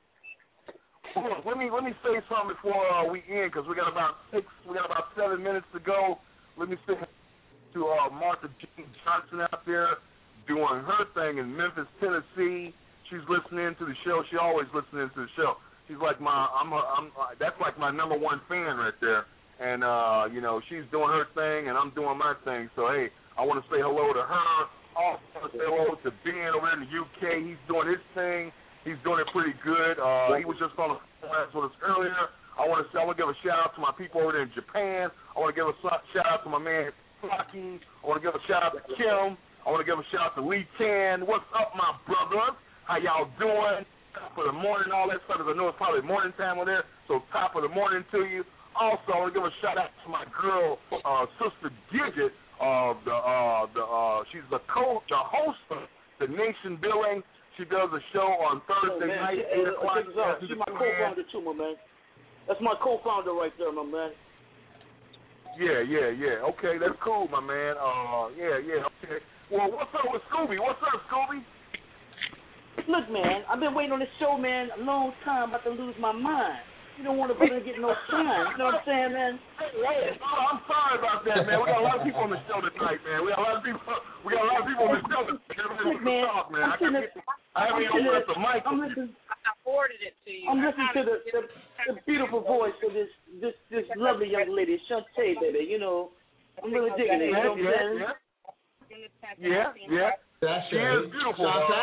Let me say something before we end, because we got about 7 minutes to go. Let me say to Martha Jean Johnson out there, doing her thing in Memphis, Tennessee. She's listening to the show. She always listening to the show. She's like that's like my number one fan right there. And she's doing her thing, and I'm doing my thing. So hey, I want to say hello to her. Also want to say hello to Ben over in the UK. He's doing his thing. He's doing it pretty good. He was just on the phone with us earlier. I want to give a shout out to my people over there in Japan. I want to give a shout out to my man Flocky. I want to give a shout out to Kim. I want to give a shout out to Lee Tan. What's up, my brothers? How y'all doing? Top of the morning, all that stuff. I know it's probably morning time over there, so top of the morning to you. Also, I want to give a shout out to my girl, Sister Gidget. She's the host of the Nation Billing. She does a show on Thursday night, 8 o'clock. She's my co-founder too, my man. That's my co-founder right there, my man. Yeah. Okay, that's cool, my man. Okay. Well, what's up with Scooby? What's up, Scooby? Look, man, I've been waiting on this show, man, a long time. About to lose my mind. You don't want to get no time. You know what I'm saying, man? Hey, I'm sorry about that, man. We got a lot of people on the show tonight, man. We got a lot of people on the show tonight. Look, man, I haven't even opened up the mic. I forwarded it to you. I'm listening to the beautiful voice of this lovely young lady, Shantae, baby. I'm really digging it. You know what I'm saying? Yeah. She is beautiful.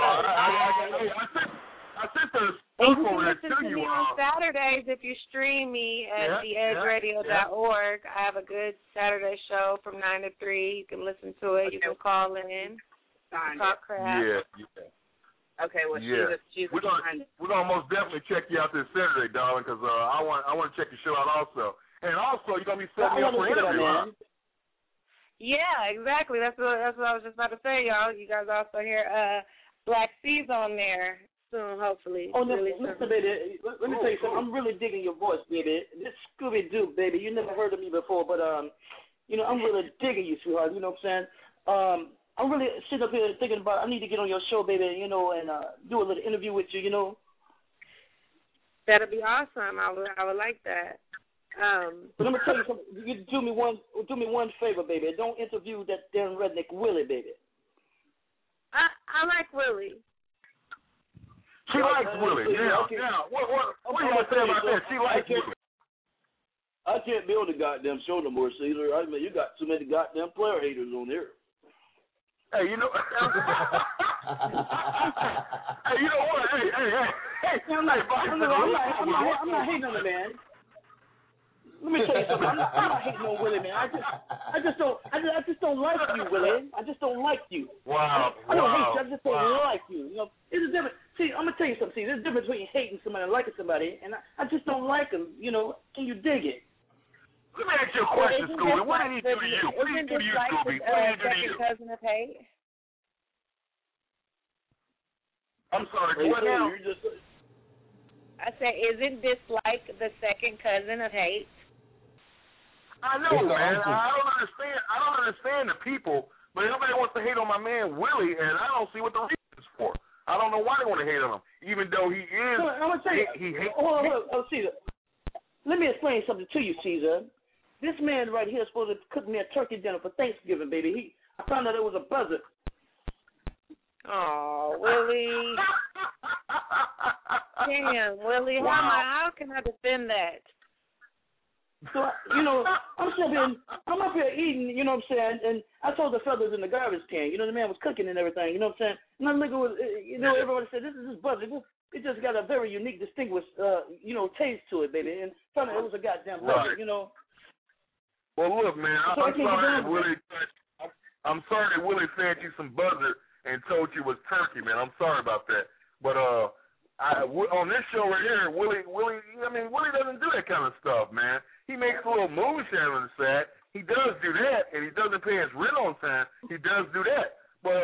I sent her and you can listen to me on Saturdays if you stream me at theedgeradio.org. I have a good Saturday show from 9 to 3. You can listen to it. You can call in. Talk crap. Yeah. Okay, well, she's we're gonna most definitely check you out this Saturday, darling, because I want to check your show out also. And also, you're gonna be setting me up for an interview, huh? Yeah, exactly. That's what I was just about to say, y'all. You guys also hear Black C's on there soon, hopefully. Oh, no, really listen, soon. baby. Let me tell you something. I'm really digging your voice, baby. This Scooby Doo, baby. You never heard of me before, but you know, I'm really digging you, sweetheart. You know what I'm saying? I'm really sitting up here thinking about I need to get on your show, baby. You know, and do a little interview with you. You know. That'll be awesome. I would like that. But let me tell you something. You do me one favor, baby. Don't interview that damn redneck Willie, baby. I like Willie. She likes Willie. Yeah. Okay. Now, what do you want to say about that? She likes Willie. I can't be on the goddamn show no more, Caesar. I mean, you got too many goddamn player haters on here. Hey, you know. Hey, you know what? Hey. I'm not hating on the man. Let me tell you something. I'm not hating on Willie, man. I just don't like you, Willie. I just don't like you. Wow. I don't hate you. I just don't like you. You know, it's a difference. See, I'm gonna tell you something. See, there's a difference between hating somebody and liking somebody, and I just don't like them. You know, can you dig it? Let me ask you a question, Scooby. What did he do to you? What did he do to you, Scooby? What did he do to you? Cousin of hate? I'm sorry. What now? I said, isn't this like the second cousin of hate? I know, man. I don't understand the people, but everybody wants to hate on my man Willie, and I don't see what the reason is for. I don't know why they want to hate on him, even though he is. I'm gonna tell you. He hates. Oh, Caesar. Let me explain something to you, Caesar. This man right here is supposed to cook me a turkey dinner for Thanksgiving, baby. I found out it was a buzzard. Oh, Willie. Damn, Willie. Wow. How can I defend that? So, you know, I'm up here eating, you know what I'm saying, and I saw the feathers in the garbage can. You know, the man was cooking and everything, you know what I'm saying? And I'm looking with, you know, everybody said, this is this buzzard. It just got a very unique, distinguished, you know, taste to it, baby. And found out it was a goddamn buzzard, you know. Well, look, man, I'm sorry that Willie fed you some buzzard and told you it was turkey, man. I'm sorry about that. But on this show right here, Willie doesn't do that kind of stuff, man. He makes a little moonshine on the side. He does do that, and he doesn't pay his rent on time. He does do that. But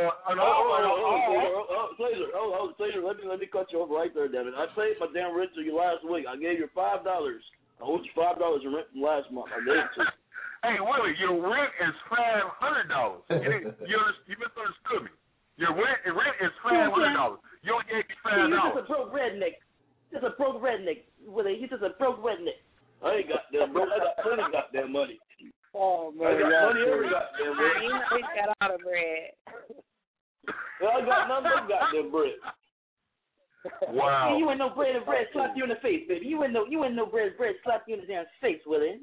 Caesar, let me cut you off right there, Devin. I paid my damn rent to you last week. I gave you $5. I owed you $5 in rent from last month. I gave it to you. Hey, Willie, your rent is $500. You misunderstood me. Your rent is $500. You only gave me $5. You're just a broke redneck. Willie. You're just a broke redneck. I ain't got damn broke. I got plenty of goddamn money. Oh, man. I got money every goddamn way. You know he's got all the bread. Well, I got none of them goddamn bread. Wow. You ain't no bread and bread slapped you in the face, baby. You ain't no bread slapped you in the damn face, Willie.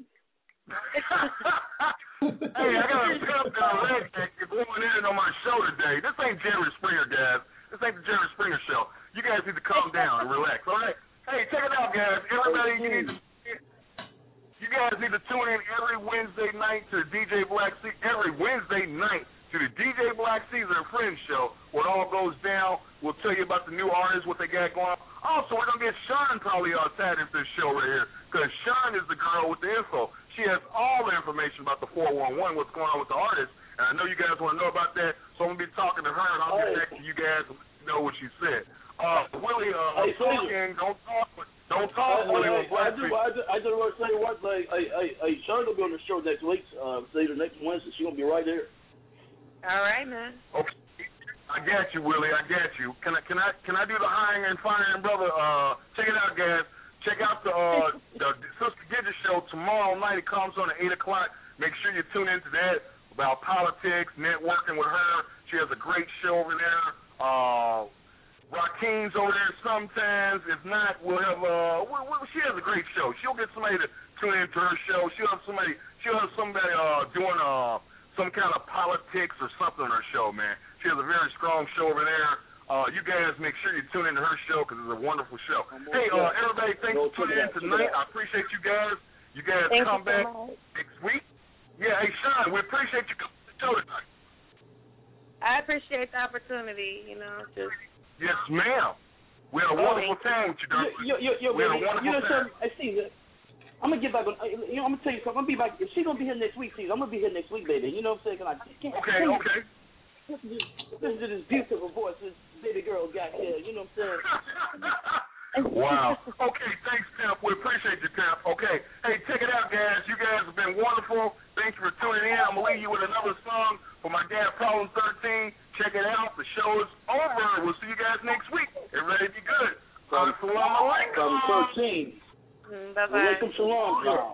Hey, I got a pimp down redneck going in on my show today. This ain't Jerry Springer, guys. This ain't the Jerry Springer show. You guys need to calm down and relax, all right? Hey, check it out, guys. Everybody, you guys need to tune in every Wednesday night to the DJ Black Caesar and Friends show, where it all goes down. We'll tell you about the new artists, what they got going on. Also, we're going to get Sean probably tied into this show right here, because Sean is the girl with the info. She has all the information about the 411, what's going on with the artists, and I know you guys want to know about that, so I'm going to be talking to her, and I'll get back to you guys and let you know what she said. Willie, don't talk, Willie. I just want to say one thing. Sean will be on the show next week, next Wednesday. She's going to be right there. All right, man. Okay. I got you, Willie. I got you. Can I do the hiring and firing, brother? Check it out, guys. Check out the Sister Gidget show tomorrow night. It comes on at 8:00. Make sure you tune into that about politics, networking with her. She has a great show over there. Rakeen's over there sometimes. If not, we'll have. She has a great show. She'll get somebody to tune into her show. She'll have somebody doing some kind of politics or something on her show, man. She has a very strong show over there. You guys make sure you tune into her show because it's a wonderful show. Hey, everybody, thanks for tuning in tonight. I appreciate you guys. You guys come back next week. Yeah, hey, Sean, we appreciate you coming to the show tonight. I appreciate the opportunity, Yes, ma'am. We had a wonderful time with you, Dirk. We had a wonderful time. I see that. I'm gonna get back on. I'm gonna tell you something. I'm gonna be back. If she's gonna be here next week, I'm gonna be here next week, baby. You know what I'm saying? Okay. listen to this beautiful voice this baby girl got here. You know what I'm saying? Wow. Okay, thanks, Pimp. We appreciate you, Pimp. Okay. Hey, check it out, guys. You guys have been wonderful. Thanks for tuning in. I'm going to leave you with another song for my dad, Problem 13. Check it out. The show is over. We'll see you guys next week. Everybody be good. Assalamu alaikum. Problem 13. Bye-bye. Alaikum salam, y'all.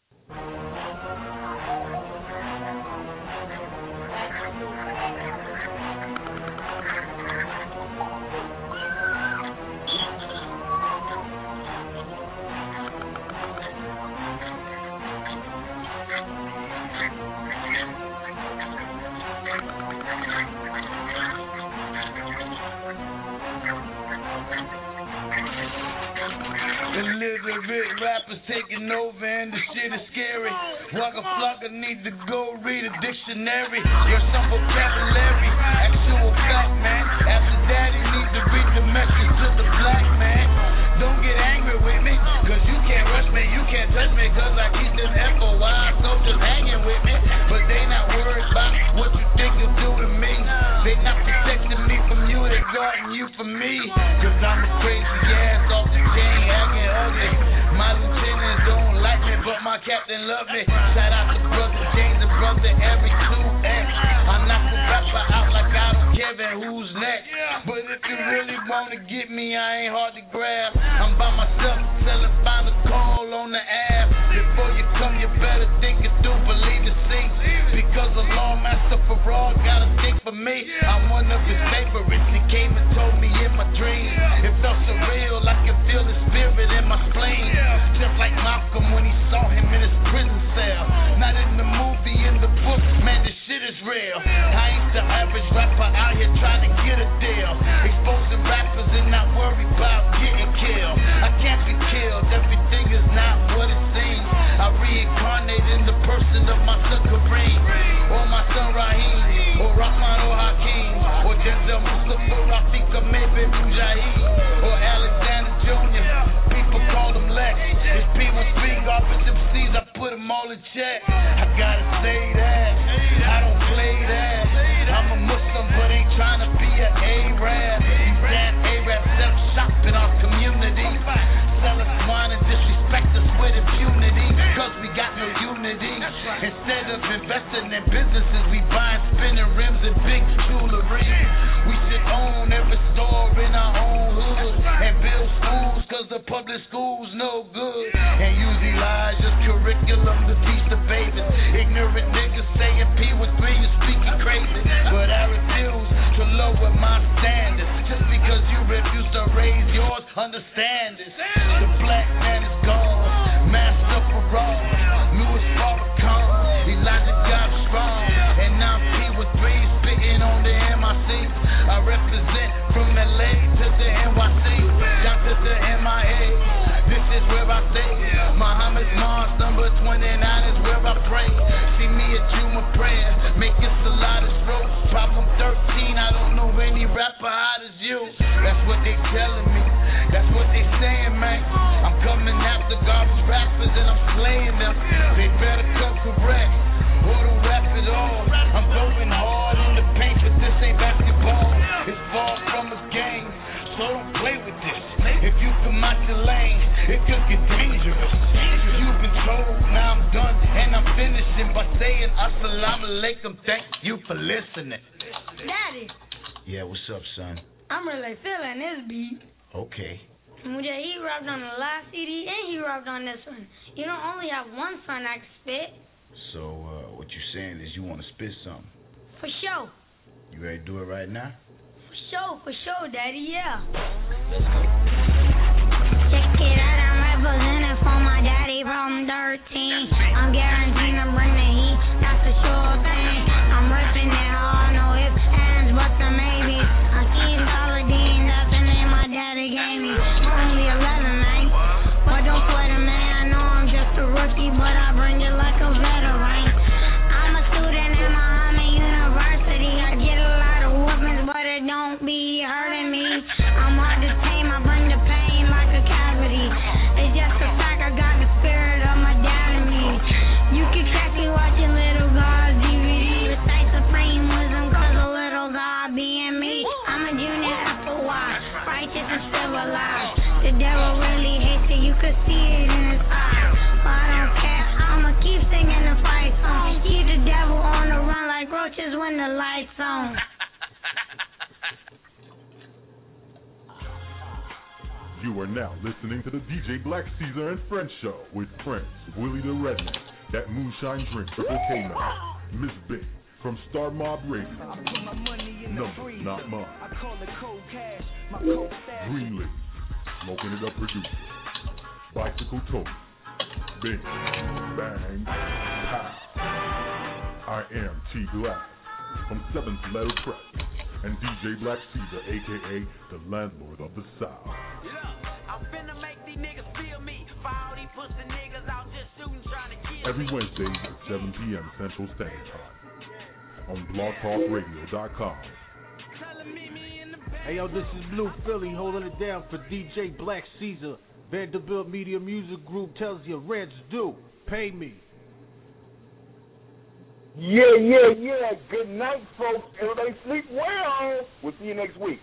Illiterate rappers taking over and the shit is scary. Wugga Flugga need to go read a dictionary. Learn some vocabulary, actual fact, man. After that, he needs to read the message to the black man. Don't get angry with me, cause you can't rush me, you can't touch me, cause I keep them FOI soldiers hanging with me. But they not worried about what you think you'll do to me. They not protecting me from you, they guarding you from me. Cause I'm a crazy ass off the chain, acting ugly. My lieutenants don't like me, but my captain love me. Shout out to brother James and brother Every 2X. I knock the rapper out like I don't care who's next. But if you really wanna get me, I ain't hard to grab. I'm by myself till I find a call on the app. Before you come, you better think it through, believe the scene. Because the Lawmaster Farrar got a thing for me. I'm one of his favorites. He came and told me in my dreams. It felt surreal, I can feel the spirit in my spleen. Just like Malcolm when he saw him in his prison cell. Not in the movie, in the book, man, this shit is real. I ain't the average rapper out here trying to get a deal. Exposing rappers and not worried about getting killed. I can't be killed, everything is not what it seems. I reincarnate in the person of my son Kareem, or my son Raheem, or Rahman or Hakeem, or Denzel Mustafa, Rafika, maybe Mujahid, or Alexander Jr. People call him Lex. It's P13 garbage MCs, I put them all in check. I gotta say that, I don't play that. I'm a Muslim, but ain't trying to be an Arab. These damn Arabs self-shop in our community. Sell us wine and disrespect us with impunity. Cause we got no unity. Instead of investing in businesses, we buying spinning rims and big jewelry. We should own every store in our own hood and build schools, cause the public schools no good. And use Elijah's curriculum to teach the babies. Ignorant niggas saying P13 is speaking crazy. But I refuse to lower my standards. Just because you refuse to raise yours, understand this. The black man is gone. Master Farrar, Louis Farrakhan, Elijah got strong. And I'm P13 spitting on the MIC. I represent from LA to the NYC, down to the MIA. This is where I stay. Muhammad's Mosque number 29 is where I pray. See me at Juma prayer, making Saladas road. Problem 13, I don't know any rapper hot as you. That's what they telling me. That's what they saying, man. I'm coming after garbage rappers and I'm slaying them. They better come correct or to rap it all. I'm going hard in the paint, but this ain't basketball. It's far from a game, so don't play with this. If you come out your lane, it could get dangerous. You've been told, now I'm done, and I'm finishing by saying Assalamu alaikum, thank you for listening. Daddy. Yeah, what's up, son? I'm really feeling this beat. Okay. Muja, he rapped on the last CD and he rapped on this one. You don't only have one son I can spit. So, what you're saying is you want to spit something? For sure. You ready to do it right now? For sure, Daddy, yeah. Let's go. Check it out, I'm representing for my daddy, Problem 13. I'm guaranteed to bring the heat, that's a sure thing. I'm ripping it hard, no ifs, ands, buts, or maybes. I'm King Saladin, that's the name my daddy gave me. Only 11, man, but don't sweat it, man. I know I'm just a rookie, but I bring it like a veteran. I'm a student at Muhammad University. I get a lot of whoopings, but it don't be hurting me. I'm hard to tame, I bring the pain like a cavity. It's just a fact, I got the spirit of my dad in me. when the lights on. You are now listening to the DJ Black Caesar and Friends show with Prince, Willie the Redneck, that Moonshine Drink, Triple K Man, Miss Big from Star Mob Radio, Numbers Not Mine, Greenleaf, Smoking It Up Producer, Bicycle Tote, Bing, Bang, Pow. I am T Glass from 7th Letter Press and DJ Black Caesar, a.k.a. the landlord of the South. Every Wednesday at 7 p.m. Central Standard Time on blogtalkradio.com. Hey, yo, this is Blue Philly holding it down for DJ Black Caesar. Vanderbilt Media Music Group tells you rent's due. Pay me. Yeah. Good night, folks. Everybody sleep well. We'll see you next week.